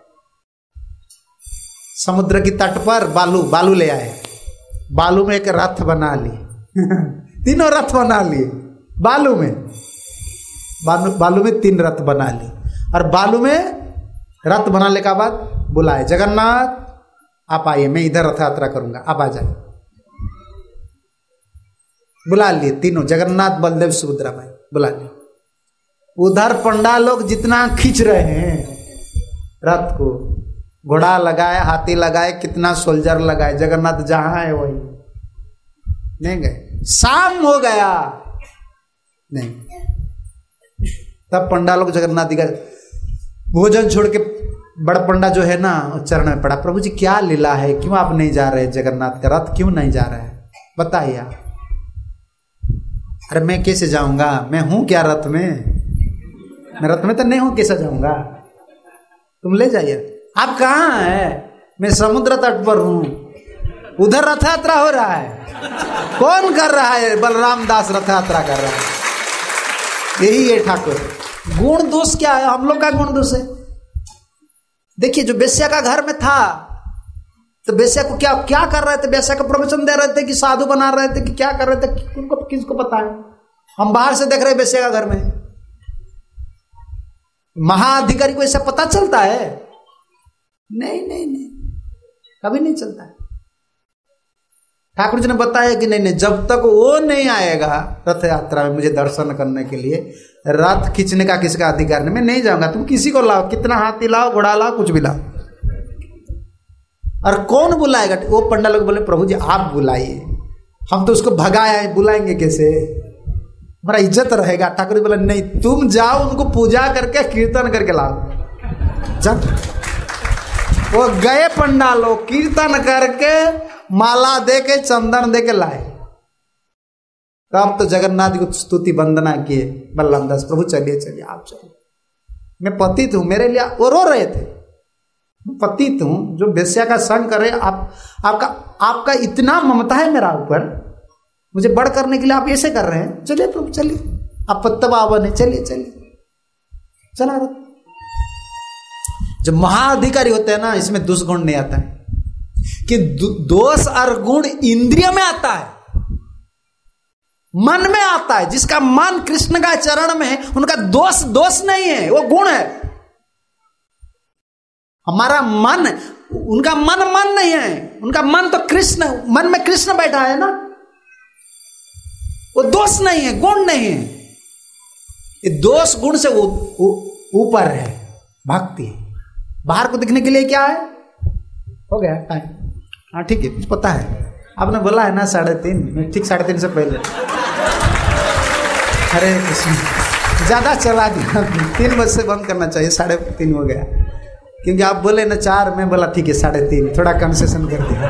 समुद्र की तट पर, बालू बालू ले आए, बालू में एक रथ बना ली तीनों रथ बना लिए बालू में, बालू बालू में तीन रथ बना ली। और बालू में रथ बनाने के बाद बुलाए, जगन्नाथ आप आइए, मैं इधर रथ यात्रा करूंगा, आप आ जाए। बुला लिए तीनों, जगन्नाथ बलदेव सुभद्रा भाई बुला लिए। उधर पंडाल लोग जितना खींच रहे हैं रथ को, घोड़ा लगाए, हाथी लगाए, कितना सोल्जर लगाए, जगन्नाथ जहां है वही नहीं गए। शाम हो गया नहीं, तब पंडा लोग जगन्नाथ जी का भोजन छोड़ के बड़ पंडा जो है ना चरण में पड़ा, प्रभु जी क्या लीला है, क्यों आप नहीं जा रहे जगन्नाथ का रथ क्यों नहीं जा रहा है, बताइए आप। अरे मैं कैसे जाऊंगा, मैं हूं क्या रथ में, मैं रथ में तो नहीं हूं, कैसे जाऊंगा, तुम ले जाइए। आप कहाँ है? मैं समुद्र तट पर हूं, उधर रथ यात्रा हो रहा है। कौन कर रहा है? बलराम दास रथ यात्रा कर रहा है। यही है ठाकुर। गुण दोष क्या है? हम लोग का गुण दोष है। देखिए जो बेस्या का घर में था तो बेस्या को क्या क्या कर रहे थे? बेस्या का प्रवचन दे रहे थे कि साधु बना रहे थे कि क्या कर रहे थे, उनको किसको पता है। हम बाहर से देख रहे बेस्या का घर में। महाअधिकारी को ऐसा पता चलता है? नहीं नहीं नहीं, कभी नहीं चलता है। ठाकुर जी ने बताया कि नहीं नहीं, जब तक वो नहीं आएगा रथ यात्रा में मुझे दर्शन करने के लिए, रथ खींचने का किसका अधिकार नहीं, मैं नहीं जाऊंगा। तुम किसी को लाओ, कितना हाथी लाओ, घोड़ा लाओ, कुछ भी लाओ। और कौन बुलाएगा? वो पंडा लोग बोले प्रभु जी आप बुलाइए, हम तो उसको भगाया, बुलाएंगे कैसे, हमारा इज्जत रहेगा। ठाकुर जी बोले नहीं, तुम जाओ, उनको पूजा करके कीर्तन करके लाओ। जा वो गए पंडा लोग, कीर्तन करके माला दे के चंदन दे के लाए। तब तो जगन्नाथ को स्तुति वंदना किए बलराम दास, प्रभु चलिए चलिए आप चलिए, मैं पतित हूं, मेरे लिए वो रो रहे थे, पतित हूं, जो बेस्या का संग करे। आप आपका आपका इतना ममता है मेरा ऊपर, मुझे बड़ करने के लिए आप ऐसे कर रहे हैं। चलिए प्रभु चलिए, आप पत्तवावन है, चलिए चलिए चला रहा। जब महाअधिकारी होते हैं ना, इसमें दुष्गुण नहीं आता है कि दोष और गुण इंद्रिय में आता है, मन में आता है। जिसका मन कृष्ण का चरण में है उनका दोष दोष नहीं है, वो गुण है। हमारा मन, उनका मन मन नहीं है, उनका मन तो कृष्ण, मन में कृष्ण बैठा है ना, वो दोष नहीं है, गुण नहीं है। ये दोष गुण से ऊपर है, भक्ति है। बाहर को दिखने के लिए क्या है? हो गया टाइम, हाँ ठीक है, कुछ पता है। आपने बोला है ना साढ़े तीन, मैं ठीक साढ़े तीन से पहले। अरे ज्यादा चला दिया, तीन बजे से बंद करना चाहिए, साढ़े तीन हो गया। क्योंकि आप बोले ना चार, मैं बोला ठीक है साढ़े तीन, थोड़ा कंसेशन कर दिया।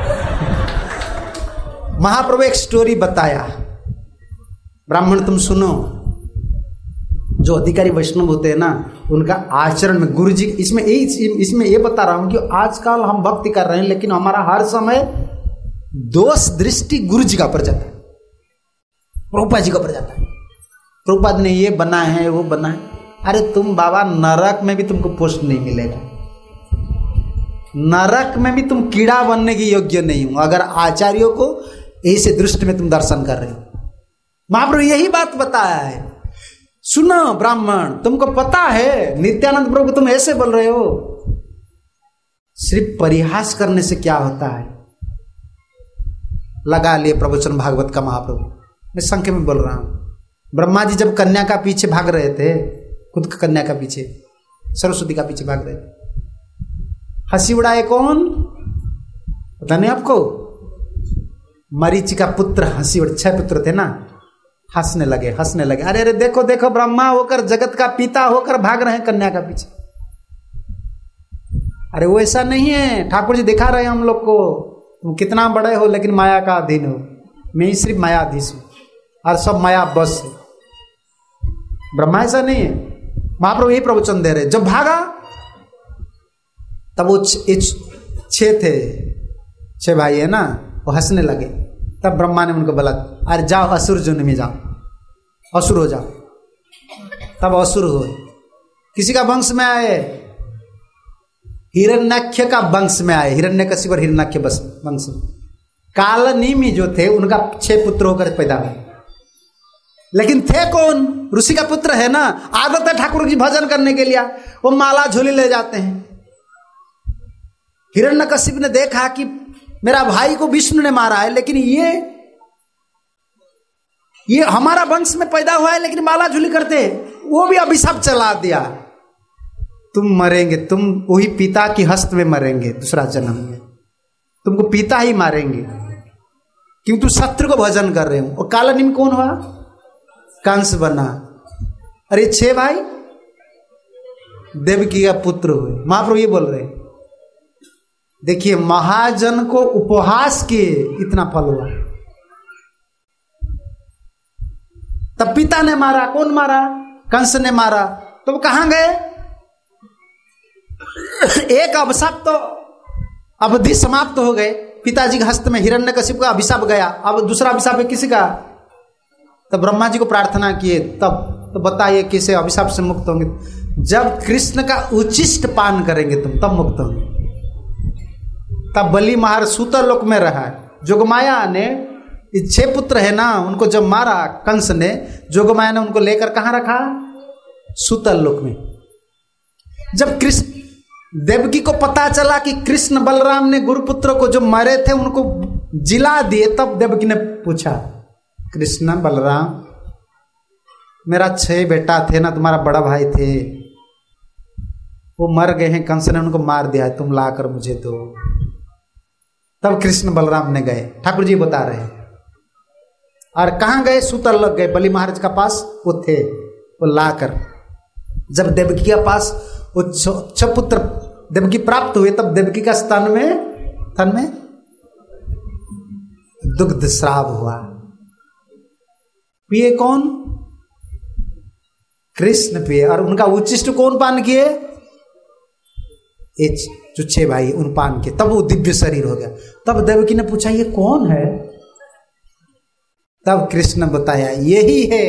महाप्रभु एक स्टोरी बताया, ब्राह्मण तुम सुनो। जो अधिकारी वैष्णव होते हैं ना, उनका आचरण में गुरु जी, इसमें यही इसमें ये बता रहा हूं कि आजकल हम भक्ति कर रहे हैं लेकिन हमारा हर समय दोष दृष्टि गुरु जी का पर जाता है, प्रभुपाद जी का पर जाता है। प्रभुपाद ने ये बना है, वो बना है। अरे तुम बाबा, नरक में भी तुमको पोस्ट नहीं मिलेगा, नरक में भी तुम कीड़ा बनने की योग्य नहीं हो अगर आचार्यों को ऐसे दृष्टि में तुम दर्शन कर रहे हो। महाप्रभु यही बात बताया है। सुनो ब्राह्मण, तुमको पता है नित्यानंद प्रभु तुम ऐसे बोल रहे हो, सिर्फ परिहास करने से क्या होता है। लगा लिए प्रवचन भागवत का महाप्रभु, मैं संक्षेप में बोल रहा हूं। ब्रह्मा जी जब कन्या का पीछे भाग रहे थे, खुद का कन्या का पीछे, सरस्वती का पीछे भाग रहे थे, हंसी उड़ाए कौन पता नहीं आपको? मरीचि का पुत्र हंसी उड़, छह पुत्र थे ना, हंसने लगे हंसने लगे अरे अरे देखो देखो, ब्रह्मा होकर जगत का पिता होकर भाग रहे हैं कन्या का पीछे। अरे वो ऐसा नहीं है, ठाकुर जी दिखा रहे हैं हम लोग को, तुम कितना बड़े हो लेकिन माया का अधीन हो, मैं ही सिर्फ मायाधीश हूं और सब माया बस है। ब्रह्मा ऐसा नहीं है। महाप्रभु यही प्रवचन दे रहे, जब भागा तब वो छह थे, छह भाई है ना, वो हंसने लगे। तब ब्रह्मा ने उनको बोला अरे जाओ असुर जोनि में जाओ, असुर हो जाओ। तब असुर हुए, किसी का वंश में आए, हिरण्याक्ष का वंश में आए, हिरण्यकशिप और हिरण्याक्ष वंश में। कालनेमि जो थे उनका छह पुत्र होकर पैदा हुए, लेकिन थे कौन? ऋषि का पुत्र है ना। आदत है ठाकुर जी भजन करने के लिए, वो माला झोली ले जाते हैं। हिरण्यकशिप ने देखा कि मेरा भाई को विष्णु ने मारा है, लेकिन ये ये हमारा वंश में पैदा हुआ है लेकिन माला झोली करते, वो भी अभिशाप चला दिया, तुम मरेंगे, तुम वही पिता की हस्त में मरेंगे दूसरा जन्म में, तुमको पिता ही मारेंगे क्योंकि तुम शत्रु को भजन कर रहे हो। और कालनेमि कौन हुआ? कंस बना। अरे छह भाई देवकी का पुत्र हुए। महाप्रभु ये बोल रहे, देखिए महाजन को उपहास किए इतना फल हुआ। तब पिता ने मारा, कौन मारा? कंस ने मारा। तो वो कहां गए? एक अभिशाप तो अवधि समाप्त हो गए, पिताजी के हस्त में हिरण्यकशिप का अभिशाप गया, अब दूसरा अभिशाप है किसी का? तब ब्रह्मा जी को प्रार्थना किए, तब तो बताइए किसे अभिशाप से मुक्त होंगे? जब कृष्ण का उचिष्ट पान करेंगे तुम, तब मुक्त होंगे। तब बलि महाराज सूतर लोक में रहा। जोगमाया ने छह पुत्र है ना, उनको जब मारा कंस ने, जोगमाया ने उनको लेकर कहां रखा? सूतर लोक में। जब कृष्ण देवकी को पता चला कि कृष्ण बलराम ने गुरुपुत्र को जो मारे थे उनको जिला दिए, तब देवकी ने पूछा, कृष्ण बलराम मेरा छह बेटा थे ना, तुम्हारा बड़ा भाई थे, वो मर गए हैं, कंस ने उनको मार दिया है, तुम लाकर मुझे दो। तब कृष्ण बलराम ने गए, ठाकुर जी बता रहे हैं। और कहां गए? सूतर लग गए, बलि महाराज का पास वो थे, वो लाकर जब देवकी के पास वो छह पुत्र देवकी प्राप्त हुए, तब देवकी का स्तन में तन में दुग्ध स्राव हुआ। पिए कौन? कृष्ण पिए। और उनका उच्चिष्ट कौन पान किए? जो छह भाई उन पान किए, तब वो दिव्य शरीर हो गया। तब देवकी ने पूछा ये कौन है? तब कृष्ण बताया यही है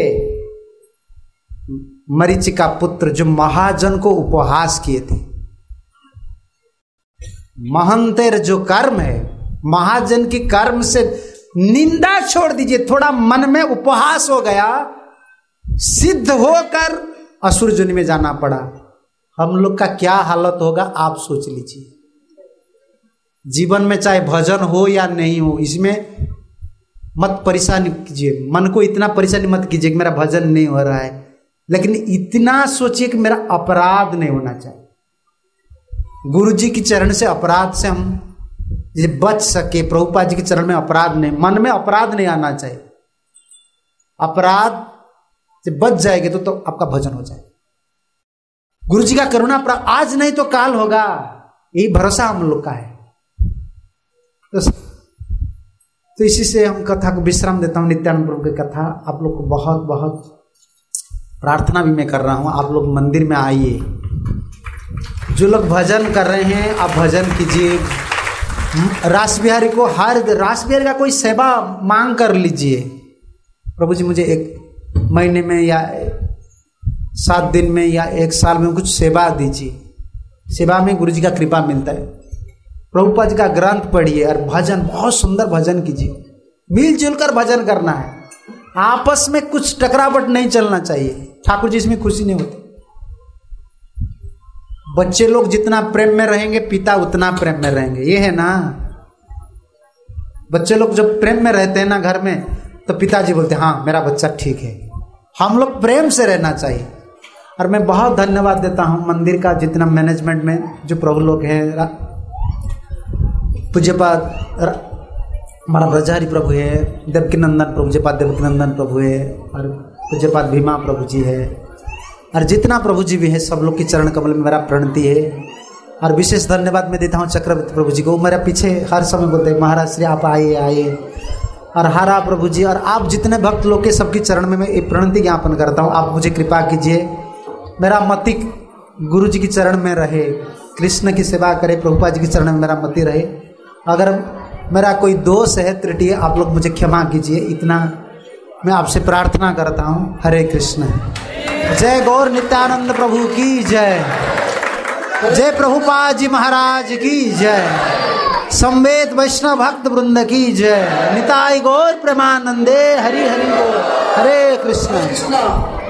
मरीचि का पुत्र जो महाजन को उपहास किए थे। महंतेर जो कर्म है, महाजन की कर्म से निंदा छोड़ दीजिए, थोड़ा मन में उपहास हो गया, सिद्ध होकर असुर जोनि में जाना पड़ा। हम लोग का क्या हालत होगा आप सोच लीजिए। जीवन में चाहे भजन हो या नहीं हो, इसमें मत परेशान कीजिए, मन को इतना परेशानी मत कीजिए कि मेरा भजन नहीं हो रहा है, लेकिन इतना सोचिए कि मेरा अपराध नहीं होना चाहिए। गुरु जी की चरण से अपराध से हम ये बच सके, प्रभुपाद जी के चरण में अपराध नहीं, मन में अपराध नहीं आना चाहिए। अपराध से बच जाएंगे तो, तो आपका भजन हो जाएगा। गुरु जी का करुणा आज नहीं तो काल होगा, यही भरोसा हम लोग का है। तो, तो इसी से हम कथा को विश्राम देता हूं। नित्यानंद प्रभु की कथा आप लोग को बहुत बहुत प्रार्थना भी मैं कर रहा हूं, आप लोग मंदिर में आइए। जो लोग भजन कर रहे हैं आप भजन कीजिए। रास बिहारी को हर रास बिहारी का कोई सेवा मांग कर लीजिए, प्रभु जी मुझे एक महीने में या सात दिन में या एक साल में कुछ सेवा दीजिए। सेवा में गुरु जी का कृपा मिलता है। प्रभुपाद जी का ग्रंथ पढ़िए और भजन, बहुत सुंदर भजन कीजिए। मिलजुल कर भजन करना है। आपस में कुछ टकरावट नहीं चलना चाहिए। ठाकुर जी इसमें खुशी नहीं होती। बच्चे लोग जितना प्रेम में रहेंगे पिता उतना प्रेम में रहेंगे, ये है ना। बच्चे लोग जब प्रेम में रहते हैं ना घर में, तो पिताजी बोलते हैं हाँ मेरा बच्चा ठीक है। हम लोग प्रेम से रहना चाहिए। और मैं बहुत धन्यवाद देता हूँ मंदिर का जितना मैनेजमेंट में जो प्रभु लोग हैं, पूज्यपाद हमारा ब्रजहरि प्रभु है, देवकी नंदन प्रभु पूज्यपाद देवकी नंदन प्रभु है, और पूज्यपाद भीमा प्रभु जी है, और जितना प्रभु जी भी है सब लोग की चरण कमल में मेरा प्रणति है। और विशेष धन्यवाद मैं देता हूँ चक्रवर्ती प्रभु जी को। मेरा पीछे हर समय बोलते हैं महाराज श्री आप आइए आइए। और हरा प्रभु जी और आप जितने भक्त लोग के सबकी चरण में मैं एक प्रणति ज्ञापन करता हूँ। आप मुझे कृपा कीजिए, मेरा मति गुरु जी की चरण में रहे, कृष्ण की सेवा करे, प्रभुपाद जी की चरण में मेरा मति रहे। अगर मेरा कोई दोष है त्रुटि है आप लोग मुझे क्षमा कीजिए, इतना मैं आपसे प्रार्थना करता हूँ। हरे कृष्ण। जय गौर नित्यानंद प्रभु की जय, जय प्रभुपाद जी महाराज की जय, संवेद वैष्णव भक्त वृंद की जय, निताई गौर प्रेमानंदे हरि हरि बोल। हरे कृष्ण।